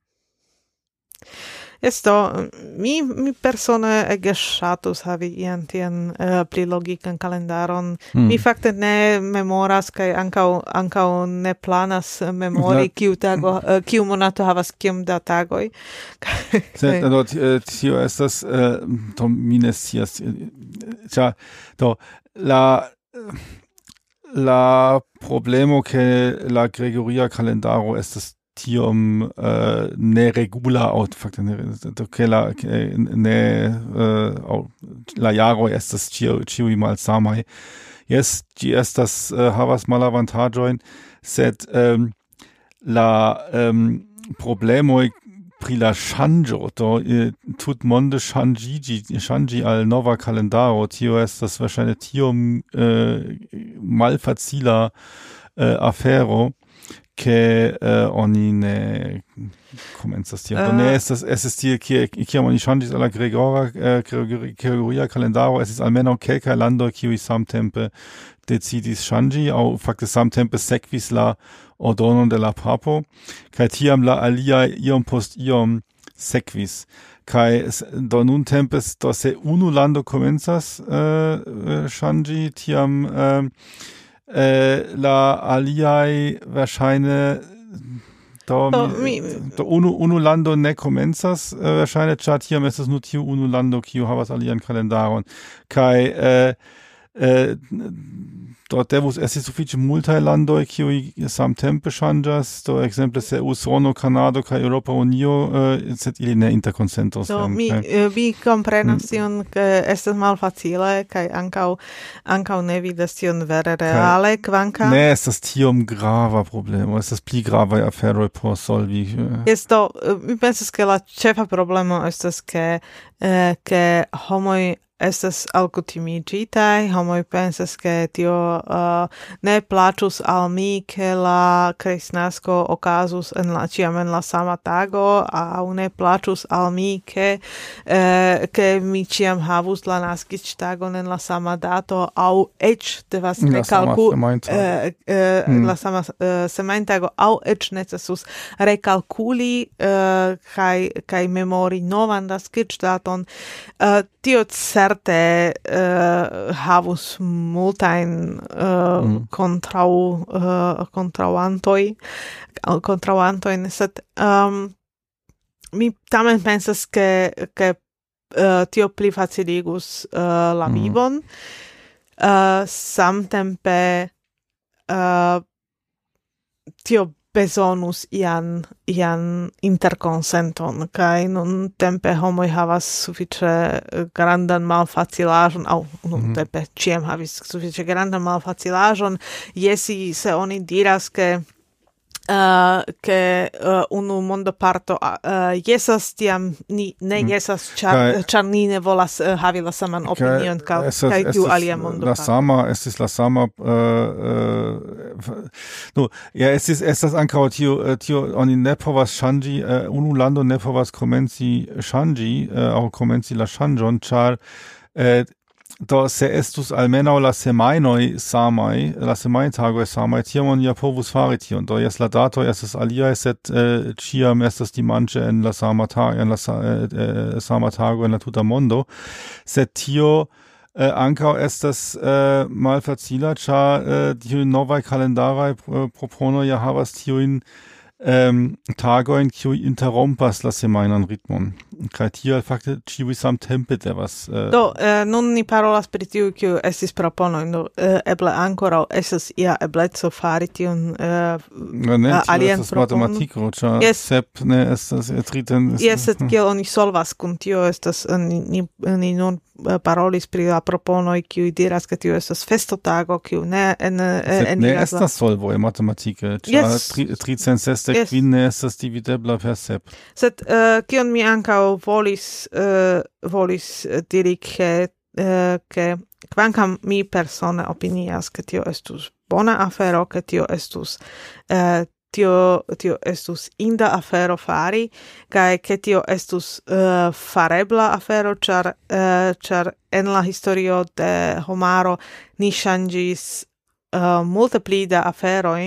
Yes, do mi mi persone ege ŝatus havi ian tian uh, pli logikan kalendaron. Hmm. Mi fakte ne memoras kaj ankaŭ ankaŭ ne planas memori La- kiu tago uh, kiu monato havas kiom da tagoj. Sed do ti- tio estas uh, do mi ne scias uh, ĉar do la la problemo ke la Gregoria kalendaro estas tiom uh, neregula aŭ fakte ne do ke la ke ne uh, aŭ la jaroj estas ĉiu ĉiuj malsamaj. Jes, ĝi estas uh, havas malavantaĝojn, sed um, la um, problemoj pri la ŝanĝo do eh, tutmonde ŝanĝiĝi ŝanĝi al nova kalendaro, tio estas verŝajne tiom eh, malfacila eh, afero, che uh, oni ne komencas tiam. Uh, ne estas estis tie, kiam oni ŝanĝis al la Gregora uh, Gregoria kalendaro, estis almenaŭ kelkaj landoj, kiuj samtempe decidis ŝanĝi, aŭ fakte samtempe sekvis la ordonon de la papo, kaj tiam la aliaj iom post iom sekvis. Kaj do nuntempe, do se unu lando komencas uh, ŝanĝi, tiam uh, Eh, la aliai verŝajne do, do, mi, do unu, unu lando ne komencas eh, verŝajne, ĉar tiam estas nur tiu unu lando, kiu havas alian kalendaron. Kaj eh, eh, do devus esti sufiĉe multaj landoj, kiuj samtempe ŝanĝas, do ekzemple se Usono, Kanado kaj Eŭropa Unio, eh, sed ili ne interkonsentos. Do mi, eh, mi komprenas tion, ke estas malfacile, kaj ankaŭ ankaŭ ne vidas tion vere reale, kvankam ne estas tiom grava problemo, estas pli gravaj aferoj por solvi. Jes, do mi pensas, ke la ĉefa problemo estas, ke eh, ke homoj estas alkutimiĝitaj, homoj pensas, ke tio uh, ne plaĉus al mi, ke la kristnasko okazus en la ĉiam en la sama tago, aŭ ne plaĉus al mi, ke uh, ke mi ĉiam havus la naskiĝtagon en la sama dato, aŭ eĉ devas rekalkuli uh, uh, hmm. la sama uh, semajntago, aŭ eĉ necesus rekalkuli uh, kaj kaj memori novan naskiĝdaton. Uh, tio certe uh, havus multajn uh, mm. kontraŭ uh, kontraŭantoj kontraŭantojn, sed um, mi tamen pensas, ke ke uh, tio pli faciligus uh, la vivon. Mm. Uh, samtempe uh, tio bezonus ian ian interkonsenton, kaj nun tempe homoj havas sufiĉe grandan malfacilaĵon, aŭ nun tempe ĉiam havis sufiĉe grandan malfacilaĵon, jesi se oni diras, ke Uh, che uh, unu mondo parto uh, jesas tiam ni ne jesas ĉar ĉar ni ne volas uh, havi la saman opinion kaj tiu alia mondo la sama estis la sama uh, uh, no ja estis estas ankaŭ tio tio oni ne povas ŝanĝi uh, unu lando ne povas komenci ŝanĝi uh, aŭ komenci la ŝanĝon, ĉar uh, do se estus almenaŭ la semajnoj samaj, la semajntagoj samaj, tiam oni ja povus fari tion. Do jes la datoj estas aliaj, sed eh, ĉiam estas dimanĉe en la sama tago, en la sa, eh, sama tago en la tuta mondo. Sed tio eh, ankaŭ estas eh, malfacila, ĉar eh, tiuj novaj kalendaraj proponoj ja havas tiujn Um, tagoin, kiuj interrompas la semajnan ritmon. Kaj tial fakte ĉiuj samtempe devas. Uh, do, uh, nun ni parolas pri tiu, kiu estis proponoj, do uh, eble ankoraŭ estas ia ebleco fari tiun uh, no, ne, uh, alian estas matematiko, ĉar yes. sep ne estas triten. Jes, sed kiel oni solvas kun tio estas, ni, ni, ni nun parolis pri la proponoj, kiuj diras, ke tio estas festotago, kiu ne en en ne estas solvoj matematike, ĉar yes. tricent sesdek kvin ne estas dividebla per sep. Sed uh, kion mi ankaŭ volis uh, volis diri, ke uh, ke kvankam mi persone opinias, ke tio estus bona afero, ke tio estus uh, tio tio estus inda afero fari, kaj ke tio estus uh, farebla afero, ĉar uh, ĉar en la historio de homaro ni ŝanĝis uh, multe pli da aferoj,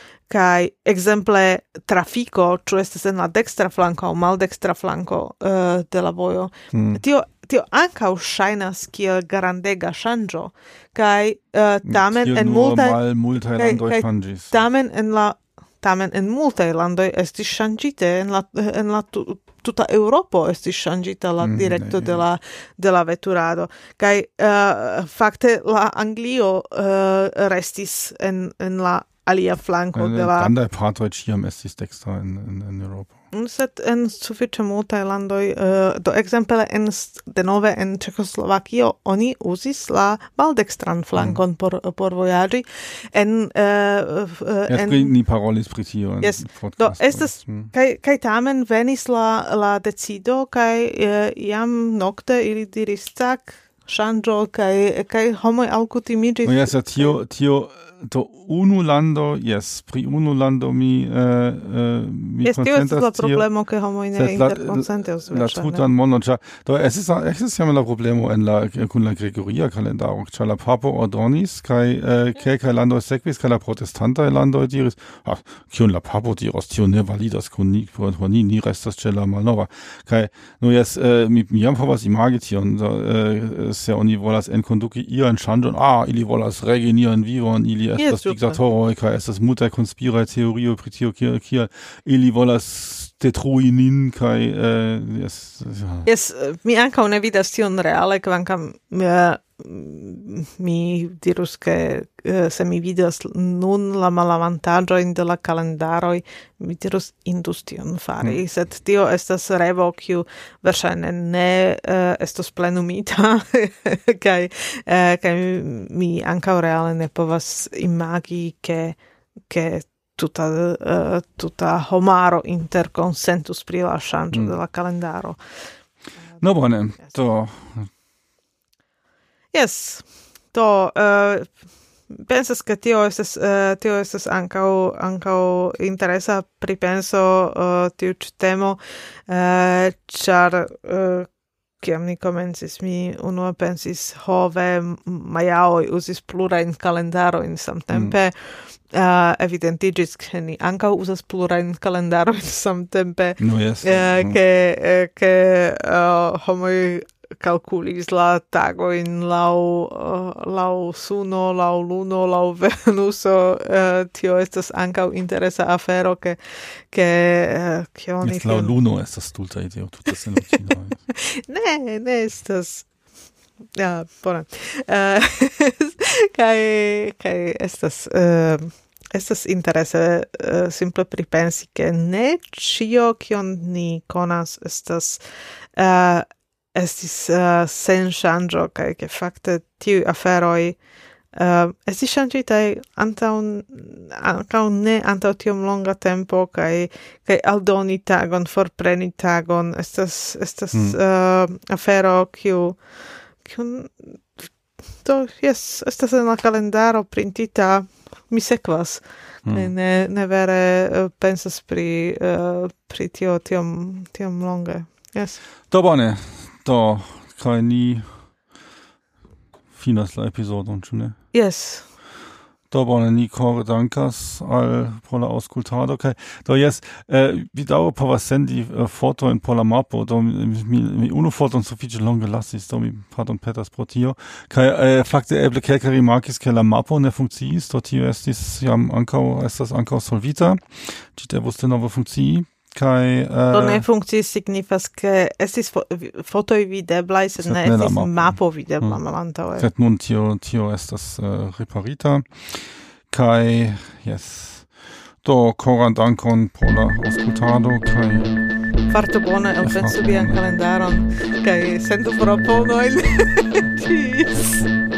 kaj ekzemple trafiko, ĉu estas en la dekstra flanko aŭ maldekstra flanko uh, de la vojo. Hmm. Tio tio ankaŭ ŝajnas kiel grandega ŝanĝo, kaj uh, tamen en multaj multaj landoj ŝanĝis. Tamen en la tamen en multaj landoj estis ŝanĝite, en la en la tu, tuta Eŭropo estis ŝanĝita la direkto mm, de la de la veturado, kaj uh, fakte la Anglio uh, restis en en la alia flanco de la... Grandaj partoj ĉiam estis dekstra en, en, en Eŭropo. Sed en sufiĉe multaj landoj, uh, do ekzemple en denove en Ĉeĥoslovakio oni uzis la maldekstran flankon mm. por por vojaĝi. En uh, uh, en ni parolis pri tio en yes, podcasto. Do estas mm. kaj kaj tamen venis la la decido kaj uh, jam nokte ili diris tak ŝanĝo kaj kaj homoj alkutimiĝis. No jes, tio tio do unu lando, yes, pri unu lando mi uh, uh, mi yes, tio estas la problemo ke homoj ne interkonsentas. La tutan mondon, ĉar do estis estis jam la problemo en la kun la Gregoria kalendaro, ĉar la papo ordonis kaj uh, kelkaj landoj sekvis kaj la protestantaj landoj diris, ah, kion la papo diros, tio ne validas kun ni, por ni ni restas ĉe la malnova. Kaj no jes, uh, mi, mi jam povas imagi tion, uh, se oni volas enkonduki ian ŝanĝon, ah, ili volas regi nian vivon, ili estas diktatoroj kaj estas multaj konspiraj teorioj pri tio, kiel kiel ili volas detrui nin kaj uh, yes, ja. Yes, mi ankaŭ ne vidas tion reale, kvankam uh, mi dirus ke uh, se mi vidas nun la malavantaĝojn de la kalendaroj, mi dirus indus tion fari, mm. sed tio estas revo kiu verŝajne ne uh, estos plenumita kaj uh, kaj mi ankaŭ reale ne povas imagi ke ke tuta uh, tuta homaro interkonsentus pri la ŝanĝo mm. de la kalendaro. No bone, do yes, do uh, pensas ke tio estas uh, tio estas ankaŭ ankaŭ interesa pripenso uh, tiu ĉi temo, uh, ĉar uh, kiam ni komencis, mi unue pensis, ho ve majaoj uzis plurajn kalendarojn samtempe. Mm. Uh, evidentiĝis ke ni ankaŭ uzas plurajn kalendarojn samtempe. No, yes. uh, ke ke uh, homoj kalkulis la tagojn laŭ uh, laŭ suno, laŭ luno, laŭ Venuso. Uh, tio estas ankaŭ interesa afero, ke ke uh, kio oni laŭ luno estas stulta ideo, tute senutila. ne, ne estas. Ja, bone. Uh, kaj kaj estas uh, estas interese uh, simple pripensi ke ne ĉio kion ni konas estas uh, estis uh, sen ŝanĝo kaj ke fakte tiuj aferoj uh, estis ŝanĝitaj antaŭ ankaŭ ne antaŭ tiom longa tempo kaj kaj aldoni tagon, forpreni tagon estas estas mm. uh, afero kiu kiun do yes, estas en la kalendaro printita, mi sekvas. Mm. Ne, ne vere uh, pensas pri, uh, pri tio tiom, tiom longe. Yes. Do bone, do, kaj ni finas la epizodon, ĉu ne? Yes. Do bone, ni kore dankas al por la aŭskultado kaj do jes, eh, vi daŭre povas sendi uh, fotojn por la mapo, do mi, mi unu foton sufiĉe longe lasis, do mi pardonpetas pro tio, kaj eh, fakte eble kelkaj rimarkis ke la mapo ne funkciis, do tio estis jam ankaŭ estas ankaŭ solvita, ĝi devus denove funkcii. Kai uh, do ne funkciis signifas ke estis fo fotoj videblaj, sed ne estis mapo, mapo videbla mm. malantaŭe. Sed nun tio tio estas uh, reparita. Kai yes. Do koran dankon por la aŭskultado kaj farto bone elpensu vian kalendaron kaj sendu proponojn. Tschüss.